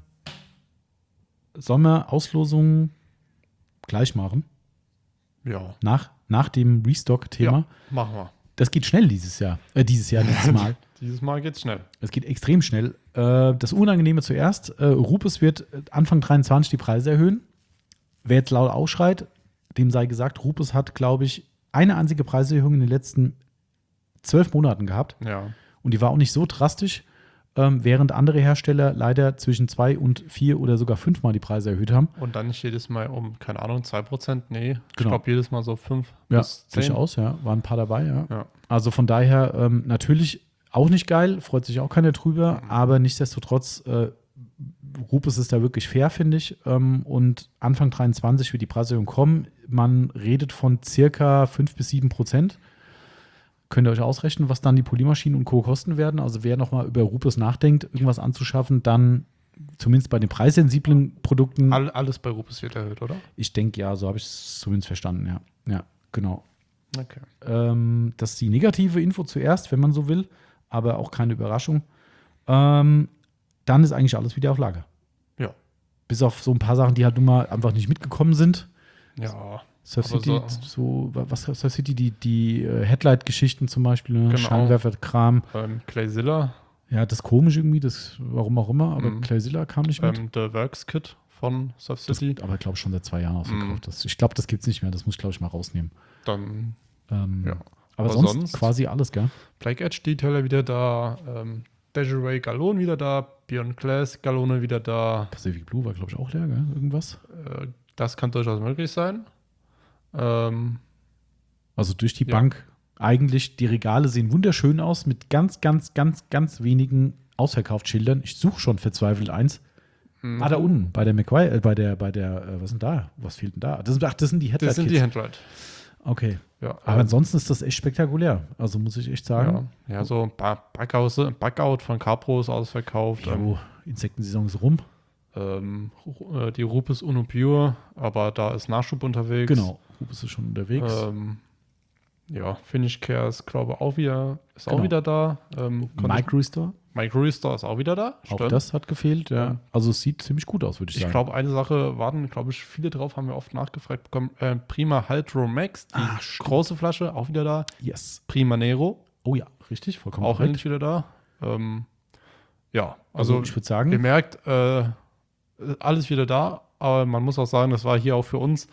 sollen wir Auslosungen gleich machen? Ja. Nach, nach dem Restock-Thema. Ja, machen wir. Das geht schnell dieses Jahr. Äh, dieses Jahr, dieses Mal. Dieses Mal geht's schnell. Es geht extrem schnell. Äh, das Unangenehme zuerst. Äh, Rupes wird Anfang dreiundzwanzig die Preise erhöhen. Wer jetzt laut ausschreit, dem sei gesagt, Rupes hat, glaube ich, eine einzige Preiserhöhung in den letzten zwölf Monaten gehabt. Ja. Und die war auch nicht so drastisch, ähm, während andere Hersteller leider zwischen zwei und vier oder sogar fünfmal die Preise erhöht haben. Und dann nicht jedes Mal um, keine Ahnung, zwei Prozent. Nee, ich Genau. glaube jedes Mal so fünf Ja, bis zehn. durchaus, ja. Waren ein paar dabei, ja. Ja. Also von daher ähm, natürlich auch nicht geil, freut sich auch keiner drüber, Mhm. aber nichtsdestotrotz, äh, Rupes ist da wirklich fair, finde ich. Ähm, und Anfang dreiundzwanzig wird die Preiserhöhung kommen. Man redet von circa fünf bis sieben Prozent. Könnt ihr euch ausrechnen, was dann die Polymaschinen und Co. kosten werden. Also wer nochmal über Rupes nachdenkt, irgendwas anzuschaffen, dann zumindest bei den preissensiblen Produkten. All, alles bei Rupes wird erhöht, oder? Ich denke, ja, so habe ich es zumindest verstanden, ja. Ja, genau. Okay. Ähm, das ist die negative Info zuerst, wenn man so will, aber auch keine Überraschung. Ähm, dann ist eigentlich alles wieder auf Lager. Ja. Bis auf so ein paar Sachen, die halt nun mal einfach nicht mitgekommen sind. Ja. Surf Aber City, so- so, was Surf City, die, die äh, Headlight-Geschichten zum Beispiel, ne? Genau. Scheinwerfer-Kram. Ähm, Clayzilla, Ja, das ist komisch irgendwie, das, warum auch immer, aber Mhm. Clayzilla kam nicht mit. ähm, The Works Kit von Surf Das, City. aber ich glaube schon seit zwei Jahren ausverkauft. Mhm. Das, ich glaube, das gibt es nicht mehr, das muss ich, glaube ich, mal rausnehmen. Dann Ähm, Ja. Aber, Aber sonst, sonst- quasi alles, gell? Black Edge Detailer wieder da. Ähm, Desiree Galone wieder da. Beyond Glass Galone wieder da. Pacific Blue war, glaube ich, auch leer, gell? Irgendwas. Äh, das kann durchaus möglich sein. Ähm, Also durch die Ja. Bank. Eigentlich, die Regale sehen wunderschön aus mit ganz, ganz, ganz, ganz wenigen Ausverkaufsschildern. Ich suche schon verzweifelt eins. Ah, da unten, bei der McQuire, äh, bei der, bei der, äh, was sind da? Was fehlt denn da? Das sind, ach, das sind die das sind die Headlight-Kits. Handlight. Okay. Ja, Aber ähm, ansonsten ist das echt spektakulär. Also muss ich echt sagen. ja, ja, so Ba- Backout, Backout von Capro ist ausverkauft. Ähm, Jo, Insektensaison ist rum. ähm, Ru- äh, die Rupes Uno Pure, aber da ist Nachschub unterwegs. Genau. Rupes ist schon unterwegs. Ähm, ja, Finish Care ist, glaube ich, auch wieder, ist Genau. auch wieder da. Ähm, konnte Mike Restore, ich- Mike Restore ist auch wieder da. auch stimmt. das hat gefehlt. Ja. Ja. Also es sieht ziemlich gut aus, würde ich Ich sagen. glaube, eine Sache warten, glaube ich, viele drauf, haben wir oft nachgefragt bekommen. Äh, Prima Hydro Max, die Ah, stimmt. große Flasche, auch wieder da. Yes. Prima Nero, Oh ja, richtig, vollkommen auch korrekt. endlich wieder da. Ähm, ja, Also, also, ich würde sagen, ihr merkt, äh, alles wieder da, aber man muss auch sagen, das war hier auch für uns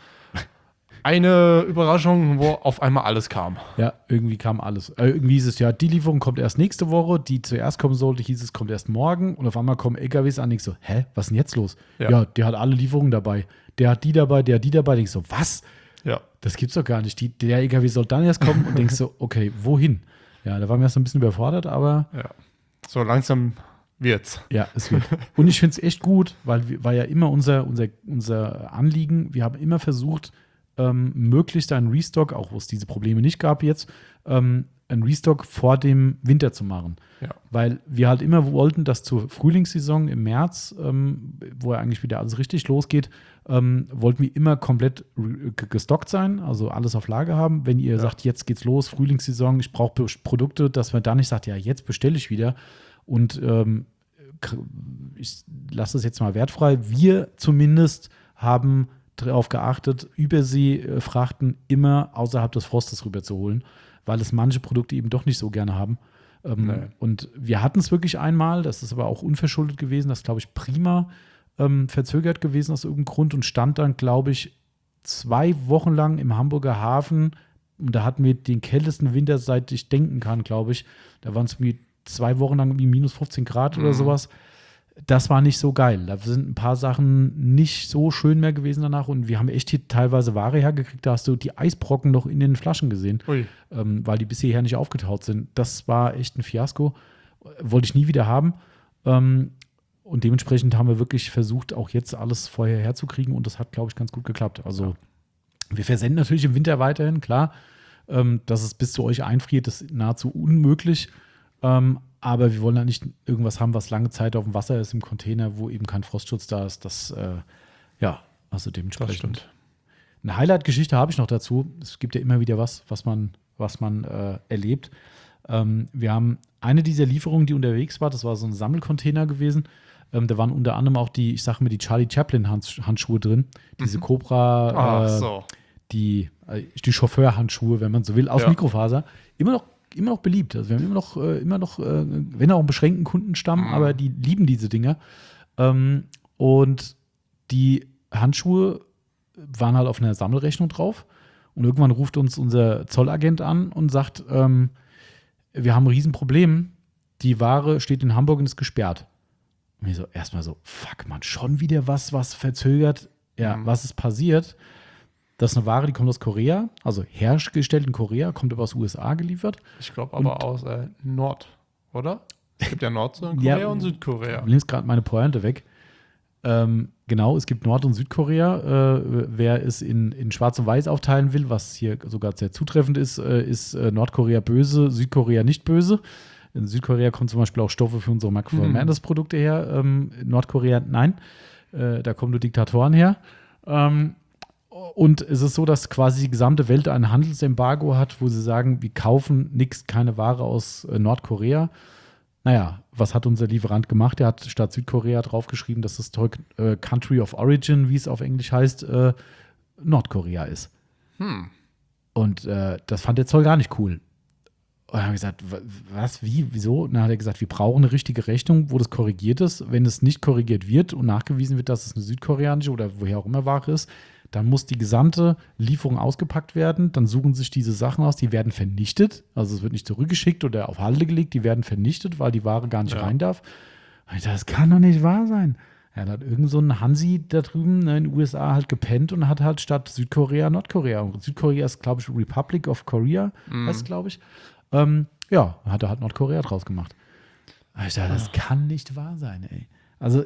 eine Überraschung, wo auf einmal alles kam. ja, irgendwie kam alles. Äh, irgendwie hieß es ja, die Lieferung kommt erst nächste Woche, die zuerst kommen sollte, hieß es, kommt erst morgen und auf einmal kommen L K Ws an. Ich so, hä, was ist denn jetzt los? Ja. Ja. der hat alle Lieferungen dabei. Der hat die dabei, der hat die dabei. Ich so, was? Ja, Das gibt's doch gar nicht. Die, der L K W soll dann erst kommen und denkst so, okay, wohin? Ja, da waren wir erst ein bisschen überfordert, aber ja. So langsam wird's. ja, es wird. Und ich finde es echt gut, weil wir- war ja immer unser, unser, unser Anliegen. Wir haben immer versucht, ähm, möglichst einen Restock, auch wo es diese Probleme nicht gab jetzt, ähm, einen Restock vor dem Winter zu machen. Ja. Weil wir halt immer wollten, dass zur Frühlingssaison im März, ähm, wo ja eigentlich wieder alles richtig losgeht, ähm, wollten wir immer komplett re- ge- gestockt sein, also alles auf Lager haben. Wenn ihr Ja. sagt, jetzt geht's los, Frühlingssaison, ich brauche Produkte, dass man da nicht sagt, ja, jetzt bestelle ich wieder und ähm, k- ich lasse es jetzt mal wertfrei. Wir zumindest haben darauf geachtet, Überseefrachten immer außerhalb des Frostes rüberzuholen, weil es manche Produkte eben doch nicht so gerne haben. Ähm, Nee. Und wir hatten es wirklich einmal, das ist aber auch unverschuldet gewesen, das glaube ich prima ähm, verzögert gewesen aus irgendeinem Grund und stand dann, glaube ich, zwei Wochen lang im Hamburger Hafen und da hatten wir den kältesten Winter, seit ich denken kann, glaube ich. Da waren es irgendwie zwei Wochen lang irgendwie minus fünfzehn Grad oder Mhm. sowas. Das war nicht so geil. Da sind ein paar Sachen nicht so schön mehr gewesen danach und wir haben echt hier teilweise Ware hergekriegt. Da hast du die Eisbrocken noch in den Flaschen gesehen, Ui. ähm, weil die bisher nicht aufgetaut sind. Das war echt ein Fiasko. Wollte ich nie wieder haben. Ähm, und dementsprechend haben wir wirklich versucht, auch jetzt alles vorher herzukriegen und das hat, glaube ich, ganz gut geklappt. Also ja. Wir versenden natürlich im Winter weiterhin, klar. Ähm, dass es bis zu euch einfriert, ist nahezu unmöglich. Ähm, aber wir wollen ja nicht irgendwas haben, was lange Zeit auf dem Wasser ist im Container, wo eben kein Frostschutz da ist. Das, äh, ja, also dementsprechend. Eine Highlight-Geschichte habe ich noch dazu. Es gibt ja immer wieder was, was man, was man äh, erlebt. Ähm, wir haben eine dieser Lieferungen, die unterwegs war, das war so ein Sammelcontainer gewesen. Ähm, da waren unter anderem auch die, ich sage mir, die Charlie Chaplin-Handschuhe drin. Diese mhm. Cobra, Ach äh, so. die, äh, die Chauffeurhandschuhe, wenn man so will, aus ja. Mikrofaser. Immer noch, immer noch beliebt. Also wir haben immer noch, äh, immer noch äh, wenn auch einen beschränkten Kundenstamm, mhm. aber die lieben diese Dinger. Ähm, und die Handschuhe waren halt auf einer Sammelrechnung drauf. Und irgendwann ruft uns unser Zollagent an und sagt, ähm, wir haben ein Riesenproblem. Die Ware steht in Hamburg und ist gesperrt. Und ich so, erstmal so, fuck man, schon wieder was, was verzögert. Ja, mhm. was ist passiert? Das ist eine Ware, die kommt aus Korea, also hergestellt in Korea, kommt aber aus den U S A geliefert. Ich glaube aber und, aus äh, Nord, oder? Es gibt ja Nordkorea ja, und Südkorea. Du nimmst gerade meine Pointe weg. Ähm, genau, es gibt Nord- und Südkorea. Äh, wer es in, in Schwarz und Weiß aufteilen will, was hier sogar sehr zutreffend ist, äh, ist äh, Nordkorea böse, Südkorea nicht böse. In Südkorea kommen zum Beispiel auch Stoffe für unsere Macro-Manders-Produkte her. Ähm, in Nordkorea nein. Äh, da kommen nur Diktatoren her. Ähm, und es ist so, dass quasi die gesamte Welt ein Handelsembargo hat, wo sie sagen, wir kaufen nichts, keine Ware aus äh, Nordkorea. Naja, was hat unser Lieferant gemacht? Er hat statt Südkorea draufgeschrieben, dass das Zeug äh, Country of Origin, wie es auf Englisch heißt, äh, Nordkorea ist. Hm. Und äh, das fand der Zoll gar nicht cool. Und dann haben wir gesagt, was, wie, wieso? Und dann hat er gesagt, wir brauchen eine richtige Rechnung, wo das korrigiert ist. Wenn es nicht korrigiert wird und nachgewiesen wird, dass es eine südkoreanische oder woher auch immer Ware ist, dann muss die gesamte Lieferung ausgepackt werden. Dann suchen sich diese Sachen aus, die werden vernichtet. Also es wird nicht zurückgeschickt oder auf Halde gelegt, die werden vernichtet, weil die Ware gar nicht ja. rein darf. Und ich dachte, das kann doch nicht wahr sein. Ja, dann hat irgend so ein Hansi da drüben ne, in den U S A halt gepennt und hat halt statt Südkorea Nordkorea. Und Südkorea ist, glaube ich, Republic of Korea, mhm. heißt glaube ich. Ähm, ja, hat er halt Nordkorea draus gemacht. Und ich dachte, das ja. kann nicht wahr sein, ey. Also,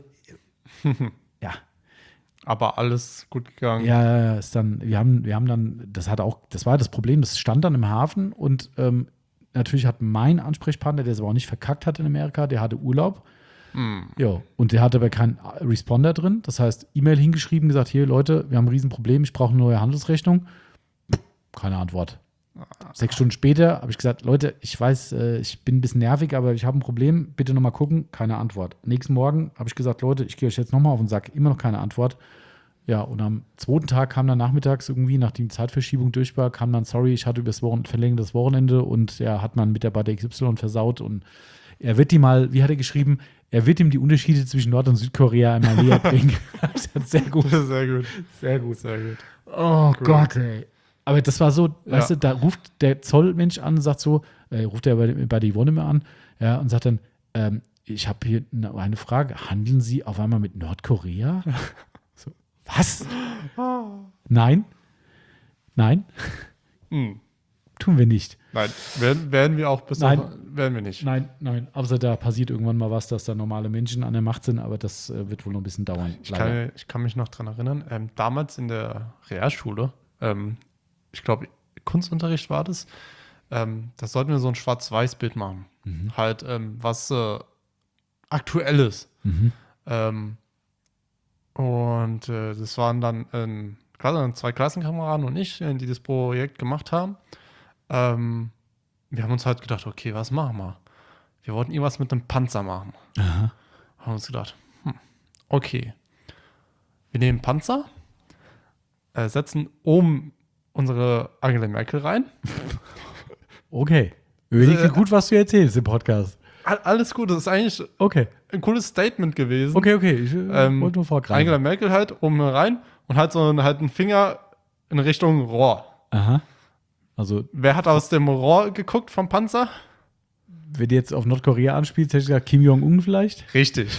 ja. Aber alles gut gegangen. Ja, ist dann, wir haben, wir haben dann, das hat auch, das war das Problem, das stand dann im Hafen und ähm, natürlich hat mein Ansprechpartner, der es aber auch nicht verkackt hat in Amerika, der hatte Urlaub. Mm. Ja, und der hatte aber keinen Responder drin. Das heißt, E-Mail hingeschrieben, gesagt, hier Leute, wir haben ein Riesenproblem, ich brauche eine neue Handelsrechnung. Keine Antwort. Sechs Stunden später habe ich gesagt, Leute, ich weiß, äh, ich bin ein bisschen nervig, aber ich habe ein Problem, bitte nochmal gucken, keine Antwort. Nächsten Morgen habe ich gesagt, Leute, ich gehe euch jetzt nochmal auf den Sack, immer noch keine Antwort. Ja, und am zweiten Tag kam dann nachmittags irgendwie, nachdem die Zeitverschiebung durch war, kam dann, sorry, ich hatte übers Wochenende, verlängertes Wochenende und ja, hat man Mitarbeiter X Y versaut und er wird die mal, wie hat er geschrieben, er wird ihm die Unterschiede zwischen Nord- und Südkorea einmal näher bringen. Sehr gut. Sehr gut. Sehr gut. Sehr gut. Oh Cool. Gott, ey. Aber das war so, Ja. weißt du, da ruft der Zollmensch an und sagt so, äh, ruft er bei, bei der Yvonne immer an, ja, und sagt dann, ähm, ich habe hier eine, eine Frage, handeln Sie auf einmal mit Nordkorea? So, was? Nein. Nein, Hm. tun wir nicht. Nein, werden, werden wir auch bis Nein. auf, werden wir nicht. Nein, nein. Also da passiert irgendwann mal was, dass da normale Menschen an der Macht sind, aber das äh, wird wohl noch ein bisschen dauern. Ich kann, ich kann mich noch dran erinnern, ähm, damals in der Realschule, ähm, ich glaube, Kunstunterricht war das, ähm, da sollten wir so ein Schwarz-Weiß-Bild machen. Mhm. Halt, ähm, was äh, Aktuelles. Mhm. Ähm, und äh, das waren dann ähm, zwei Klassenkameraden und ich, äh, die das Projekt gemacht haben. Ähm, wir haben uns halt gedacht, okay, was machen wir? Wir wollten irgendwas mit einem Panzer machen. Aha. Haben uns gedacht, hm, okay. Wir nehmen Panzer, äh, setzen oben unsere Angela Merkel rein. Okay. Überleg Äh, gut, was du erzählst im Podcast. All- Alles gut, das ist eigentlich Okay. ein cooles Statement gewesen. Okay, okay. Ich äh, Ähm, wollte nur vorgreifen. Angela Merkel halt oben rein und halt so einen, halt einen Finger in Richtung Rohr. Aha. Also, Wer hat aus dem Rohr geguckt vom Panzer? wenn du jetzt auf Nordkorea anspielst, hätte ich gesagt, Kim Jong-un vielleicht? Richtig.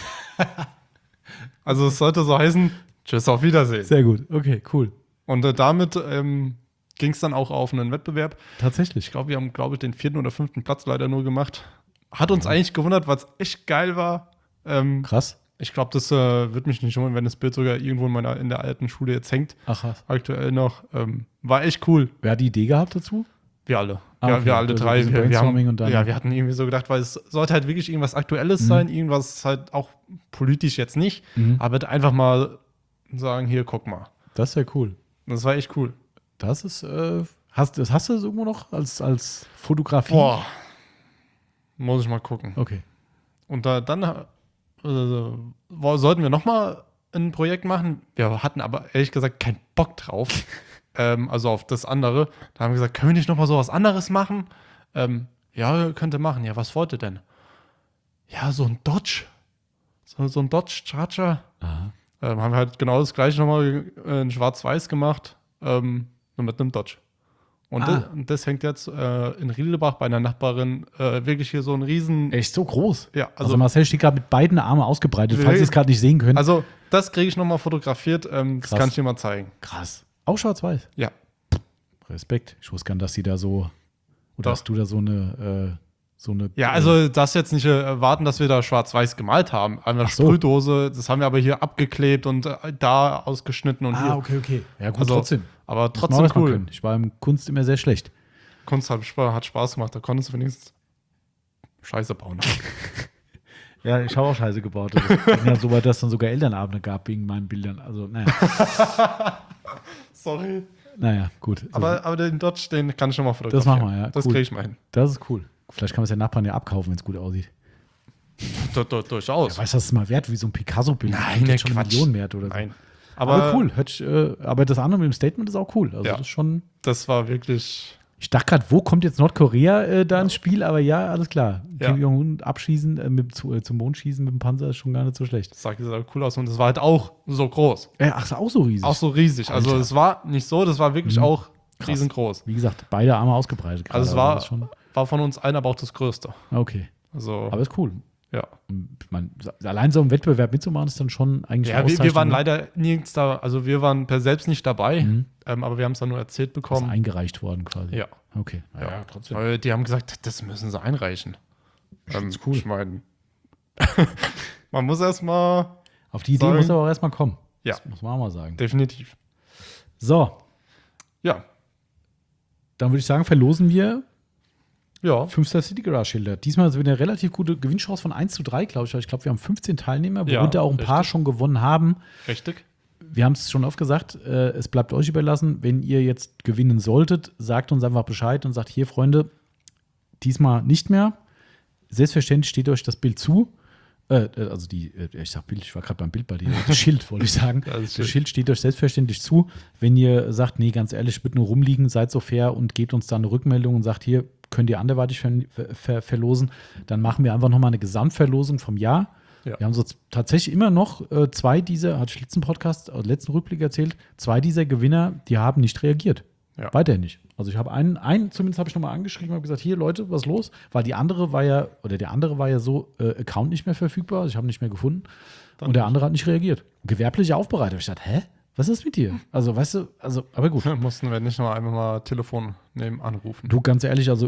Also es sollte so heißen, tschüss, auf Wiedersehen. Sehr gut. Okay, cool. Und äh, damit ähm, ging es dann auch auf einen Wettbewerb. Tatsächlich. Ich glaube, wir haben, glaube ich, den vierten oder fünften Platz leider nur gemacht. Hat uns eigentlich gewundert, weil es echt geil war. Ähm, Krass. Ich glaube, das äh, wird mich nicht wundern, wenn das Bild sogar irgendwo in meiner in der alten Schule jetzt hängt. Ach was. Aktuell noch. Ähm, war echt cool. Wer hat die Idee gehabt dazu? Wir alle. Ah, wir, okay. wir alle Also ein drei. bisschen Wir, wir, Brainstorming haben, und dann- ja, wir hatten irgendwie so gedacht, weil es sollte halt wirklich irgendwas Aktuelles Mhm. sein, irgendwas halt auch politisch jetzt nicht, Mhm. aber einfach mal sagen, hier, guck mal. Das ist ja cool. Das war echt cool. Das ist, äh, hast, das hast du das irgendwo noch als, als Fotografie? Boah. Muss ich mal gucken. Okay. Und da, dann äh, wo- sollten wir nochmal ein Projekt machen. Wir hatten aber ehrlich gesagt keinen Bock drauf. ähm, also auf das andere. Da haben wir gesagt, können wir nicht nochmal so was anderes machen? Ähm, ja, könnte machen. Ja, was wollt ihr denn? Ja, so ein Dodge. So, so ein Dodge Charger. Aha. Ähm, haben wir halt genau das gleiche nochmal äh, in Schwarz-Weiß gemacht. Ähm, nur mit einem Dodge. Und, Ah. das, und das hängt jetzt äh, in Riedelbach bei einer Nachbarin äh, wirklich hier so ein riesen. Echt so groß? Ja, Also, also, Marcel steht gerade mit beiden Armen ausgebreitet, falls Nee. ihr es gerade nicht sehen könnt. also das kriege ich nochmal fotografiert. Ähm, das Krass. kann ich dir mal zeigen. Krass. Auch schwarz-weiß. Ja. Respekt. Ich wusste gar nicht, dass die da so, oder Doch. dass du da so eine, äh, so eine. Ja, also das jetzt nicht äh, erwarten, dass wir da schwarz-weiß gemalt haben. Einfach so. Sprühdose, das haben wir aber hier abgeklebt und äh, da ausgeschnitten und Ah, hier. okay, okay. Ja, gut, Also, trotzdem. Aber Muss man trotzdem auch erst mal cool. können. Ich war im Kunst immer sehr schlecht. Kunst hat, Spa- hat Spaß gemacht, da konntest du wenigstens Scheiße bauen. Ja, ich habe auch Scheiße gebaut. Das ging ja so weit, dass es dann sogar Elternabende gab wegen meinen Bildern. Also, naja. Sorry. Naja, gut. Aber, aber den Dodge, den kann ich schon mal Das fotografieren. machen wir, ja. Das Cool. kriege ich mal hin. Das ist cool. Vielleicht kann man es der Nachbarn ja abkaufen, wenn es gut aussieht. Du, du, durchaus. Ja, weißt du, das ist mal wert, wie so ein Picasso-Bild. Nein, Das ne, geht schon eine Quatsch. Million wert oder so. Nein. Aber, Aber, cool. Hört, sich, äh, aber das andere mit dem Statement ist auch cool. Also Ja. das ist schon. das war wirklich. Ich dachte gerade, wo kommt jetzt Nordkorea äh, da ins Spiel? Aber ja, alles klar. Ja. Kim Jong-un abschießen, äh, mit, zu, äh, zum Mond schießen mit dem Panzer ist schon gar nicht so schlecht. Das sah sah cool aus und das war halt auch so groß. Äh, ach, ist auch so riesig. Auch so riesig. Also Alter. es war nicht so, das war wirklich Mhm. auch Krass. riesengroß. Wie gesagt, beide Arme ausgebreitet. gerade. Also es war, das ist schon, war von uns allen aber auch das Größte. okay. Also, Aber ist cool. ja. Ich mein, allein so einen Wettbewerb mitzumachen, ist dann schon eigentlich Ja, eine wir, wir waren Auszeichnung, ne? leider nirgends da, also wir waren per selbst nicht dabei, Mhm. ähm, aber wir haben es dann nur erzählt Ist bekommen. eingereicht worden quasi. Ja. Okay. Ja, Weil die haben gesagt, das müssen sie einreichen. Ähm, ist cool. Ich meine, man muss erstmal, Auf die Idee Sagen- muss aber auch erstmal kommen. Ja. Das muss man auch mal sagen. definitiv. So, Ja, dann würde ich sagen, verlosen wir ja, fünf Star City Garage Schilder. Diesmal ist wieder eine relativ gute Gewinnchance von eins zu drei, glaube ich. Weil ich glaube, wir haben fünfzehn Teilnehmer, Ja, worunter auch ein paar richtig. schon gewonnen haben. richtig. Wir haben es schon oft gesagt, äh, es bleibt euch überlassen. Wenn ihr jetzt gewinnen solltet, sagt uns einfach Bescheid und sagt, hier, Freunde, diesmal nicht mehr. Selbstverständlich steht euch das Bild zu. Äh, äh, also die, äh, ich sag Bild, ich war gerade beim Bild bei dir. Das Schild, wollte ich sagen. Ja, das Das Schild. Schild steht euch selbstverständlich zu. Wenn ihr sagt, nee, ganz ehrlich, wird nur rumliegen, seid so fair und gebt uns da eine Rückmeldung und sagt, hier, könnt ihr anderweitig ver ver verlosen, dann machen wir einfach nochmal eine Gesamtverlosung vom Jahr. Ja. Wir haben so z- tatsächlich immer noch äh, zwei dieser, hatte ich letzten Podcast, äh, letzten Rückblick erzählt, zwei dieser Gewinner, die haben nicht reagiert. Ja. Weiter nicht. Also ich habe einen, einen zumindest habe ich nochmal angeschrieben und habe gesagt, hier Leute, was ist los? Weil die andere war ja, oder der andere war ja so, äh, Account nicht mehr verfügbar, also ich habe ihn nicht mehr gefunden. Dann und der andere hat nicht reagiert. Gewerbliche Aufbereitung. Ich dachte, hä? Was ist mit dir? Also, weißt du, also, aber gut. Mussten wir nicht noch einmal mal Telefon nehmen, anrufen. Du, ganz ehrlich, also,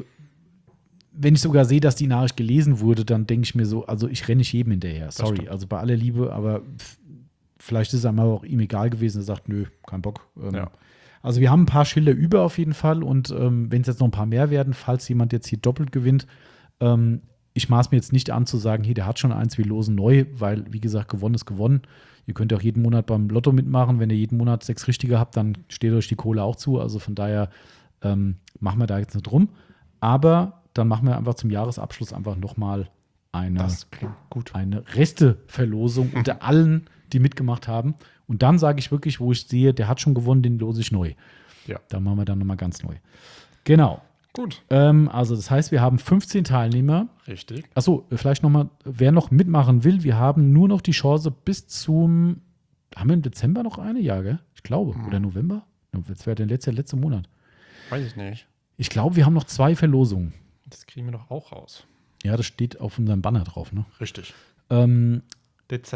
wenn ich sogar sehe, dass die Nachricht gelesen wurde, dann denke ich mir so, also ich renne nicht jedem hinterher. Sorry, stimmt. also bei aller Liebe, aber pff, vielleicht ist es einmal auch ihm egal gewesen, er sagt, nö, kein Bock. Ähm, Ja. Also wir haben ein paar Schilder über auf jeden Fall und ähm, wenn es jetzt noch ein paar mehr werden, falls jemand jetzt hier doppelt gewinnt, ähm, ich maß mir jetzt nicht an zu sagen, hier, der hat schon eins, wir losen neu, weil, wie gesagt, gewonnen ist gewonnen. Ihr könnt ja auch jeden Monat beim Lotto mitmachen. Wenn ihr jeden Monat sechs Richtige habt, dann steht euch die Kohle auch zu. Also von daher ähm, machen wir da jetzt nicht rum. Aber dann machen wir einfach zum Jahresabschluss einfach nochmal eine, Das klingt gut. eine Resteverlosung unter allen, die mitgemacht haben. Und dann sage ich wirklich, wo ich sehe, der hat schon gewonnen, den lose ich neu. Ja. Da machen wir dann nochmal ganz neu. Genau. Gut. Ähm, also das heißt, wir haben fünfzehn Teilnehmer. Richtig. Achso, vielleicht nochmal, wer noch mitmachen will, wir haben nur noch die Chance bis zum, haben wir im Dezember noch eine? Ja, gell? Ich glaube. Hm. Oder November? Das wäre der letzte, letzte Monat. Weiß ich nicht. Ich glaube, wir haben noch zwei Verlosungen. Das kriegen wir doch auch raus. Ja, das steht auf unserem Banner drauf. Ne? Richtig. Ähm, Dezember.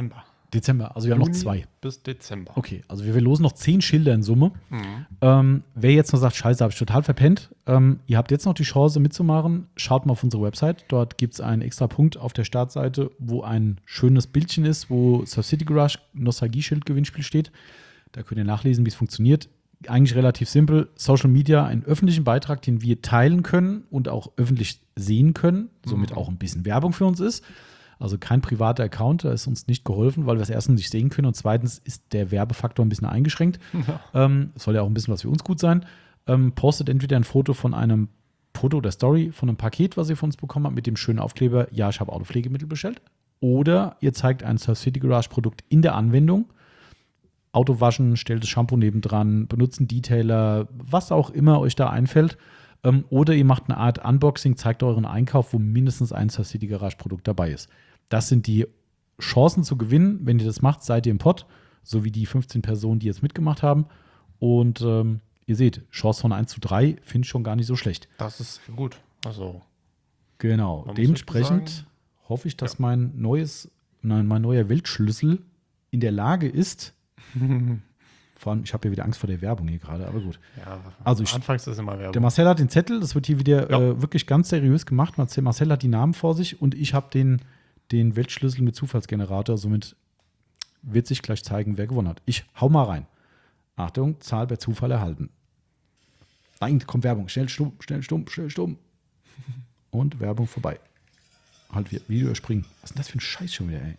Dezember, also wir haben noch Juni zwei. bis Dezember. Okay, also wir verlosen noch zehn Schilder in Summe. Mhm. Ähm, wer jetzt noch sagt, scheiße, habe ich total verpennt, ähm, ihr habt jetzt noch die Chance mitzumachen. Schaut mal auf unsere Website. Dort gibt es einen extra Punkt auf der Startseite, wo ein schönes Bildchen ist, wo Surf City Garage Nostalgie-Schild-Gewinnspiel steht. Da könnt ihr nachlesen, wie es funktioniert. Eigentlich relativ simpel. Social Media, einen öffentlichen Beitrag, den wir teilen können und auch öffentlich sehen können, somit Mhm. auch ein bisschen Werbung für uns ist. Also kein privater Account, da ist uns nicht geholfen, weil wir es erstens nicht sehen können und zweitens ist der Werbefaktor ein bisschen eingeschränkt. Ja. Ähm, soll ja auch ein bisschen was für uns gut sein. Ähm, postet entweder ein Foto von einem Foto oder Story von einem Paket, was ihr von uns bekommen habt, mit dem schönen Aufkleber, ja, ich habe Autopflegemittel bestellt. Oder ihr zeigt ein Surf City Garage Produkt in der Anwendung. Auto waschen, stellt das Shampoo nebendran, benutzt einen Detailer, was auch immer euch da einfällt. Ähm, oder ihr macht eine Art Unboxing, zeigt euren Einkauf, wo mindestens ein Surf City Garage Produkt dabei ist. Das sind die Chancen zu gewinnen. Wenn ihr das macht, seid ihr im Pott, so wie die fünfzehn Personen, die jetzt mitgemacht haben. Und ähm, ihr seht, Chance von eins zu drei finde ich schon gar nicht so schlecht. Das ist gut. Also, Genau. Man muss Dementsprechend sagen, hoffe ich, dass ja. mein neues, nein, mein neuer Weltschlüssel in der Lage ist. Vor allem, ich habe ja wieder Angst vor der Werbung hier gerade, aber gut. ja, Also ich- anfangs ist immer Werbung. Der Marcel hat den Zettel, das wird hier wieder Ja. äh, wirklich ganz seriös gemacht. Marcel, Marcel hat die Namen vor sich und ich habe den, den Weltschlüssel mit Zufallsgenerator. Somit wird sich gleich zeigen, wer gewonnen hat. Ich hau mal rein. Achtung, Zahl per Zufall erhalten. Nein, kommt Werbung. Schnell stumm, schnell stumm, schnell stumm. Und Werbung vorbei. Halt, wir- Video überspringen. Was ist denn das für ein Scheiß schon wieder, ey?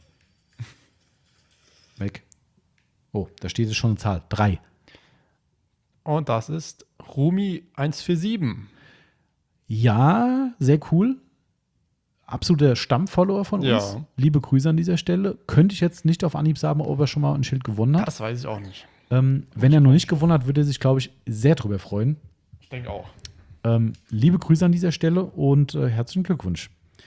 Weg. Oh, da steht jetzt schon eine Zahl. Drei. Und das ist Rumi eins vier sieben. Ja, sehr cool. Absoluter Stammfollower von uns. Ja. Liebe Grüße an dieser Stelle. Könnte ich jetzt nicht auf Anhieb sagen, ob er schon mal ein Schild gewonnen hat. Das weiß ich auch nicht. Ähm, wenn er noch nicht gewonnen hat, würde er sich, glaube ich, sehr drüber freuen. Ich denke auch. Ähm, liebe Grüße an dieser Stelle und äh, herzlichen Glückwunsch.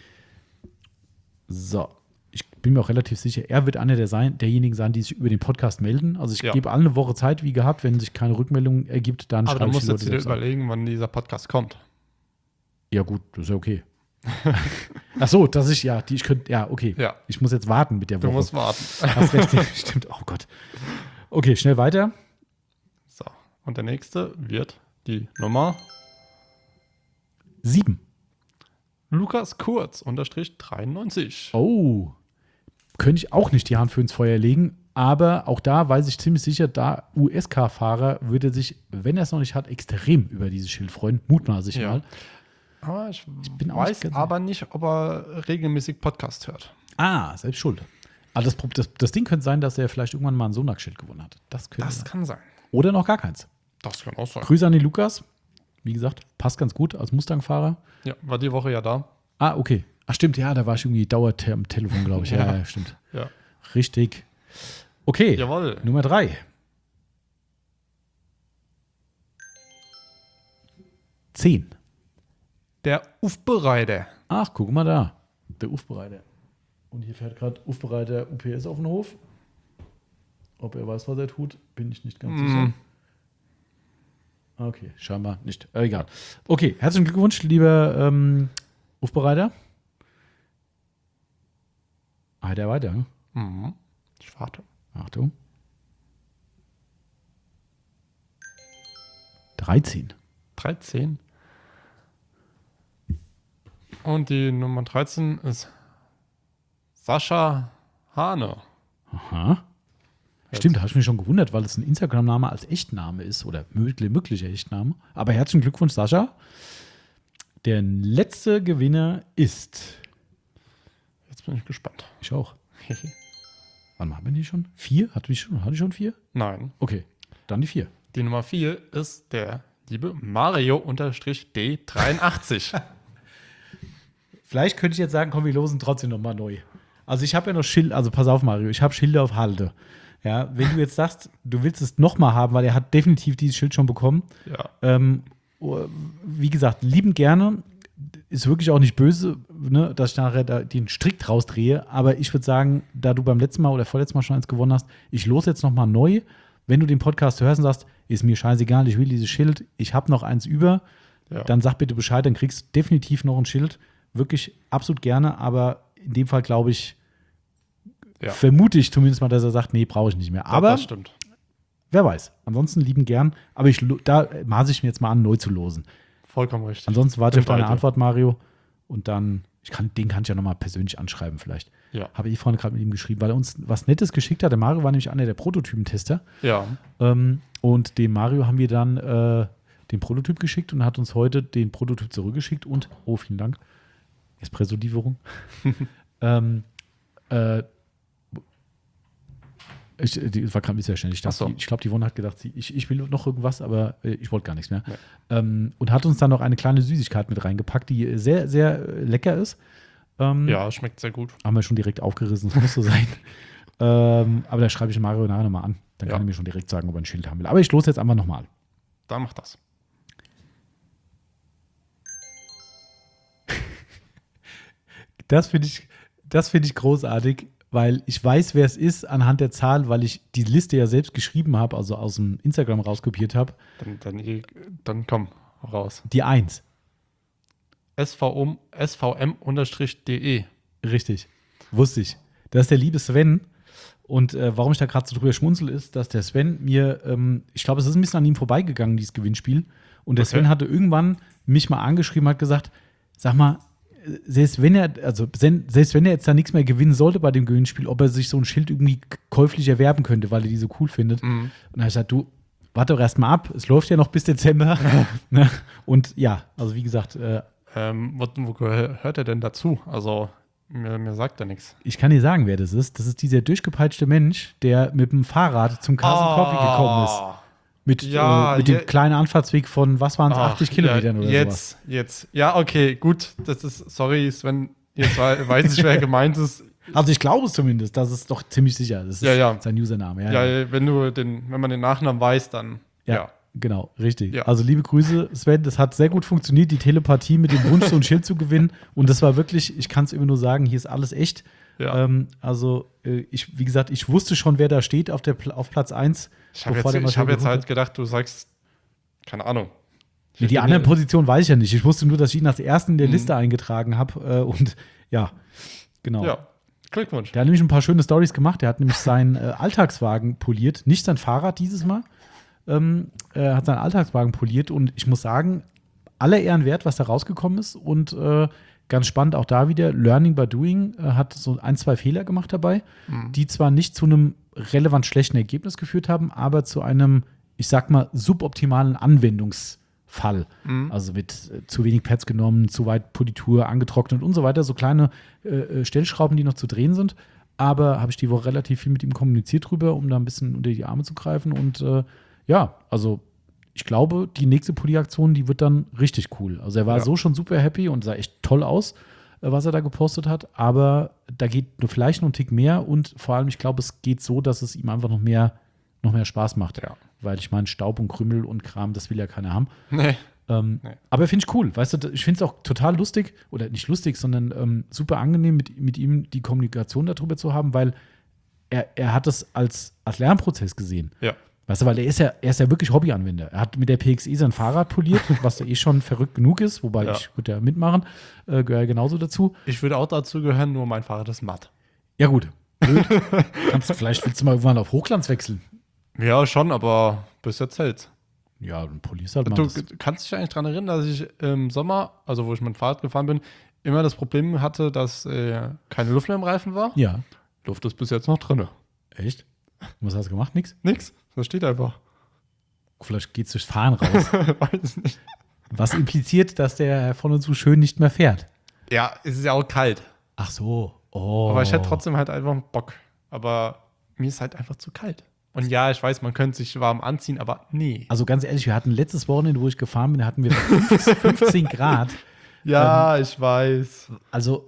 So, ich bin mir auch relativ sicher, er wird einer der sein, derjenigen sein, die sich über den Podcast melden. Also ich Ja. gebe allen eine Woche Zeit, wie gehabt. Wenn sich keine Rückmeldung ergibt, dann Aber schreibe du ich musst die jetzt Leute wieder selbst an. überlegen, wann dieser Podcast kommt. Ja gut, das ist ja okay. Ach so, dass ich, ja, die, ich könnte, ja, okay. Ja. Ich muss jetzt warten mit der Du Woche. musst warten. Hast recht, stimmt. Oh Gott. Okay, schnell weiter. So. Und der nächste wird die Nummer Sieben. Lukas Kurz, unterstrich dreiundneunzig. Oh. Könnte ich auch nicht die Hand für ins Feuer legen, aber auch da weiß ich ziemlich sicher, da U S K-Fahrer würde sich, wenn er es noch nicht hat, extrem über dieses Schild freuen. Mutmaße ich Ja. mal. Aber ich, bin auch weiß nicht ganz- aber nicht, ob er regelmäßig Podcast hört. Ah, selbst schuld. Aber das, Pro- das, das Ding könnte sein, dass er vielleicht irgendwann mal ein Sonax-Schild gewonnen hat. Das könnte Das sein. kann sein. Oder noch gar keins. Das kann auch sein. Grüße an den Lukas. Wie gesagt, passt ganz gut als Mustang-Fahrer. Ja, war die Woche ja da. Ah, okay. Ach, stimmt, ja, da war ich irgendwie dauernd am Telefon, glaube ich. Ja, Ja. ja, stimmt. Ja. Richtig. Okay, Jawohl. Nummer drei. Zehn. Der Ufbereiter. Ach, guck mal da. Der Ufbereiter. Und hier fährt gerade Ufbereiter U P S auf den Hof. Ob er weiß, was er tut, bin ich nicht ganz Mm. sicher. Okay, scheinbar nicht. Äh, egal. Okay, herzlichen Glückwunsch, lieber ähm, Ufbereiter. Ah, der weiter. Ne? Mhm. Ich warte. Achtung. dreizehn. dreizehn. Und die Nummer dreizehn ist Sascha Hane. Aha. Stimmt, da habe ich mich schon gewundert, weil es ein Instagram-Name als Echtname ist oder möglich, möglicher Echtname. Aber herzlichen Glückwunsch, Sascha. Der letzte Gewinner ist. Jetzt bin ich gespannt. Ich auch. Wann haben wir die schon? Vier? Hatte ich schon, hatte ich schon vier? Nein. Okay, dann die vier. Die Nummer vier ist der liebe Mario-D dreiundachtzig. Vielleicht könnte ich jetzt sagen, komm, wir losen trotzdem nochmal neu. Also ich habe ja noch Schilder, also pass auf, Mario, ich habe Schilder auf Halde. Ja, wenn du jetzt sagst, du willst es nochmal haben, weil er hat definitiv dieses Schild schon bekommen. Ja. Ähm, oh, wie gesagt, lieben gerne. Ist wirklich auch nicht böse, ne, dass ich nachher da den Strick rausdrehe. Aber ich würde sagen, da du beim letzten Mal oder vorletzten Mal schon eins gewonnen hast, ich los jetzt nochmal neu. Wenn du den Podcast hörst und sagst, ist mir scheißegal, ich will dieses Schild, ich habe noch eins über, Ja. dann sag bitte Bescheid, dann kriegst du definitiv noch ein Schild. Wirklich absolut gerne, aber in dem Fall glaube ich, Ja. vermute ich zumindest mal, dass er sagt, nee, brauche ich nicht mehr. Aber das stimmt. wer weiß. Ansonsten lieben gern. Aber ich, lo- da maße ich mir jetzt mal an, neu zu losen. Vollkommen richtig. Ansonsten warte ich auf deine Leute. Antwort, Mario. Und dann, ich kann, den kann ich ja nochmal persönlich anschreiben vielleicht. Ja. Habe ich vorhin gerade mit ihm geschrieben, weil er uns was Nettes geschickt hat. Der Mario war nämlich einer der Prototypentester. Ja. Ähm, und dem Mario haben wir dann äh, den Prototyp geschickt und hat uns heute den Prototyp zurückgeschickt. Und, oh, vielen Dank, Espresso-Lieferung. ähm, äh, ich, die war gerade ein bisschen erständig. Ich, dachte, Ach so. die- ich glaube, die Yvonne hat gedacht, sie, ich, ich will noch irgendwas, aber äh, ich wollte gar nichts mehr. Nee. Ähm, und hat uns dann noch eine kleine Süßigkeit mit reingepackt, die sehr, sehr äh, lecker ist. Ähm, Ja, schmeckt sehr gut. Haben wir schon direkt aufgerissen, das muss so sein. ähm, aber da schreibe ich Mario nachher nochmal an. Dann kann Ja. er mir schon direkt sagen, ob er ein Schild haben will. Aber ich los jetzt einfach nochmal. Dann macht das. Das finde ich, das finde ich großartig, weil ich weiß, wer es ist anhand der Zahl, weil ich die Liste ja selbst geschrieben habe, also aus dem Instagram rauskopiert habe. Dann, dann, dann komm, raus. Die eins. S V M-de. Richtig. Wusste ich. Das ist der liebe Sven. Und äh, warum ich da gerade so drüber schmunzel, ist, dass der Sven mir, ähm, ich glaube, es ist ein bisschen an ihm vorbeigegangen, dieses Gewinnspiel. Und der Okay. Sven hatte irgendwann mich mal angeschrieben, hat gesagt, sag mal, äh, selbst wenn er, also sen- selbst wenn er jetzt da nichts mehr gewinnen sollte bei dem Gewinnspiel, ob er sich so ein Schild irgendwie k- käuflich erwerben könnte, weil er die so cool findet. Mhm. Und dann habe ich gesagt, du, warte doch erst mal ab, es läuft ja noch bis Dezember. Ne? Und ja, also wie gesagt, äh, Ähm, wo, wo gehört er denn dazu? Also, mir, mir sagt er nichts. ich kann dir sagen, wer das ist. Das ist dieser durchgepeitschte Mensch, der mit dem Fahrrad zum Carson Coffee gekommen ist. Mit, Ja, äh, mit je- dem kleinen Anfahrtsweg von, was waren es, Ach, achtzig Kilometern ja, oder jetzt, sowas. Jetzt, ja, okay, gut. Das ist, sorry, Sven, jetzt wei- weiß ich, wer gemeint ist. Also ich glaube es zumindest, das ist doch ziemlich sicher. Das ist Ja, ja. sein Username. Ja, Ja, ja. wenn du den, wenn man den Nachnamen weiß, dann Ja, ja. genau, richtig. Ja. Also liebe Grüße, Sven, das hat sehr gut funktioniert, die Telepathie mit dem Wunsch, so ein Schild zu gewinnen. Und das war wirklich, ich kann es immer nur sagen, hier ist alles echt. Ja. Ähm, also äh, ich, wie gesagt, ich wusste schon, wer da steht auf, der, Pl- auf Platz eins. Ich habe bevor der jetzt, ich Marcel hab jetzt geholt halt hat. gedacht, du sagst, keine Ahnung. Die, die anderen Positionen weiß ich ja nicht. Ich wusste nur, dass ich ihn als ersten in der Liste eingetragen habe. Äh, und ja, genau. Ja, Glückwunsch. Der hat nämlich ein paar schöne Stories gemacht. Der hat nämlich seinen äh, Alltagswagen poliert, nicht sein Fahrrad dieses Mal. Ähm, er hat seinen Alltagswagen poliert und ich muss sagen, aller Ehren wert, was da rausgekommen ist. Und äh, ganz spannend auch da wieder, Learning by Doing, äh, hat so ein, zwei Fehler gemacht dabei, die zwar nicht zu einem relevant schlechten Ergebnis geführt haben, aber zu einem, ich sag mal, suboptimalen Anwendungsfall. Also mit äh, zu wenig Pads genommen, zu weit Politur angetrocknet und so weiter. So kleine äh, äh, Stellschrauben, die noch zu drehen sind. Aber habe ich die Woche relativ viel mit ihm kommuniziert drüber, um da ein bisschen unter die Arme zu greifen. Und äh, ja, also ich glaube, die nächste Pulli-Aktion, die wird dann richtig cool. Also er war Ja. so schon super happy und sah echt toll aus, äh, was er da gepostet hat. Aber da geht nur vielleicht noch ein Tick mehr und vor allem, ich glaube, es geht so, dass es ihm einfach noch mehr, noch mehr Spaß macht. Ja. Weil ich meine, Staub und Krümel und Kram, das will ja keiner haben. Nee. Ähm, Nee. Aber finde ich cool, weißt du, ich finde es auch total lustig, oder nicht lustig, sondern ähm, super angenehm, mit, mit ihm die Kommunikation darüber zu haben, weil er, er hat es als, als Lernprozess gesehen. Ja. Weißt du, weil er ist ja, er ist ja wirklich Hobbyanwender. Er hat mit der P X E sein Fahrrad poliert, was ja eh schon verrückt genug ist, wobei Ja. ich würde ja mitmachen, äh, gehöre ja genauso dazu. Ich würde auch dazu gehören, nur mein Fahrrad ist matt. Ja, gut. Blöd. Kannst, vielleicht willst du mal irgendwann auf Hochglanz wechseln. Ja, schon, aber bis jetzt hält's. Ja, dann polierst halt mal. Du das. kannst dich eigentlich daran erinnern, dass ich im Sommer, also wo ich mit dem Fahrrad gefahren bin, immer das Problem hatte, dass äh, keine Luft mehr im Reifen war. Ja. Luft ist bis jetzt noch drin. Echt? Und was hast du gemacht? Nix? Nix. Das steht einfach. Vielleicht geht's durchs Fahren raus. Weiß nicht. Was impliziert, dass der von uns so schön nicht mehr fährt. Ja, es ist ja auch kalt. Ach so. Oh. Aber ich hätte trotzdem halt einfach Bock. Aber mir ist halt einfach zu kalt. Und ja, ich weiß, man könnte sich warm anziehen, aber nee. Also ganz ehrlich, wir hatten letztes Wochenende, wo ich gefahren bin, hatten wir fünfzehn Grad. Ja, ich weiß. Also,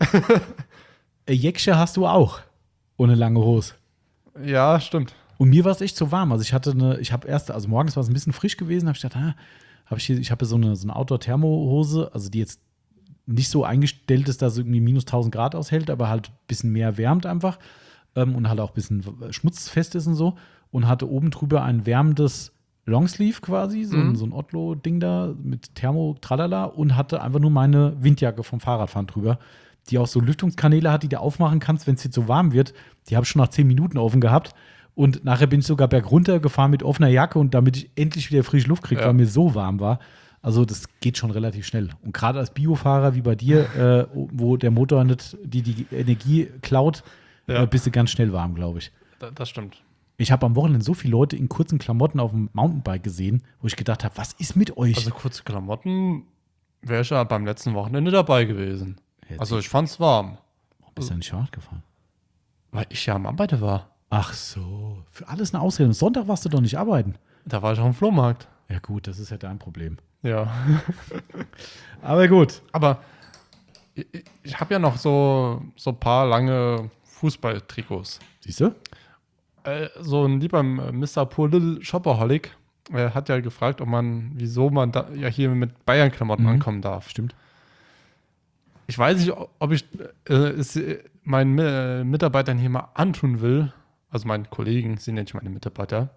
äh, Jäckche hast du auch. Ohne lange Hose. Ja, stimmt. Und mir war es echt zu warm. Also ich hatte eine, ich habe erst, also morgens war es ein bisschen frisch gewesen, habe ich gedacht, ah, habe ich hier, ich habe so eine, so eine Outdoor-Thermo-Hose, also die jetzt nicht so eingestellt ist, dass sie irgendwie minus tausend Grad aushält, aber halt ein bisschen mehr wärmt einfach ähm, und halt auch ein bisschen schmutzfest ist und so. Und hatte oben drüber ein wärmendes Longsleeve quasi, so, Mhm. ein, so ein Otlo-Ding da mit Thermo, tralala und hatte einfach nur meine Windjacke vom Fahrradfahren drüber. die auch so Lüftungskanäle hat, die du aufmachen kannst, wenn es dir zu warm wird. Die habe ich schon nach zehn Minuten offen gehabt. Und nachher bin ich sogar bergunter gefahren mit offener Jacke und damit ich endlich wieder frische Luft kriege, Ja. weil mir so warm war. Also das geht schon relativ schnell. Und gerade als Biofahrer wie bei dir, äh, wo der Motor nicht die, die Energie klaut, Ja. äh, bist du ganz schnell warm, glaube ich. Da, das stimmt. Ich habe am Wochenende so viele Leute in kurzen Klamotten auf dem Mountainbike gesehen, wo ich gedacht habe, was ist mit euch? Also kurze Klamotten wäre ich ja beim letzten Wochenende dabei gewesen. Jetzt Also ich fand's warm, warum bist du nicht Fahrrad gefahren? weil ich ja am Arbeiten war. Ach so, für alles eine Ausrede. Am Sonntag warst du doch nicht arbeiten. Da war ich auf dem Flohmarkt. Ja gut, das ist ja dein Problem. Ja. Aber gut. Aber ich, ich habe ja noch so so ein paar lange Fußballtrikots. Siehst du? Äh, so ein lieber Mister Poor Little Shopaholic äh, hat ja gefragt, ob man, wieso man da ja hier mit Bayern-Klamotten Mhm. ankommen darf. Stimmt. Ich weiß nicht, ob ich äh, es äh, meinen äh, Mitarbeitern hier mal antun will, also meinen Kollegen, sind ja nicht meine Mitarbeiter,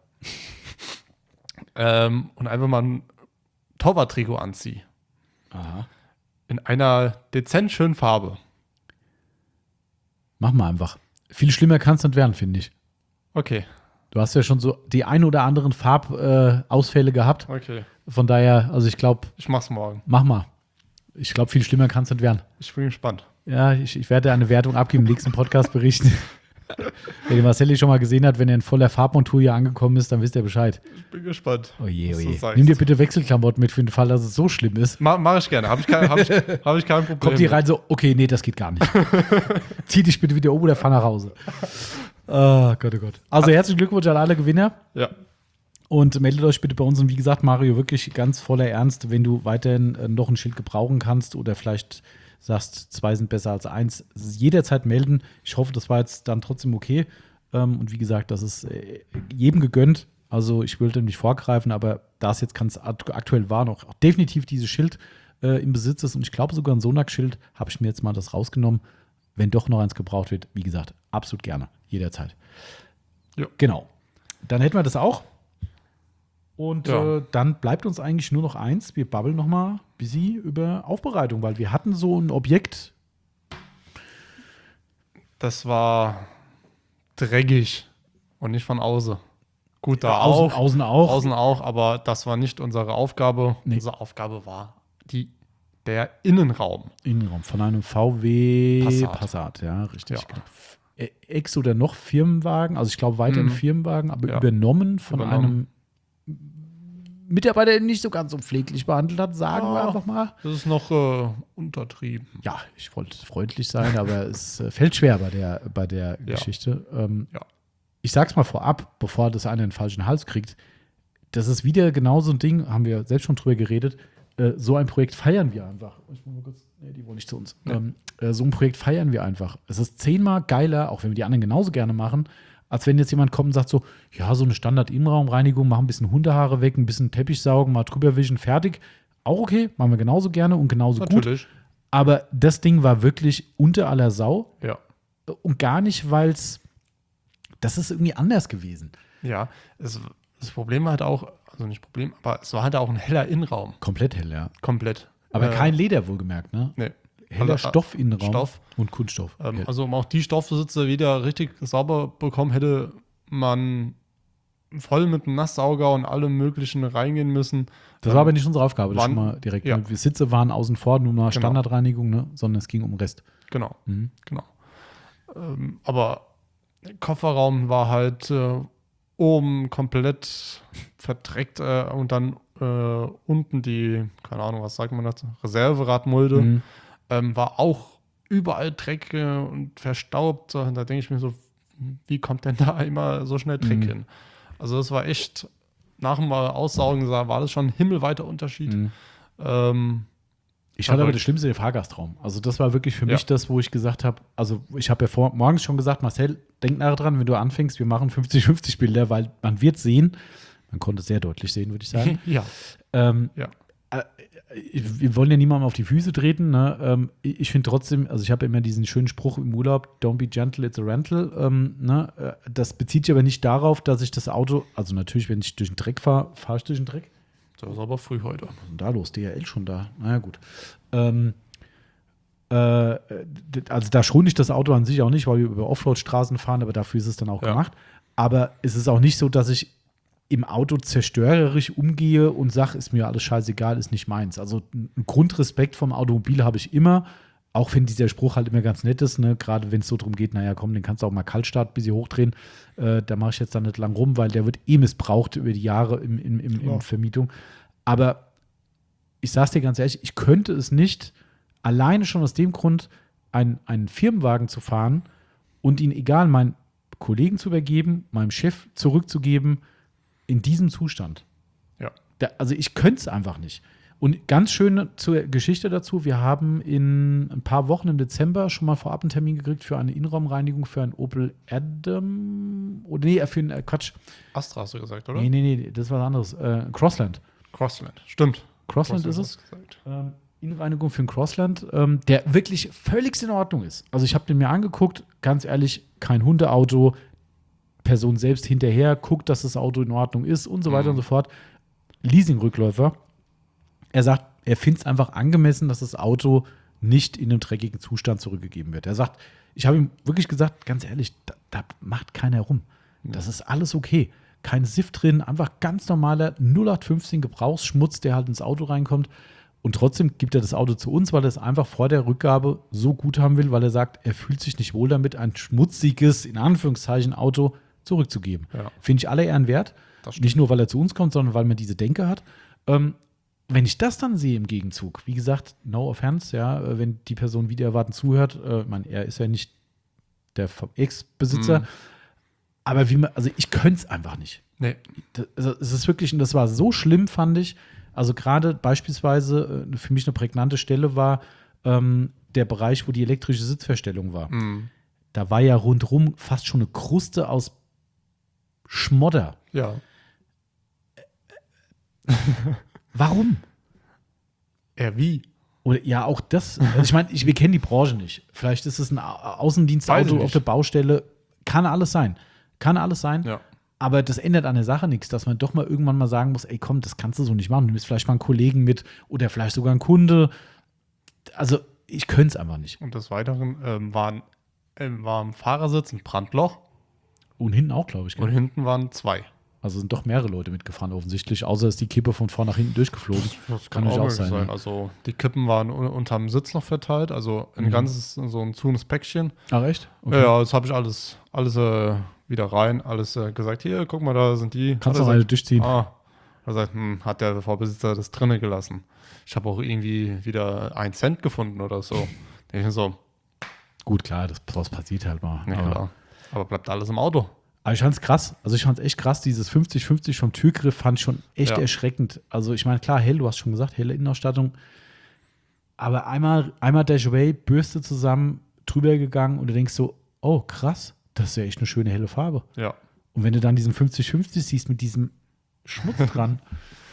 ähm, und einfach mal ein Torwart-Trikot anziehe. Aha. In einer dezent schönen Farbe. Mach mal einfach. Viel schlimmer kann es nicht werden, finde ich. Okay, Du hast ja schon so die ein oder anderen Farbausfälle äh, Ausfälle gehabt. okay. Von daher, also ich glaube, Ich mach's morgen. mach mal. Ich glaube, viel schlimmer kann es nicht werden. Ich bin gespannt. Ja, ich, ich werde eine Wertung abgeben, im nächsten Podcast berichten. Wer den Marcelli schon mal gesehen hat, wenn er in voller Farbmontur hier angekommen ist, dann wisst ihr Bescheid. Ich bin gespannt. Oh je, oh was du je. sagst. Nimm dir bitte Wechselklamotten mit für den Fall, dass es so schlimm ist. Ma mach ich gerne. Habe ich, kein, hab ich, hab ich kein Problem. Kommt die mit. rein so, okay, nee, das geht gar nicht. Zieh dich bitte wieder um oder fahr nach Hause. Oh Gott, oh Gott. Also herzlichen Glückwunsch an alle Gewinner. Ja. Und meldet euch bitte bei uns. Und wie gesagt, Mario, wirklich ganz voller Ernst, wenn du weiterhin äh, noch ein Schild gebrauchen kannst oder vielleicht sagst, zwei sind besser als eins, jederzeit melden. Ich hoffe, das war jetzt dann trotzdem okay. Ähm, und wie gesagt, das ist äh, jedem gegönnt. Also ich will dem nicht vorgreifen, aber da es jetzt ganz aktuell war, noch definitiv dieses Schild äh, im Besitz ist. Und ich glaube sogar ein Sonax-Schild, habe ich mir jetzt mal das rausgenommen. Wenn doch noch eins gebraucht wird, wie gesagt, absolut gerne, jederzeit. Ja. Genau. Dann hätten wir das auch. Und Ja. äh, dann bleibt uns eigentlich nur noch eins. Wir babbeln noch mal ein bisschen über Aufbereitung, weil wir hatten so ein Objekt. Das war dreckig und nicht von außen. Gut, da Ja, außen, auch. außen auch. Außen auch, aber das war nicht unsere Aufgabe. Nee. Unsere Aufgabe war die, der Innenraum. Innenraum von einem V W Passat. Passat, ja, richtig. Ja. Genau. Äh, Ex oder noch Firmenwagen, also ich glaube weiterhin Mhm. Firmenwagen, aber Ja. übernommen von Übernommen. einem Mitarbeiter, der ihn nicht so ganz so pfleglich behandelt hat, sagen wir Ah. einfach mal. Das ist noch äh, untertrieben. Ja, ich wollte freundlich sein, aber es äh, fällt schwer bei der, bei der Ja. Geschichte. Ähm, Ja. Ich sag's mal vorab, bevor das einer den falschen Hals kriegt. Das ist wieder genau so ein Ding, haben wir selbst schon drüber geredet. Äh, so ein Projekt feiern wir einfach. Ich muss mal kurz, nee, die wollen nicht zu uns. Ja. Ähm, äh, so ein Projekt feiern wir einfach. Es ist zehnmal geiler, auch wenn wir die anderen genauso gerne machen, als wenn jetzt jemand kommt und sagt so, ja, so eine Standard-Innenraumreinigung, machen ein bisschen Hundehaare weg, ein bisschen Teppich saugen, mal drüber wischen, fertig. Auch okay, machen wir genauso gerne und genauso gut. Natürlich. Aber das Ding war wirklich unter aller Sau Ja. und gar nicht, weil es, das ist irgendwie anders gewesen. Ja. Es, das Problem war halt auch, also nicht Problem, aber es war halt auch ein heller Innenraum. Komplett hell, ja. Komplett. Aber Äh, kein Leder wohlgemerkt, ne? Nee. Heller Also, äh, Stoffinnenraum Stoff. und Kunststoff. Ähm, Hell. also um auch die Stoffbesitzer wieder richtig sauber bekommen, hätte man voll mit einem Nasssauger und allem möglichen reingehen müssen. Das war aber nicht unsere Aufgabe, das wann- schon mal direkt. ja. Ne? Wir Sitze waren außen vor, nur mal Genau. Standardreinigung, ne? Sondern es ging um den Rest. Genau, Mhm. genau. Ähm, aber der Kofferraum war halt äh, oben komplett verdreckt äh, und dann äh, unten die, keine Ahnung, was sagt man dazu, Reserveradmulde, Mhm. ähm, war auch überall Dreck äh, und verstaubt. Und da denke ich mir so, wie kommt denn da immer so schnell Dreck Mhm. hin? Also das war echt, nach dem Aussaugen sah, war das schon ein himmelweiter Unterschied. Mhm. Ähm, Ich fand aber Aber- das Schlimmste der Fahrgastraum. Also das war wirklich für Ja. mich das, wo ich gesagt habe, also ich habe ja vor, morgens schon gesagt, Marcel, denk nachher dran, wenn du anfängst, wir machen fünfzig fünfzig Bilder, weil man wird sehen, man konnte es sehr deutlich sehen, würde ich sagen. ja, ähm, ja. äh, wir wollen ja niemandem auf die Füße treten. Ne? Ähm, ich finde trotzdem, also ich habe immer diesen schönen Spruch im Urlaub, don't be gentle, it's a rental. Ähm, ne? Äh, Das bezieht sich aber nicht darauf, dass ich das Auto, also natürlich, wenn ich durch den Dreck fahre, fahre ich durch den Dreck. Das ist aber früh heute. Was ist denn da los? D H L schon da? Naja, gut. Ähm, Äh, also da schone ich das Auto an sich auch nicht, weil wir über Offroad-Straßen fahren, aber dafür ist es dann auch Ja. gemacht. Aber es ist auch nicht so, dass ich im Auto zerstörerisch umgehe und sage, ist mir alles scheißegal, ist nicht meins. Also einen Grundrespekt vom Automobil habe ich immer, auch wenn dieser Spruch halt immer ganz nett ist, ne? Gerade wenn es so darum geht, naja, komm, den kannst du auch mal Kaltstart ein bisschen hochdrehen. Äh, da mache ich jetzt dann nicht lang rum, weil der wird eh missbraucht über die Jahre im, im, im, Ja. in Vermietung. Aber ich sag's dir ganz ehrlich, ich könnte es nicht, alleine schon aus dem Grund, einen, einen Firmenwagen zu fahren und ihn, egal, meinen Kollegen zu übergeben, meinem Chef zurückzugeben, in diesem Zustand. Ja. Da, also ich könnte es einfach nicht. Und ganz schön zur Geschichte dazu, wir haben in ein paar Wochen im Dezember schon mal vorab einen Termin gekriegt für eine Innenraumreinigung für einen Opel Adam. Oder nee, für einen, äh, Quatsch. Astra hast du gesagt, oder? Nee, nee, nee, das ist was anderes. Äh, Crossland. Crossland, stimmt. Crossland ist es. hast du gesagt. Ähm, Innenreinigung für den Crossland, ähm, der wirklich völlig in Ordnung ist. Also ich habe den mir angeguckt, ganz ehrlich, kein Hundeauto, Person selbst hinterher, guckt, dass das Auto in Ordnung ist und so weiter Mhm. und so fort. Leasingrückläufer. Er sagt, er findet es einfach angemessen, dass das Auto nicht in einem dreckigen Zustand zurückgegeben wird. Er sagt, ich habe ihm wirklich gesagt, ganz ehrlich, da, da macht keiner rum. Das ist alles okay. Kein Siff drin, einfach ganz normaler null acht fünfzehn Gebrauchsschmutz, der halt ins Auto reinkommt. Und trotzdem gibt er das Auto zu uns, weil er es einfach vor der Rückgabe so gut haben will, weil er sagt, er fühlt sich nicht wohl damit, ein schmutziges, in Anführungszeichen, Auto zurückzugeben. Ja. Finde ich alle Ehren wert. Das stimmt. Nicht nur, weil er zu uns kommt, sondern weil man diese Denke hat. Ähm, wenn ich das dann sehe im Gegenzug, wie gesagt, no offense, ja, äh, wenn die Person wieder erwarten zuhört, äh, ich meine, er ist ja nicht der Ex-Besitzer, Mhm. aber wie man, also ich könnte es einfach nicht. Nee. Das, also es ist wirklich, und das war so schlimm, fand ich. Also gerade beispielsweise äh, für mich eine prägnante Stelle war ähm, der Bereich, wo die elektrische Sitzverstellung war. Mhm. Da war ja rundrum fast schon eine Kruste aus Schmodder. Ja. Warum? Er wie? Oder ja, auch das. Also ich meine, ich, wir kennen die Branche nicht. Vielleicht ist es ein Au- Weiß ich Außendienstauto nicht. auf der Baustelle. Kann alles sein. Kann alles sein. Ja. Aber das ändert an der Sache nichts, dass man doch mal irgendwann mal sagen muss, ey komm, das kannst du so nicht machen. Du nimmst vielleicht mal einen Kollegen mit oder vielleicht sogar einen Kunde. Also ich könnte es einfach nicht. Und des Weiteren ähm, waren, ähm, war im Fahrersitz ein Brandloch Und hinten auch, glaube ich. Gell? und hinten waren zwei. Also sind doch mehrere Leute mitgefahren offensichtlich, außer ist die Kippe von vorn nach hinten durchgeflogen. Das Kann natürlich auch möglich sein, ja. Also die Kippen waren un unterm Sitz noch verteilt, also ein Mhm. ganzes, so ein zunes Päckchen. Ach echt? Ja, ja, das habe ich alles, alles äh, wieder rein, alles äh, gesagt, hier, guck mal, da sind die. Kannst Hat du er noch eine gesagt, durchziehen? Ah, er sagt, hm, hat der Vorbesitzer das drinne gelassen. Ich habe auch irgendwie wieder einen Cent gefunden oder so. Denke ich mir so, Gut, klar, das, das passiert halt mal. ja aber, klar. Aber bleibt alles im Auto. aber ich fand's krass. Also ich fand's echt krass. Dieses fünfzig fünfzig vom Türgriff fand ich schon echt Ja. erschreckend. Also ich meine, klar, hell, du hast schon gesagt, helle Innenausstattung. Aber einmal, einmal Dashway, Bürste zusammen, drüber gegangen und du denkst so, oh krass, das ist ja echt eine schöne helle Farbe. Ja. Und wenn du dann diesen fünfzig fünfzig siehst mit diesem Schmutz dran.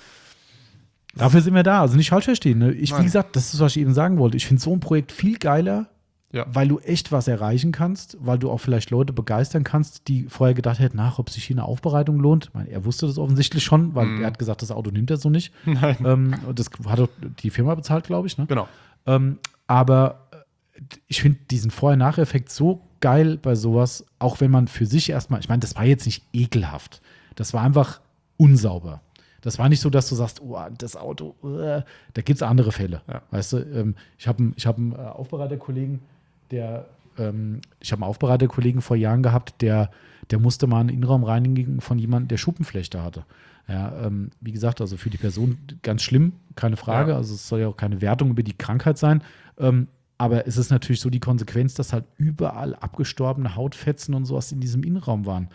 Dafür sind wir da. Also nicht falsch verstehen. Ne? Ich, wie Nein. gesagt, das ist, was ich eben sagen wollte. Ich finde so ein Projekt viel geiler, Ja. weil du echt was erreichen kannst, weil du auch vielleicht Leute begeistern kannst, die vorher gedacht hätten, ach, ob sich hier eine Aufbereitung lohnt. Ich meine, er wusste das offensichtlich schon, weil Mhm. er hat gesagt, das Auto nimmt er so nicht. Nein. ähm, und das hat doch die Firma bezahlt, glaube ich. Ne? Genau. Ähm, aber äh, ich finde diesen Vorher-Nach-Effekt so geil bei sowas, auch wenn man für sich erstmal, ich meine, das war jetzt nicht ekelhaft. Das war einfach unsauber. Das war nicht so, dass du sagst, oh, das Auto, uh, da gibt es andere Fälle. Ja. Weißt du, ähm, ich habe ich hab einen äh, Aufbereiterkollegen, der, ähm, ich habe einen Aufbereiterkollegen vor Jahren gehabt, der, der musste mal einen Innenraum reinigen von jemandem, der Schuppenflechte hatte. Ja, ähm, wie gesagt, also für die Person ganz schlimm, keine Frage. Ja. Also es soll ja auch keine Wertung über die Krankheit sein. Ähm, aber es ist natürlich so die Konsequenz, dass halt überall abgestorbene Hautfetzen und sowas in diesem Innenraum waren.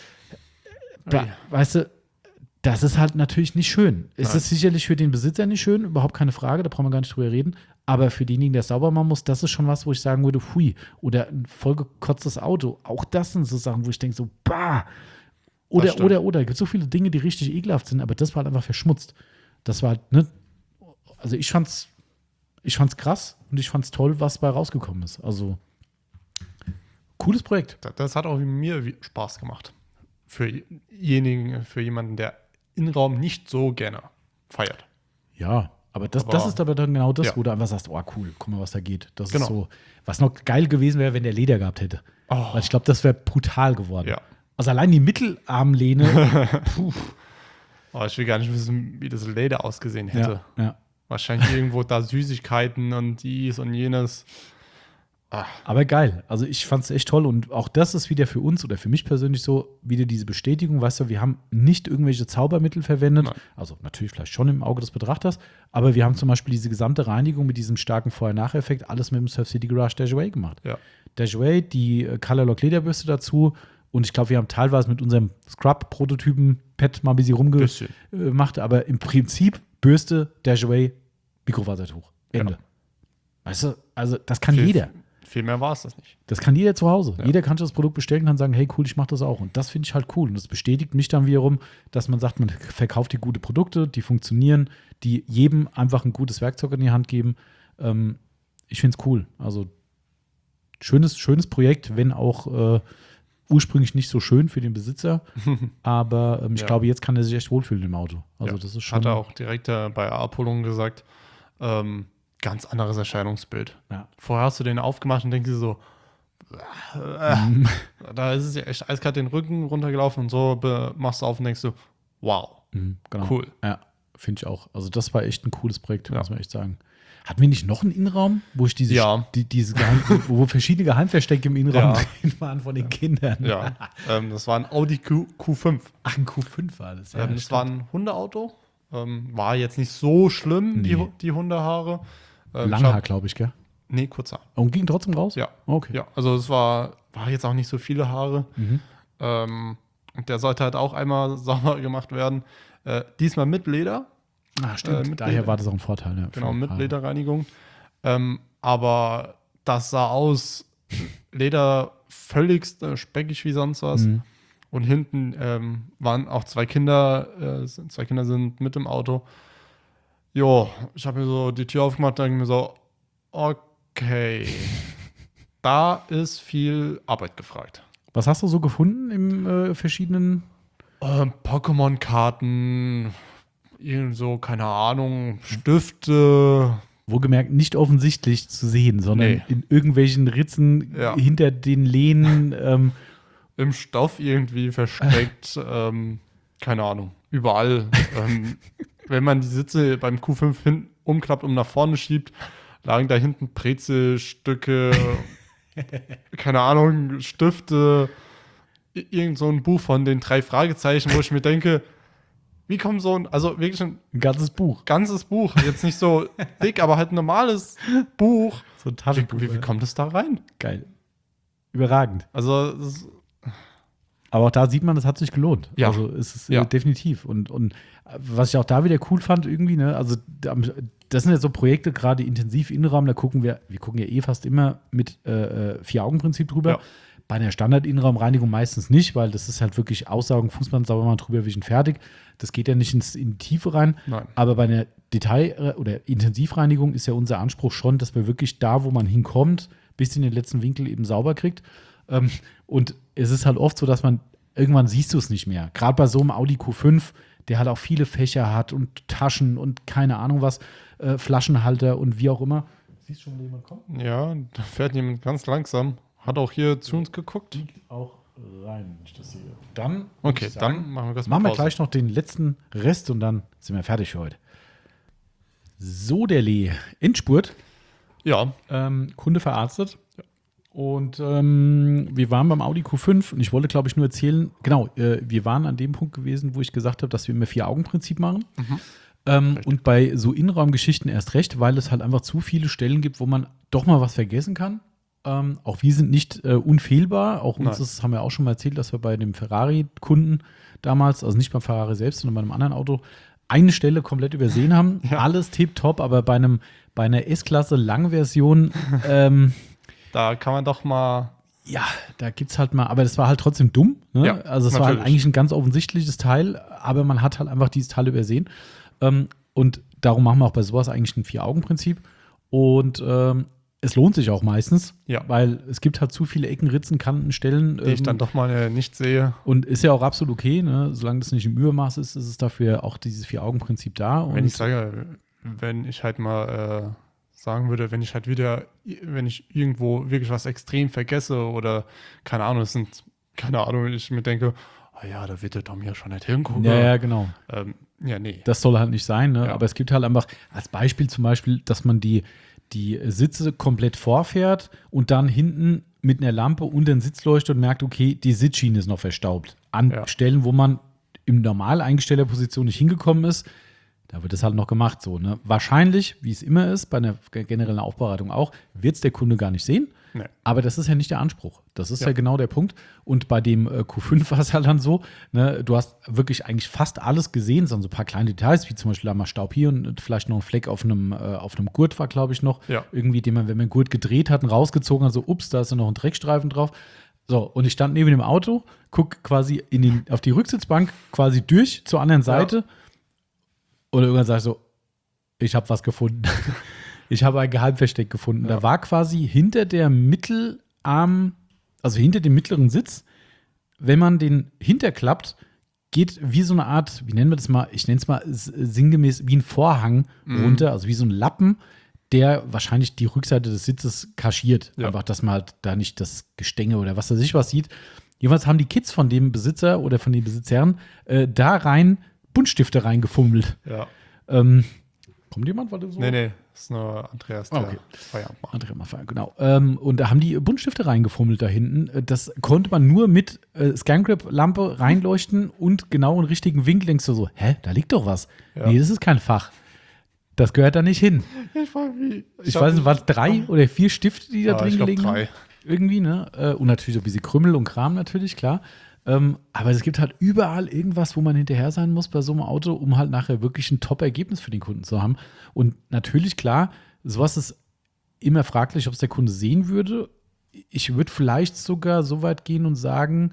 Da, Ui. weißt du, das ist halt natürlich nicht schön. Es Nein. ist sicherlich für den Besitzer nicht schön, überhaupt keine Frage, da brauchen wir gar nicht drüber reden. Aber für denjenigen, der es sauber machen muss, das ist schon was, wo ich sagen würde, hui, oder ein vollgekotztes Auto. Auch das sind so Sachen, wo ich denke, so, bah. Oder, stimmt. oder, oder. Es gibt so viele Dinge, die richtig ekelhaft sind, aber das war halt einfach verschmutzt. Das war halt, ne? Also ich fand's, ich fand's krass und ich fand's toll, was bei rausgekommen ist. Also, cooles Projekt. Das, das hat auch mir wie- Spaß gemacht. Für jenigen, für jemanden, der Innenraum nicht so gerne feiert. Ja, Aber das, Aber- das ist aber dann genau das, Ja. wo du einfach sagst, oh cool, guck mal, was da geht. Das Genau. ist so, was noch geil gewesen wäre, wenn der Leder gehabt hätte. Oh. Weil ich glaube, das wäre brutal geworden. Ja. Also allein die Mittelarmlehne, puh, Oh, ich will gar nicht wissen, wie das Leder ausgesehen hätte. ja, ja. Wahrscheinlich irgendwo da Süßigkeiten und dies und jenes. Aber geil. Also ich fand es echt toll und auch das ist wieder für uns oder für mich persönlich so wieder diese Bestätigung, weißt du, wir haben nicht irgendwelche Zaubermittel verwendet, Nein. also natürlich vielleicht schon im Auge des Betrachters, aber wir haben zum Beispiel diese gesamte Reinigung mit diesem starken Vorher-Nachher-Effekt alles mit dem Surf City Garage Dash Away gemacht. Ja. Dash Away, die äh, Color Lock Lederbürste dazu und ich glaube, wir haben teilweise mit unserem Scrub-Prototypen-Pad mal ein bisschen Bisschen. rumgemacht, aber im Prinzip Bürste, Dash Away, Mikrofasertuch. Ende. Ja. Weißt du, also das kann Viel- jeder. Viel mehr war es das nicht. Das kann jeder zu Hause. Ja. Jeder kann sich das Produkt bestellen, kann sagen, hey cool, ich mache das auch. Und das finde ich halt cool. Und das bestätigt mich dann wiederum, dass man sagt, man verkauft die gute Produkte, die funktionieren, die jedem einfach ein gutes Werkzeug in die Hand geben. Ähm, ich finde es cool. Also schönes, schönes Projekt, wenn auch äh, ursprünglich nicht so schön für den Besitzer. Aber ähm, ich Ja. glaube, jetzt kann er sich echt wohlfühlen im Auto. Also Ja. das ist schon. Hat er auch direkt äh, bei Abholung gesagt, ähm, ganz anderes Erscheinungsbild. Ja. Vorher hast du den aufgemacht und denkst dir so, äh, Mhm. da ist es ja echt eiskalt den Rücken runtergelaufen und so be- machst du auf und denkst du, wow, Mhm, genau. cool. Ja, finde ich auch. Also das war echt ein cooles Projekt, Ja. muss man echt sagen. Hatten wir nicht noch einen Innenraum, wo ich diese, Ja. die, diese Geheim, wo verschiedene Geheimverstecke im Innenraum Ja. drin waren von den Kindern? Ja, ähm, das war ein Audi Q, Q5. Ach, ein Q fünf war das. Ja, ähm, das stimmt. war ein Hundeauto. Ähm, war jetzt nicht so schlimm, die, Nee. Hu- die Hundehaare. Ähm, ich Langhaar, hab- glaube ich, gell? Nee, kurzer. Und ging trotzdem raus? Ja. Okay. Ja, also es war, war jetzt auch nicht so viele Haare. Mhm. Ähm, und der sollte halt auch einmal sauber gemacht werden. Äh, diesmal mit Leder. Ah, stimmt. Äh, mit Daher Leder. war das auch ein Vorteil. Ja, Genau, für mit Haare. Lederreinigung. Ähm, aber das sah aus, Leder völligst äh, speckig wie sonst was. Mhm. Und hinten ähm, waren auch zwei Kinder, äh, sind- zwei Kinder sind mit im Auto. Jo, ich habe mir so die Tür aufgemacht, denke mir so, okay, da ist viel Arbeit gefragt. Was hast du so gefunden im äh, verschiedenen? Ähm, Pokémon-Karten, irgend so, keine Ahnung, Stifte. Wohlgemerkt nicht offensichtlich zu sehen, sondern Nee. in irgendwelchen Ritzen Ja. hinter den Lehnen. ähm, Im Stoff irgendwie versteckt, ähm, keine Ahnung, überall. ähm, wenn man die Sitze beim Q fünf hin umklappt und nach vorne schiebt, lagen da hinten Brezelstücke, keine Ahnung, Stifte, i- irgend so ein Buch von den drei Fragezeichen, wo ich mir denke, wie kommt so ein, also wirklich ein ein ganzes Buch. ganzes Buch, jetzt nicht so dick, aber halt ein normales Buch. So ein Wie, Taschenbuch. wie, wie ja. kommt es da rein? Geil. Überragend. Also, das ist, Aber auch da sieht man, das hat sich gelohnt. Ja. Also es ist Ja. äh, definitiv. Und, und äh, was ich auch da wieder cool fand, irgendwie, ne, also da- das sind ja so Projekte, gerade intensiv Innenraum, da gucken wir, wir gucken ja eh fast immer mit äh, äh, Vier-Augen-Prinzip drüber. Ja. Bei einer Standard-Innenraumreinigung meistens nicht, weil das ist halt wirklich Aussaugen, Fußband sauber mal drüber wischen, fertig. Das geht ja nicht ins, in die Tiefe rein. nein. Aber bei einer Detail- oder Intensivreinigung ist ja unser Anspruch schon, dass wir wirklich da, wo man hinkommt, bis in den letzten Winkel eben sauber kriegt. Ähm, und es ist halt oft so, dass man irgendwann siehst du es nicht mehr. Gerade bei so einem Audi Q fünf, der halt auch viele Fächer hat und Taschen und keine Ahnung was, äh, Flaschenhalter und wie auch immer. Siehst du schon, wo jemand kommt? Ja, da fährt jemand ganz langsam. Hat auch hier zu uns geguckt. Auch rein, wenn ich das sehe. Dann, würde Okay, ich sagen, dann machen wir das machen wir Pause. gleich noch den letzten Rest und dann sind wir fertig für heute. So, der Lee. Endspurt. Ja, Ähm, Kunde verarztet. Und ähm, wir waren beim Audi Q fünf und ich wollte, glaube ich, nur erzählen, genau, äh, wir waren an dem Punkt gewesen, wo ich gesagt habe, dass wir immer Vier-Augen-Prinzip machen. Ähm, und bei so Innenraumgeschichten erst recht, weil es halt einfach zu viele Stellen gibt, wo man doch mal was vergessen kann. Ähm, auch wir sind nicht äh, unfehlbar. Auch uns Nein. ist, haben wir auch schon mal erzählt, dass wir bei dem Ferrari-Kunden damals, also nicht beim Ferrari selbst, sondern bei einem anderen Auto, eine Stelle komplett übersehen haben. Ja. Alles tipptopp, aber bei einem bei einer S-Klasse Langversion ähm, da kann man doch mal. ja, da gibt's halt mal, aber das war halt trotzdem dumm. Ne? Ja, also es war halt natürlich. eigentlich ein ganz offensichtliches Teil, aber man hat halt einfach dieses Teil übersehen. Ähm, und darum machen wir auch bei sowas eigentlich ein Vier-Augen-Prinzip. Und ähm, es lohnt sich auch meistens, Ja. weil es gibt halt zu viele Ecken, Ritzen, Kanten, Stellen. Die ich ähm, dann doch mal äh, nicht sehe. und ist ja auch absolut okay, ne? Solange das nicht im Übermaß ist, ist es dafür auch dieses Vier-Augen-Prinzip da. Und Wenn ich sage, wenn ich halt mal äh, sagen würde, wenn ich halt wieder, wenn ich irgendwo wirklich was extrem vergesse oder keine Ahnung, es sind, keine Ahnung, ich mir denke, oh ja, da wird der Tom ja schon nicht hingucken. Ja, ja, genau. Ähm, ja, nee. Das soll halt nicht sein, ne? Ja. Aber es gibt halt einfach als Beispiel zum Beispiel, dass man die, die Sitze komplett vorfährt und dann hinten mit einer Lampe unter den Sitz leuchtet und merkt, okay, die Sitzschiene ist noch verstaubt. An Ja. Stellen, wo man im normal eingestellter Position nicht hingekommen ist, da wird es halt noch gemacht so. Ne? Wahrscheinlich, wie es immer ist, bei einer generellen Aufbereitung auch, wird es der Kunde gar nicht sehen. Nee. Aber das ist ja nicht der Anspruch. Das ist ja, Ja. genau der Punkt. Und bei dem äh, Q fünf war es halt dann so, ne, du hast wirklich eigentlich fast alles gesehen, sondern so ein paar kleine Details, wie zum Beispiel da mal Staub hier und vielleicht noch ein Fleck auf einem, äh, auf einem Gurt war, glaube ich, noch. Ja. Irgendwie, den man, wenn man den Gurt gedreht hat und rausgezogen hat, so, ups, da ist ja noch ein Dreckstreifen drauf. So, und ich stand neben dem Auto, guck quasi in den, auf die Rücksitzbank quasi durch zur anderen Seite. Ja. Und irgendwann sag ich so, ich habe was gefunden. Ich habe ein Geheimversteck gefunden. Ja. Da war quasi hinter der Mittelarm, also hinter dem mittleren Sitz, wenn man den hinterklappt, geht wie so eine Art, wie nennen wir das mal, ich nenne es mal sinngemäß wie ein Vorhang Mhm. runter, also wie so ein Lappen, der wahrscheinlich die Rückseite des Sitzes kaschiert. Ja. Einfach, dass man halt da nicht das Gestänge oder was weiß ich was sieht. Jedenfalls haben die Kids von dem Besitzer oder von den Besitzern äh, da rein Buntstifte reingefummelt. Ja. Ähm, kommt jemand? Warte, so? Nee, nee, das ist nur Andreas, der Ah, okay. Feierabend macht. Andrea Maffay, genau. Ähm, und da haben die Buntstifte reingefummelt da hinten. Äh, Das konnte man nur mit äh, Scangrip-Lampe reinleuchten und genau im richtigen Winkel denkst du so, hä, da liegt doch was. Ja. Nee, das ist kein Fach. Das gehört da nicht hin. Ich frage wie. Ich, weiß nicht, waren es drei oder vier Stifte, die da Ja, drin ich glaub, gelegen drei. haben? Irgendwie, ne? Äh, Und natürlich so ein bisschen Krümmel und Kram natürlich, klar. Ähm, aber es gibt halt überall irgendwas, wo man hinterher sein muss bei so einem Auto, um halt nachher wirklich ein Top-Ergebnis für den Kunden zu haben. Und natürlich, klar, sowas ist immer fraglich, ob es der Kunde sehen würde. Ich würde vielleicht sogar so weit gehen und sagen,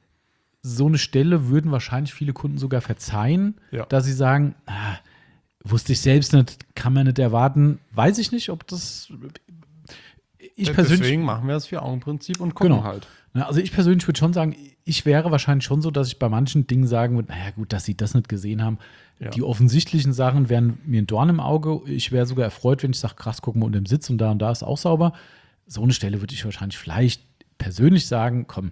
so eine Stelle würden wahrscheinlich viele Kunden sogar verzeihen, Ja. dass sie sagen, ah, wusste ich selbst nicht, kann man nicht erwarten. Weiß ich nicht, ob das ich persönlich Deswegen machen wir das Vier-Augen-Prinzip und gucken Genau. halt. Ja, also ich persönlich würde schon sagen, ich wäre wahrscheinlich schon so, dass ich bei manchen Dingen sagen würde, naja gut, dass sie das nicht gesehen haben. Ja. Die offensichtlichen Sachen wären mir ein Dorn im Auge. Ich wäre sogar erfreut, wenn ich sage, krass, guck mal unter dem Sitz und da und da ist auch sauber. So eine Stelle würde ich wahrscheinlich vielleicht persönlich sagen, komm,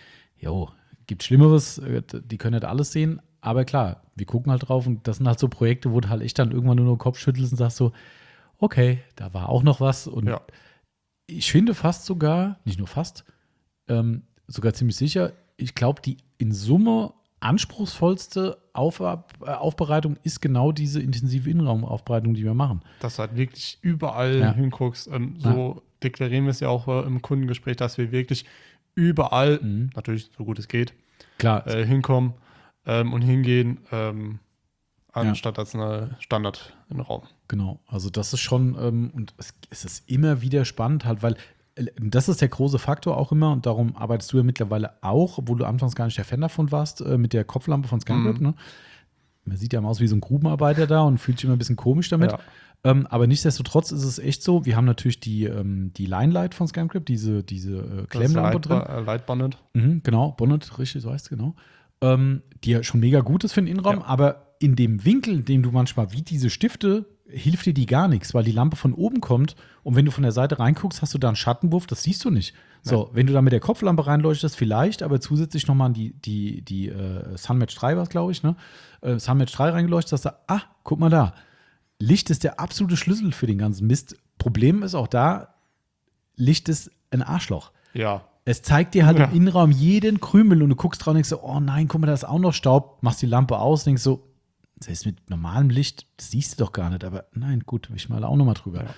jo, gibt Schlimmeres, äh, die können nicht alles sehen. Aber klar, wir gucken halt drauf und das sind halt so Projekte, wo du halt echt dann irgendwann nur noch den Kopf schüttelst und sagst so, okay, da war auch noch was. Und Ja. ich finde fast sogar, nicht nur fast, ähm, sogar ziemlich sicher, ich glaube, die in Summe anspruchsvollste Auf, äh, Aufbereitung ist genau diese intensive Innenraumaufbereitung, die wir machen. Dass du halt wirklich überall Ja. hinguckst. Ähm, so deklarieren wir es ja auch äh, im Kundengespräch, dass wir wirklich überall, Mhm. natürlich so gut es geht, Klar, äh, hinkommen ähm, und hingehen, ähm, anstatt als eine Standard im Raum. genau. Also das ist schon, ähm, und es, es ist immer wieder spannend halt, weil äh, das ist der große Faktor auch immer und darum arbeitest du ja mittlerweile auch, obwohl du anfangs gar nicht der Fan davon warst, äh, mit der Kopflampe von Scangrip, Mhm. ne? Man sieht ja immer aus wie so ein Grubenarbeiter da und fühlt sich immer ein bisschen komisch damit. Ja. Ähm, aber nichtsdestotrotz ist es echt so, wir haben natürlich die, ähm, die Line-Light von Scangrip, diese, diese äh, Klemmlampe drin. Light, äh, Light Bonnet. Mhm, genau, Bonnet, richtig, so heißt es genau. Ähm, die ja schon mega gut ist für den Innenraum, Ja. aber in dem Winkel, in dem du manchmal wie diese Stifte, hilft dir die gar nichts, weil die Lampe von oben kommt und wenn du von der Seite reinguckst, hast du da einen Schattenwurf, das siehst du nicht. So, wenn du da mit der Kopflampe reinleuchtest, vielleicht, aber zusätzlich nochmal die, die, die äh, Sunmatch drei war es, glaube ich, ne? Äh, Sunmatch drei reingeleuchtet, hast du, ah, guck mal da. Licht ist der absolute Schlüssel für den ganzen Mist. Problem ist auch da, Licht ist ein Arschloch. Ja. Es zeigt dir halt Ja. im Innenraum jeden Krümel und du guckst drauf und denkst so, oh nein, guck mal, da ist auch noch Staub. Machst die Lampe aus, denkst so, das ist mit normalem Licht, das siehst du doch gar nicht. Aber nein, gut, ich male auch noch mal drüber. Ja.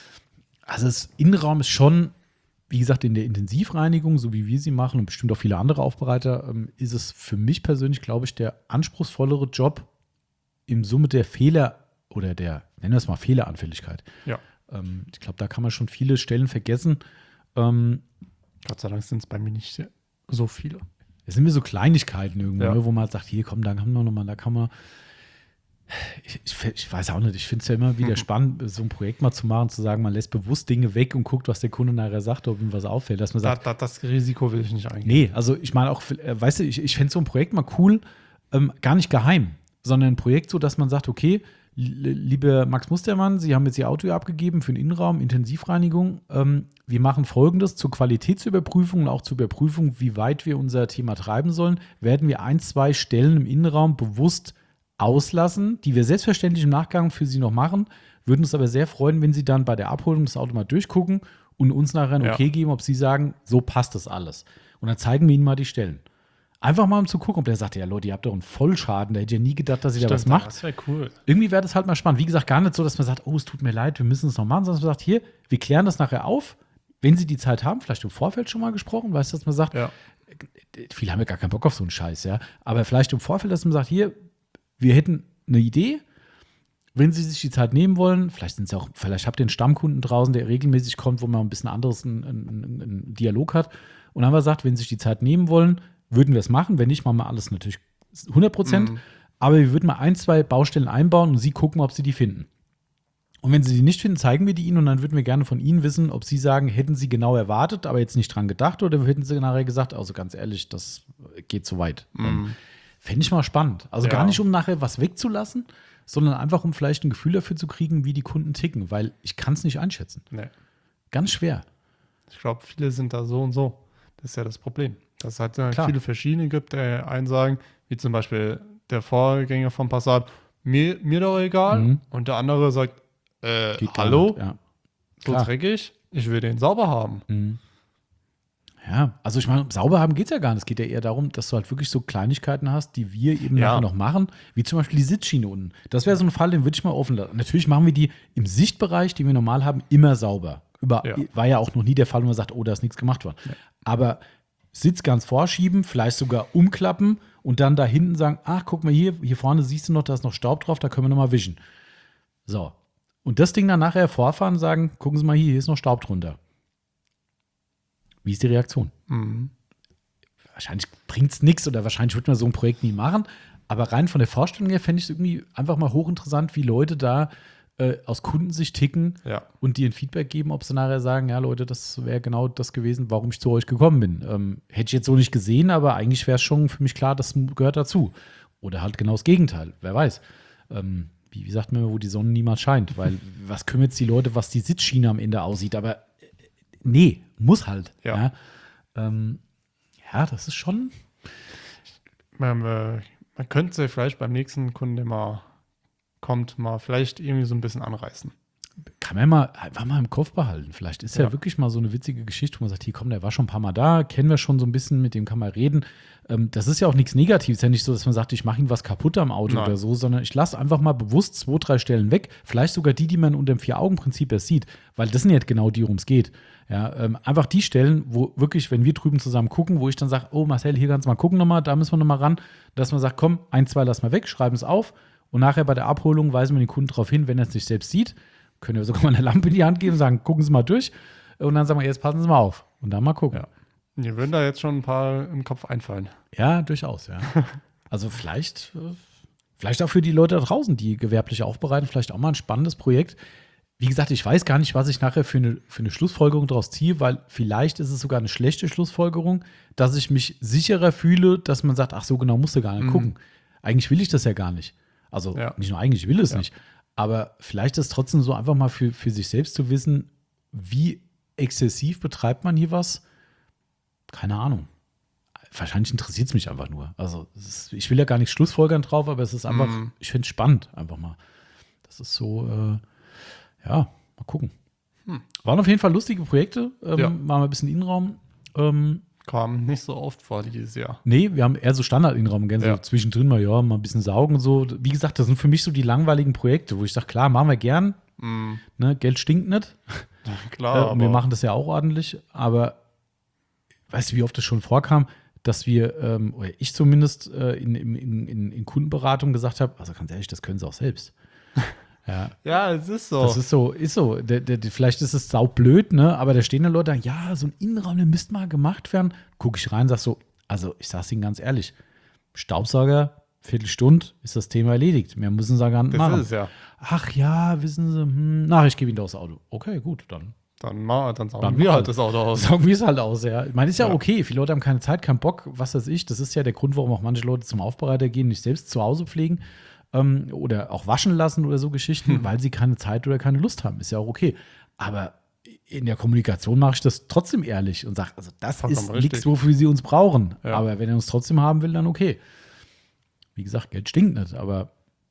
Also das Innenraum ist schon, wie gesagt, in der Intensivreinigung, so wie wir sie machen und bestimmt auch viele andere Aufbereiter, ähm, ist es für mich persönlich, glaube ich, der anspruchsvollere Job im Summe der Fehler oder der, nennen wir es mal, Fehleranfälligkeit. Ja. Ähm, ich glaube, da kann man schon viele Stellen vergessen. Ähm, Gott sei Dank sind es bei mir nicht sehr- so viele. Es sind mir so Kleinigkeiten irgendwo, Ja. ne, wo man halt sagt, hier komm, da kann man nochmal, da kann man. Ich, ich, ich weiß auch nicht, ich finde es ja immer wieder Mhm. spannend, so ein Projekt mal zu machen, zu sagen, man lässt bewusst Dinge weg und guckt, was der Kunde nachher sagt, ob ihm was auffällt. Dass man Da, sagt, da, das Risiko will ich nicht eingehen. nee, also ich meine auch, äh, weißt du, ich, ich fände so ein Projekt mal cool, ähm, gar nicht geheim, sondern ein Projekt so, dass man sagt, okay, lieber Max Mustermann, Sie haben jetzt Ihr Auto abgegeben für den Innenraum, Intensivreinigung. Ähm, wir machen Folgendes zur Qualitätsüberprüfung und auch zur Überprüfung, wie weit wir unser Thema treiben sollen, werden wir ein, zwei Stellen im Innenraum bewusst auslassen, die wir selbstverständlich im Nachgang für Sie noch machen, würden uns aber sehr freuen, wenn Sie dann bei der Abholung das Auto mal durchgucken und uns nachher ein Okay Ja. geben, ob Sie sagen, so passt das alles. Und dann zeigen wir Ihnen mal die Stellen. Einfach mal um zu gucken, ob der sagt, ja Leute, ihr habt doch einen Vollschaden, da hätte ich ja nie gedacht, dass ihr da was macht. Das wäre cool. Irgendwie wäre das halt mal spannend. Wie gesagt, gar nicht so, dass man sagt, oh, es tut mir leid, wir müssen es noch machen, sondern dass man sagt, hier, wir klären das nachher auf. Wenn Sie die Zeit haben, vielleicht im Vorfeld schon mal gesprochen, weißt du, dass man sagt, Ja. viele haben ja gar keinen Bock auf so einen Scheiß, ja. Aber vielleicht im Vorfeld, dass man sagt, hier, wir hätten eine Idee, wenn Sie sich die Zeit nehmen wollen, vielleicht sind Sie auch, vielleicht habt ihr einen Stammkunden draußen, der regelmäßig kommt, wo man ein bisschen anderes einen, einen, einen Dialog hat. Und dann haben wir gesagt, wenn Sie sich die Zeit nehmen wollen, würden wir es machen. Wenn nicht, machen wir alles natürlich hundert Prozent. Mhm. Aber wir würden mal ein, zwei Baustellen einbauen und Sie gucken, ob Sie die finden. Und wenn Sie die nicht finden, zeigen wir die Ihnen und dann würden wir gerne von Ihnen wissen, ob Sie sagen, hätten Sie genau erwartet, aber jetzt nicht dran gedacht oder hätten Sie nachher gesagt, also ganz ehrlich, das geht zu weit. Mhm. Fände ich mal spannend. Also Ja. gar nicht, um nachher was wegzulassen, sondern einfach, um vielleicht ein Gefühl dafür zu kriegen, wie die Kunden ticken, weil ich kann es nicht einschätzen. Nee. Ganz schwer. Ich glaube, viele sind da so und so. Das ist ja das Problem. Dass es halt äh, Klar. viele verschiedene gibt, die einen sagen, wie zum Beispiel der Vorgänger vom Passat, mir, mir doch egal. Mhm. Und der andere sagt, äh, Geht gar hallo, nicht, Ja. so klar. dreckig, ich will den sauber haben. Mhm. Ja, also ich meine, um sauber haben geht es ja gar nicht. Es geht ja eher darum, dass du halt wirklich so Kleinigkeiten hast, die wir eben Ja. nachher noch machen, wie zum Beispiel die Sitzschiene unten. Das wäre so ein Fall, den würde ich mal offen lassen. Natürlich machen wir die im Sichtbereich, den wir normal haben, immer sauber. Über, Ja. War ja auch noch nie der Fall, wo man sagt, oh, da ist nichts gemacht worden. Aber Sitz ganz vorschieben, vielleicht sogar umklappen und dann da hinten sagen, ach, guck mal hier, hier vorne siehst du noch, da ist noch Staub drauf, da können wir noch mal wischen. So. Und das Ding dann nachher vorfahren und sagen, gucken Sie mal hier, hier ist noch Staub drunter. Wie ist die Reaktion? Mhm. Wahrscheinlich bringt es nichts oder wahrscheinlich wird man so ein Projekt nie machen. Aber rein von der Vorstellung her fände ich es irgendwie einfach mal hochinteressant, wie Leute da äh, aus Kundensicht ticken Ja. und dir ein Feedback geben, ob sie nachher sagen, ja Leute, das wäre genau das gewesen, warum ich zu euch gekommen bin. Ähm, hätte ich jetzt so nicht gesehen, aber eigentlich wäre es schon für mich klar, das gehört dazu. Oder halt genau das Gegenteil, wer weiß. Ähm, wie, wie sagt man, wo die Sonne niemals scheint? Weil was kümmert es die Leute, was die Sitzschiene am Ende aussieht? Aber äh, nee, muss halt. Ja. Ja, ähm, ja das ist schon. Man, äh, man könnte sie vielleicht beim nächsten Kunden, der mal kommt, mal vielleicht irgendwie so ein bisschen anreißen. Kann man mal einfach mal im Kopf behalten. Vielleicht ist ja. Ja. wirklich mal so eine witzige Geschichte, wo man sagt, hier komm, der war schon ein paar Mal da, kennen wir schon so ein bisschen, mit dem kann man reden. Ähm, das ist ja auch nichts Negatives. Ist ja nicht so, dass man sagt, ich mache ihm was kaputt am Auto Nein. oder so, sondern ich lasse einfach mal bewusst zwei, drei Stellen weg. Vielleicht sogar die, die man unter dem Vier-Augen-Prinzip erst sieht, weil das sind ja genau die, worum es geht. Ja, ähm, einfach die Stellen, wo wirklich, wenn wir drüben zusammen gucken, wo ich dann sage, oh Marcel, hier kannst du mal gucken nochmal, da müssen wir nochmal ran, dass man sagt, komm, ein, zwei lassen wir weg, schreiben es auf und nachher bei der Abholung weisen wir den Kunden darauf hin, wenn er es nicht selbst sieht, können wir sogar mal eine Lampe in die Hand geben und sagen, gucken Sie mal durch und dann sagen wir, jetzt passen Sie mal auf und dann mal gucken. Ja. Mir würden da jetzt schon ein paar im Kopf einfallen. Ja, durchaus, ja. Also vielleicht, äh, vielleicht auch für die Leute da draußen, die gewerblich aufbereiten, vielleicht auch mal ein spannendes Projekt. Wie gesagt, ich weiß gar nicht, was ich nachher für eine, für eine Schlussfolgerung daraus ziehe, weil vielleicht ist es sogar eine schlechte Schlussfolgerung, dass ich mich sicherer fühle, dass man sagt, ach so genau, musst du gar nicht Mhm. gucken. Eigentlich will ich das ja gar nicht. Also Ja. nicht nur eigentlich, ich will es Ja. nicht. Aber vielleicht ist es trotzdem so einfach mal für, für sich selbst zu wissen, wie exzessiv betreibt man hier was? Keine Ahnung. Wahrscheinlich interessiert es mich einfach nur. Also es ist, ich will ja gar nicht schlussfolgern drauf, aber es ist einfach, Mhm. ich finde es spannend einfach mal. Das ist so, äh, ja, mal gucken. Hm. Waren auf jeden Fall lustige Projekte. Ähm, Ja. Machen wir ein bisschen Innenraum. Ähm, Kam nicht so oft vor dieses Jahr. nee, wir haben eher so Standard-Innenraum. Gell? So Ja. zwischendrin mal, ja, mal ein bisschen saugen und so. Wie gesagt, das sind für mich so die langweiligen Projekte, wo ich sage, klar, machen wir gern. Mhm. Ne? Geld stinkt nicht. Klar, Äh, und wir aber- machen das ja auch ordentlich, aber weißt du, wie oft es schon vorkam, dass wir, ähm, oder ich zumindest, äh, in, in, in, in Kundenberatung gesagt habe, also ganz ehrlich, das können sie auch selbst. Ja, Ja, es ist so. das ist so, ist so. Der, der, der, vielleicht ist es saublöd, ne? Aber da stehen da Leute, ja, so ein Innenraum, der müsste mal gemacht werden. Gucke ich rein, sag so, also ich sag's Ihnen ganz ehrlich, Staubsauger, Viertelstunde, ist das Thema erledigt. Mehr müssen sie gar nicht das machen. ist es ja. Ach ja, wissen Sie, hm, na, ich gebe Ihnen das Auto. Okay, gut, dann Dann, ma, dann sagen Dann wir mal. halt das Auto aus. sagen wir es halt aus, ja. Ich meine, ist ja, Ja. okay. Viele Leute haben keine Zeit, keinen Bock, was weiß ich. Das ist ja der Grund, warum auch manche Leute zum Aufbereiter gehen, nicht selbst zu Hause pflegen. ähm, oder auch waschen lassen oder so Geschichten, weil sie keine Zeit oder keine Lust haben. Ist ja auch okay. Aber in der Kommunikation mache ich das trotzdem ehrlich und sage, also das Vollkommen ist richtig. nichts, wofür sie uns brauchen. Ja. Aber wenn er uns trotzdem haben will, dann okay. Wie gesagt, Geld stinkt nicht, aber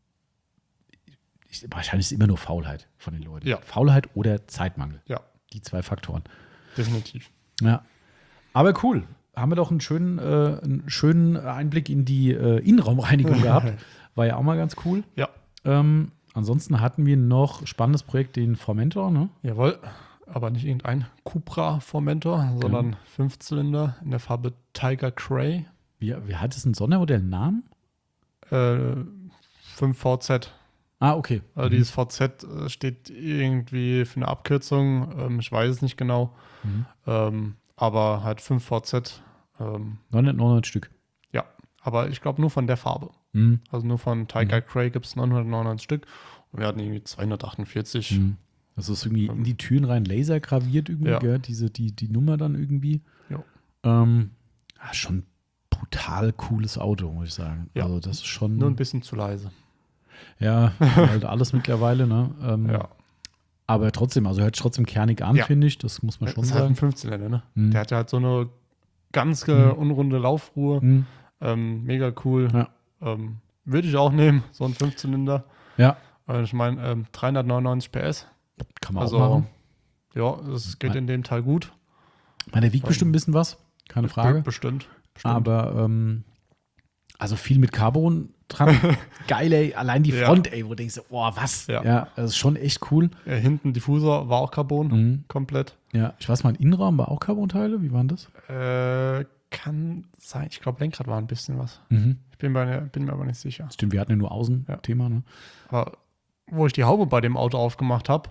ich, wahrscheinlich ist es immer nur Faulheit von den Leuten. Ja. Faulheit oder Zeitmangel. Ja, Die zwei Faktoren. definitiv. Ja. Aber cool. Haben wir doch einen schönen, äh, einen schönen Einblick in die äh, Innenraumreinigung gehabt. War ja auch mal ganz cool. Ja, Ähm, ansonsten hatten wir noch spannendes Projekt, den Formentor, ne? jawohl. Aber nicht irgendein Cupra Formentor, sondern Fünfzylinder in der Farbe Tiger Grey. Wie, wie hat es ein Sondermodell einen Namen? Äh, fünf V Z. Ah, okay. Also dieses V Z äh, steht irgendwie für eine Abkürzung. Ähm, ich weiß es nicht genau. Mhm. Ähm, aber halt fünf V Z. Ähm, neunhundertneunundneunzig Stück. ja, aber ich glaube nur von der Farbe. Mhm. Also nur von Tiger Grey gibt es neunhundertneunundneunzig Stück. Und wir hatten irgendwie zweihundertachtundvierzig. Mhm. Das ist irgendwie in die Türen rein Laser graviert irgendwie, Ja. gell? Diese, die, die Nummer dann irgendwie. Jo. Ähm, ja, schon brutal cooles Auto, muss ich sagen. Ja. Also das ist schon. Nur ein bisschen zu leise. Ja, halt alles mittlerweile, ne? Ähm, Ja. Aber trotzdem, also hört sich trotzdem kernig an, Ja. finde ich. Das muss man Das schon ist halt ein sagen. Fünfzylinder, ne? Mhm. Der hat ja halt so eine ganz Mhm. unrunde Laufruhe. Mhm. Ähm, mega cool. Ja. Ähm, würde ich auch nehmen, so ein Fünfzylinder. Ja, Äh, ich meine, ähm, dreihundertneunundneunzig P S. kann man Also, auch machen. ja, es geht Ja. in dem Teil gut. Ich meine, der wiegt Ähm, bestimmt ein bisschen was, keine Frage. Be bestimmt. bestimmt. Aber ähm, also viel mit Carbon dran. Geil, ey. Allein die Ja. Front, ey, wo du denkst, oh, was? Ja. Ja, das ist schon echt cool. Äh, hinten Diffusor war auch Carbon, Mhm. komplett. Ja, ich weiß mal, im Innenraum war auch Carbon-Teile. Wie waren das? Äh, kann sein. Ich glaube, Lenkrad war ein bisschen was. Mhm. Ich bin, bei, bin mir aber nicht sicher. Stimmt, wir hatten ja nur Außen-Thema, ne? Aber wo ich die Haube bei dem Auto aufgemacht habe,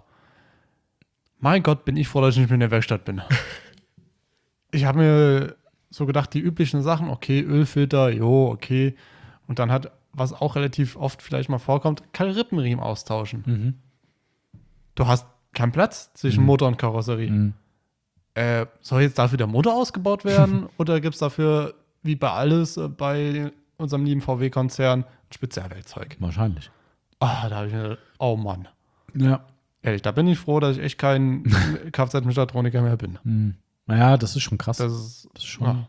mein Gott, bin ich froh, dass ich nicht mehr in der Werkstatt bin. Ich habe mir so gedacht, die üblichen Sachen, okay, Ölfilter, jo, okay. Und dann hat, was auch relativ oft vielleicht mal vorkommt, kein Rippenriemen austauschen. Mhm. Du hast keinen Platz zwischen Mhm. Motor und Karosserie. Mhm. Äh, soll jetzt dafür der Motor ausgebaut werden oder gibt es dafür, wie bei alles, äh, bei unserem lieben V W-Konzern, ein Spezialwerkzeug? Wahrscheinlich. Ah, da habe ich mir gedacht, oh Mann. Ja. Ehrlich, da bin ich froh, dass ich echt kein Kfz-Mechatroniker mehr bin. Mhm. Naja, das ist schon krass. Das ist, Das ist schon. ah,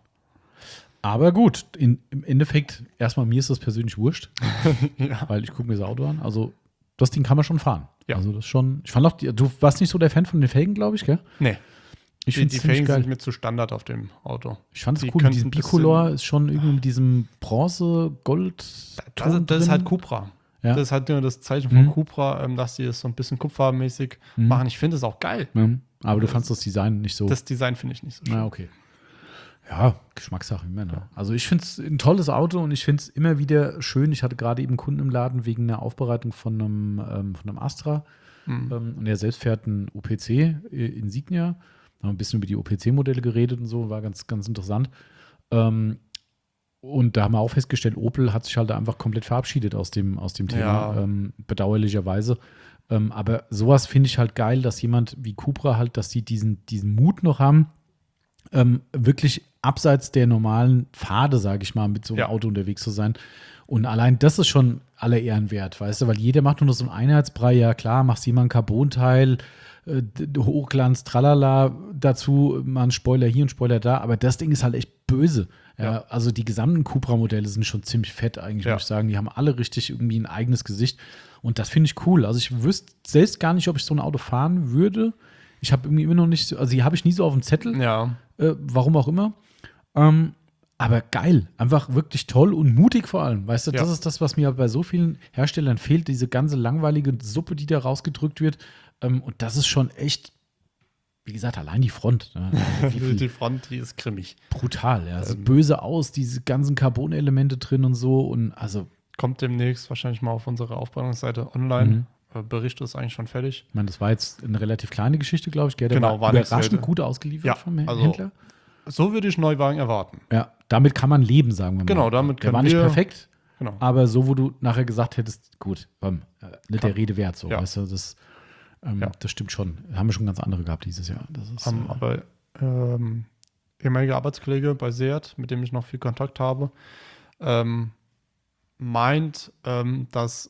Aber gut, in, im Endeffekt, erstmal mir ist das persönlich wurscht, ja. weil ich gucke mir das Auto an. Also, das Ding kann man schon fahren. Ja. Also, das ist schon. Ich fand auch, die, du warst nicht so der Fan von den Felgen, glaube ich, gell? Nee, Ich die, finde die es ziemlich Felgen geil. sind mir zu Standard auf dem Auto. Ich fand es die cool. können Diesen ein bisschen- Bicolor ist schon irgendwie mit diesem Bronze-Gold. Das, das ist halt Cupra. Ja. Das ist halt nur das Zeichen von Mhm. Cupra, ähm, dass die es so ein bisschen kupfermäßig Mhm. machen. Ich finde es auch geil. Ja. Aber du Das- fandst das Design nicht so. Das Design finde ich nicht so schön. Na, okay. Ja, Geschmackssache immer. Ne? Also ich finde es ein tolles Auto und ich finde es immer wieder schön. Ich hatte gerade eben einen Kunden im Laden wegen einer Aufbereitung von einem, ähm, von einem Astra. Mhm. Ähm, und er selbst fährt einen O P C äh, Insignia. Haben ein bisschen über die O P C-Modelle geredet und so, war ganz, ganz interessant. Ähm, und da haben wir auch festgestellt, Opel hat sich halt einfach komplett verabschiedet aus dem, aus dem Thema, Ja. ähm, bedauerlicherweise. Ähm, aber sowas finde ich halt geil, dass jemand wie Cupra halt, dass die diesen, diesen Mut noch haben, ähm, wirklich abseits der normalen Pfade, sage ich mal, mit so einem Ja. Auto unterwegs zu sein. Und allein das ist schon aller Ehren wert, weißt du, weil jeder macht nur so einen Einheitsbrei, ja klar, machst jemand ein Carbon-Teil, äh, d- Hochglanz, tralala, dazu mal ein Spoiler hier, ein Spoiler da, aber das Ding ist halt echt böse. Ja, Ja. also die gesamten Cupra-Modelle sind schon ziemlich fett eigentlich, Ja. muss ich sagen. Die haben alle richtig irgendwie ein eigenes Gesicht und das finde ich cool. Also ich wüsste selbst gar nicht, ob ich so ein Auto fahren würde. Ich habe irgendwie immer noch nicht, so, also die habe ich nie so auf dem Zettel, Ja, äh, warum auch immer. Ähm, aber geil, einfach wirklich toll und mutig vor allem. Weißt du, Ja. das ist das, was mir bei so vielen Herstellern fehlt, diese ganze langweilige Suppe, die da rausgedrückt wird. Ähm, und das ist schon echt, wie gesagt, allein die Front. Ne? Also wie die, viel die Front, die ist grimmig. brutal, ja. Sieht Ähm. böse aus, diese ganzen Carbon-Elemente drin und so. Und also, Kommt demnächst wahrscheinlich mal auf unsere Aufbereitungsseite online. Mhm. Äh, Bericht ist eigentlich schon fertig. ich meine, das war jetzt eine relativ kleine Geschichte, glaube ich. Gell? Der Genau, war war nichts überraschend Wildes. gut ausgeliefert Ja, vom also- Händler. So würde ich Neuwagen erwarten. Ja, damit kann man leben, sagen wir mal. Genau, damit Der können war nicht wir- perfekt, Genau. aber so, wo du nachher gesagt hättest, gut, komm, äh, nicht der Kann- Rede wert, so, Ja. weißt du, das, ähm, Ja. das stimmt schon. Haben wir schon ganz andere gehabt dieses Jahr. Das ist, Ähm, äh, aber ähm, ehemaliger Arbeitskollege bei Seat, mit dem ich noch viel Kontakt habe, ähm, meint, ähm, dass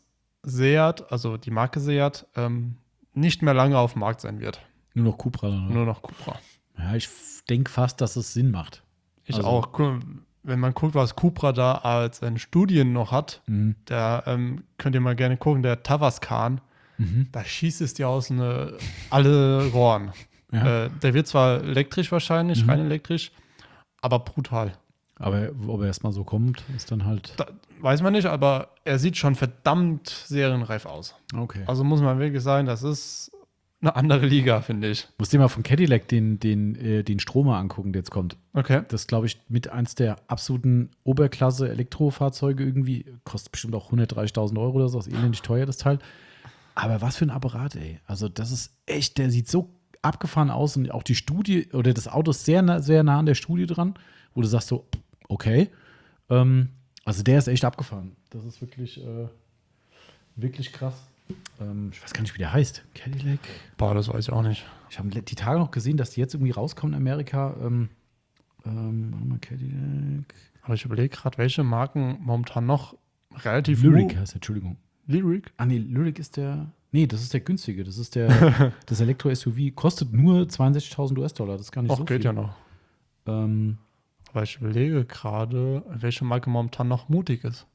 Seat, also die Marke Seat, ähm, nicht mehr lange auf dem Markt sein wird. Nur noch Cupra. Oder? Nur noch Cupra. Ja, ich denke fast, dass es Sinn macht. Ich Also- auch. Gu- Wenn man guckt, was Cupra da als in Studien noch hat, Mhm. da ähm, könnt ihr mal gerne gucken, der Tavascan, Mhm. da schießt es dir aus ne, alle Rohren. Ja. Äh, der wird zwar elektrisch wahrscheinlich, Mhm. rein elektrisch, aber brutal. Aber ob er erstmal so kommt, ist dann halt. Da, weiß man nicht, aber er sieht schon verdammt serienreif aus. Okay. Also muss man wirklich sagen, das ist eine andere Liga, finde ich. Musst dir mal von Cadillac den, den, äh, den Stromer angucken, der jetzt kommt. Okay. Das ist, glaube ich, mit eins der absoluten Oberklasse-Elektrofahrzeuge irgendwie. Kostet bestimmt auch hundertdreißigtausend Euro oder so. Ist elendig teuer, das Teil. Aber was für ein Apparat, ey. Also, das ist echt, der sieht so abgefahren aus. Und auch die Studie, oder das Auto ist sehr, nah- sehr nah an der Studie dran, wo du sagst so, okay. Ähm, also, der ist echt abgefahren. Das ist wirklich, äh, wirklich krass. Ähm, ich weiß gar nicht, wie der heißt. Cadillac. Boah, das weiß ich auch nicht. Ich habe die Tage noch gesehen, dass die jetzt irgendwie rauskommen in Amerika. Ähm, ähm, warte mal, Cadillac. Aber ich überlege gerade, welche Marken momentan noch relativ Lyric mu- heißt der, Entschuldigung. Lyric? Ah, nee, Lyric ist der. Nee, das ist der günstige. Das ist der. Das Elektro-S U V kostet nur zweiundsechzigtausend U S-Dollar. Das ist gar nicht Ach, so geht viel. ja noch. Ähm, Aber ich überlege gerade, welche Marke momentan noch mutig ist.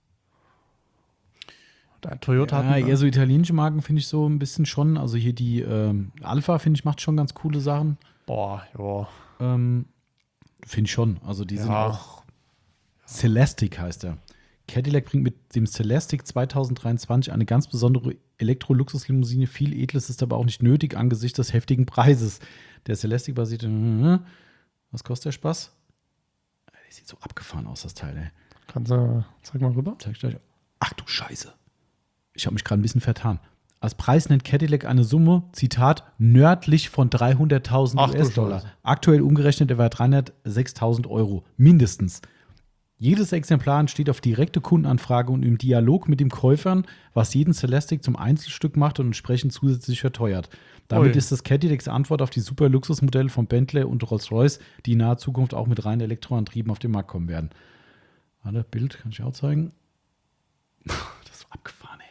Der Toyota ja, hat eher so italienische Marken finde ich so ein bisschen schon. Also hier die ähm, Alpha, finde ich, macht schon ganz coole Sachen. Boah, ja. Ähm, finde ich schon. Also die sind Ja. auch. Celestic heißt er. Cadillac bringt mit dem Celestic zwanzig dreiundzwanzig eine ganz besondere Elektro-Luxuslimousine. Viel Edles ist aber auch nicht nötig angesichts des heftigen Preises. Der Celestic basiert. Was kostet der Spaß? Der sieht so abgefahren aus, das Teil, ey. Kannst du, zeig mal rüber. Zeig ich gleich. Ach du Scheiße. Ich habe mich gerade ein bisschen vertan. Als Preis nennt Cadillac eine Summe, Zitat, nördlich von dreihunderttausend Ach du U S-Dollar. Scheiße. Aktuell umgerechnet etwa dreihundertsechstausend Euro. Mindestens. Jedes Exemplar entsteht auf direkte Kundenanfrage und im Dialog mit dem Käufern, was jeden Celestic zum Einzelstück macht und entsprechend zusätzlich verteuert. Damit Ui. ist das Cadillacs Antwort auf die super Luxusmodelle von Bentley und Rolls-Royce, die in naher Zukunft auch mit rein Elektroantrieben auf den Markt kommen werden. Warte, Bild kann ich auch zeigen. Das ist so abgefahren,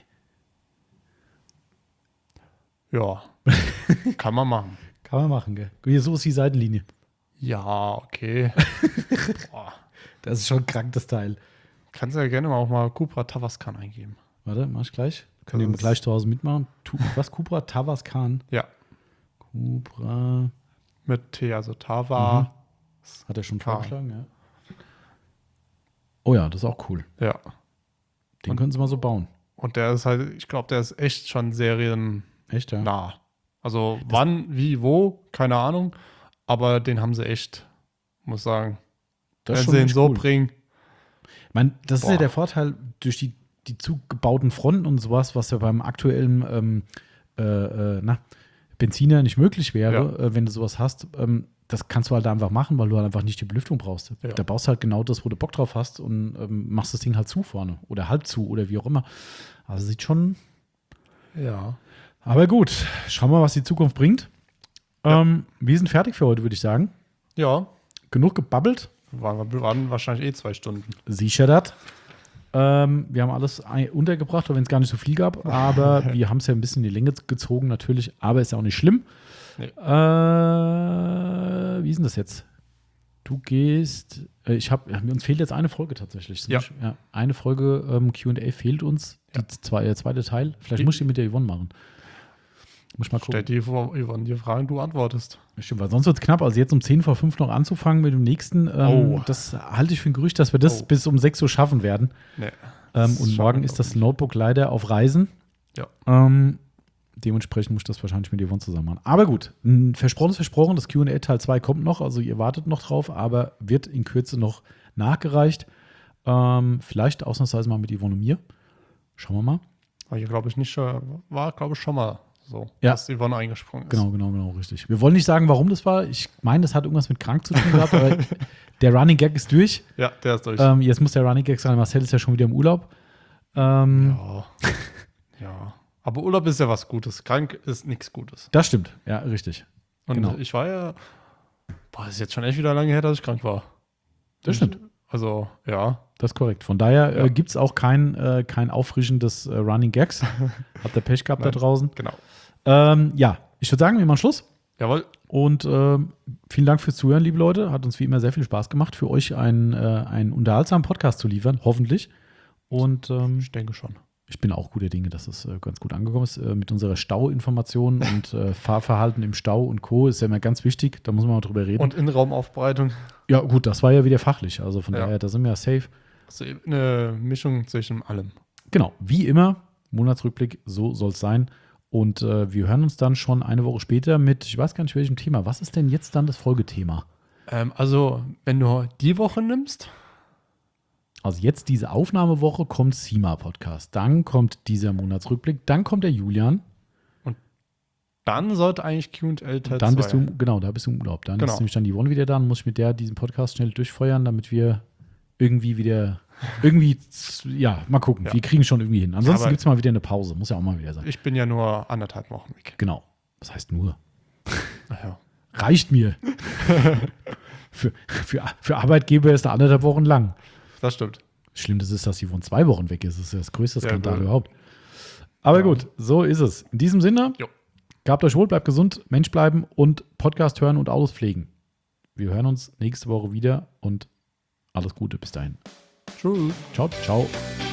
ey. Ja. Kann man machen. Kann man machen, gell? Hier, so ist die Seitenlinie. Ja, okay. Boah. Das ist schon krank, das Teil. Kannst du ja gerne mal auch mal Cupra Tavascan eingeben. Warte, mach ich gleich. Können Das wir ist- gleich zu Hause mitmachen. Tu, was, Cupra? Tavascan. Ja. Cupra. Mit T, also Tava. Hat er schon K. vorgeschlagen, ja. Oh ja, das ist auch cool. Ja. Den können sie mal so bauen. Und der ist halt, ich glaube, der ist echt schon seriennah. Echt, ja? Also wann, wie, wo, keine Ahnung. Aber den haben sie echt, muss sagen. Das ist Wenn schon sie ihn echt so cool. bringen. Ich meine, das ist ja Boah. der Vorteil durch die, die zugebauten Fronten und sowas, was ja beim aktuellen ähm, äh, äh, na, Benziner nicht möglich wäre, äh, wenn du sowas hast. Ähm, das kannst du halt einfach machen, weil du halt einfach nicht die Belüftung brauchst. Ja. Da baust du halt genau das, wo du Bock drauf hast und ähm, machst das Ding halt zu vorne oder halb zu oder wie auch immer. Also sieht schon. Ja. Aber gut, schauen wir mal, was die Zukunft bringt. Ja. Ähm, wir sind fertig für heute, würde ich sagen. Ja. Genug gebabbelt. Waren, wir waren wahrscheinlich eh zwei Stunden. Sicher das. Ähm, wir haben alles ein- untergebracht, auch wenn es gar nicht so viel gab. Aber wir haben es ja ein bisschen in die Länge gezogen, natürlich. Aber ist ja auch nicht schlimm. Nee. Äh, wie ist denn das jetzt? Du gehst. Äh, ich habe. Uns fehlt jetzt eine Folge tatsächlich. Ja. ja eine Folge ähm, Q und A fehlt uns. Ja. Die zwei, der zweite Teil. Vielleicht Die- muss ich die mit der Yvonne machen. Muss ich mal gucken. Stell dir vor, Yvonne, die Fragen, du antwortest. Stimmt, weil sonst wird es knapp. Also jetzt um zehn vor fünf noch anzufangen mit dem nächsten. Ähm, Oh. Das halte ich für ein Gerücht, dass wir das Oh. bis um sechs Uhr schaffen werden. Nee. Ähm, Das und schaffen morgen wir, ist glaub das ich. Notebook leider auf Reisen. Ja. Ähm, dementsprechend muss ich das wahrscheinlich mit Yvonne zusammen machen. Aber gut, n- versprochen ist versprochen. Das Q und A Teil zwei kommt noch. Also ihr wartet noch drauf, aber wird in Kürze noch nachgereicht. Ähm, vielleicht ausnahmsweise mal mit Yvonne und mir. Schauen wir mal. War hier, glaube ich, nicht schon, war, glaube ich, schon mal so, Ja. dass Yvonne eingesprungen ist. Genau, genau, genau, richtig. Wir wollen nicht sagen, warum das war. Ich meine, das hat irgendwas mit krank zu tun gehabt, aber der Running Gag ist durch. Ja, der ist durch. Ähm, jetzt muss der Running Gag sein, Marcel ist ja schon wieder im Urlaub. Ähm, Ja. Ja. Aber Urlaub ist ja was Gutes. Krank ist nichts Gutes. Das stimmt, ja, richtig. Und Genau. ich war ja, boah, das ist jetzt schon echt wieder lange her, dass ich krank war. Das stimmt. Also, ja. das ist korrekt. Von daher Ja. äh, gibt es auch kein, äh, kein auffrischendes äh, Running Gags. Habt ihr Pech gehabt da Nein. draußen? Genau. Ähm, ja, ich würde sagen, wir machen Schluss. Jawohl. Und ähm, vielen Dank fürs Zuhören, liebe Leute. Hat uns wie immer sehr viel Spaß gemacht, für euch einen, äh, einen unterhaltsamen Podcast zu liefern, hoffentlich. Und ähm, Ich denke schon. ich bin auch guter Dinge, dass es äh, ganz gut angekommen ist. Äh, mit unserer Stauinformation und äh, Fahrverhalten im Stau und Co. ist ja immer ganz wichtig. Da muss man mal drüber reden. Und Innenraumaufbereitung. ja, gut, das war ja wieder fachlich. Also von Ja. daher, da sind wir ja safe. Also eine Mischung zwischen allem. Genau, wie immer, Monatsrückblick, so soll es sein. Und äh, wir hören uns dann schon eine Woche später mit, ich weiß gar nicht welchem Thema. Was ist denn jetzt dann das Folgethema? Ähm, also, wenn du die Woche nimmst, Also jetzt diese Aufnahmewoche kommt SEMA-Podcast. Dann kommt dieser Monatsrückblick. Dann kommt der Julian. dann sollte eigentlich Q und A Teil Dann bist zwei. du, genau, da bist du im Urlaub. Dann Genau. ist nämlich dann die Yvonne wieder da. Dann muss ich mit der diesen Podcast schnell durchfeuern, damit wir irgendwie wieder, irgendwie, ja, mal gucken. Ja. Wir kriegen schon irgendwie hin. Ansonsten Aber- gibt es mal wieder eine Pause. Muss ja auch mal wieder sein. Ich bin ja nur anderthalb Wochen weg. Genau. Was heißt nur? Naja. Reicht mir. für, für, für Arbeitgeber ist da anderthalb Wochen lang. Das stimmt. Schlimm ist es, dass Yvonne zwei Wochen weg ist. Das ist ja das größte Ja, Skandal wohl. überhaupt. Aber Ja. gut, so ist es. In diesem Sinne, Jo. gehabt euch wohl, bleibt gesund, Mensch bleiben und Podcast hören und Autos pflegen. Wir hören uns nächste Woche wieder und alles Gute bis dahin. Tschüss. Ciao, ciao.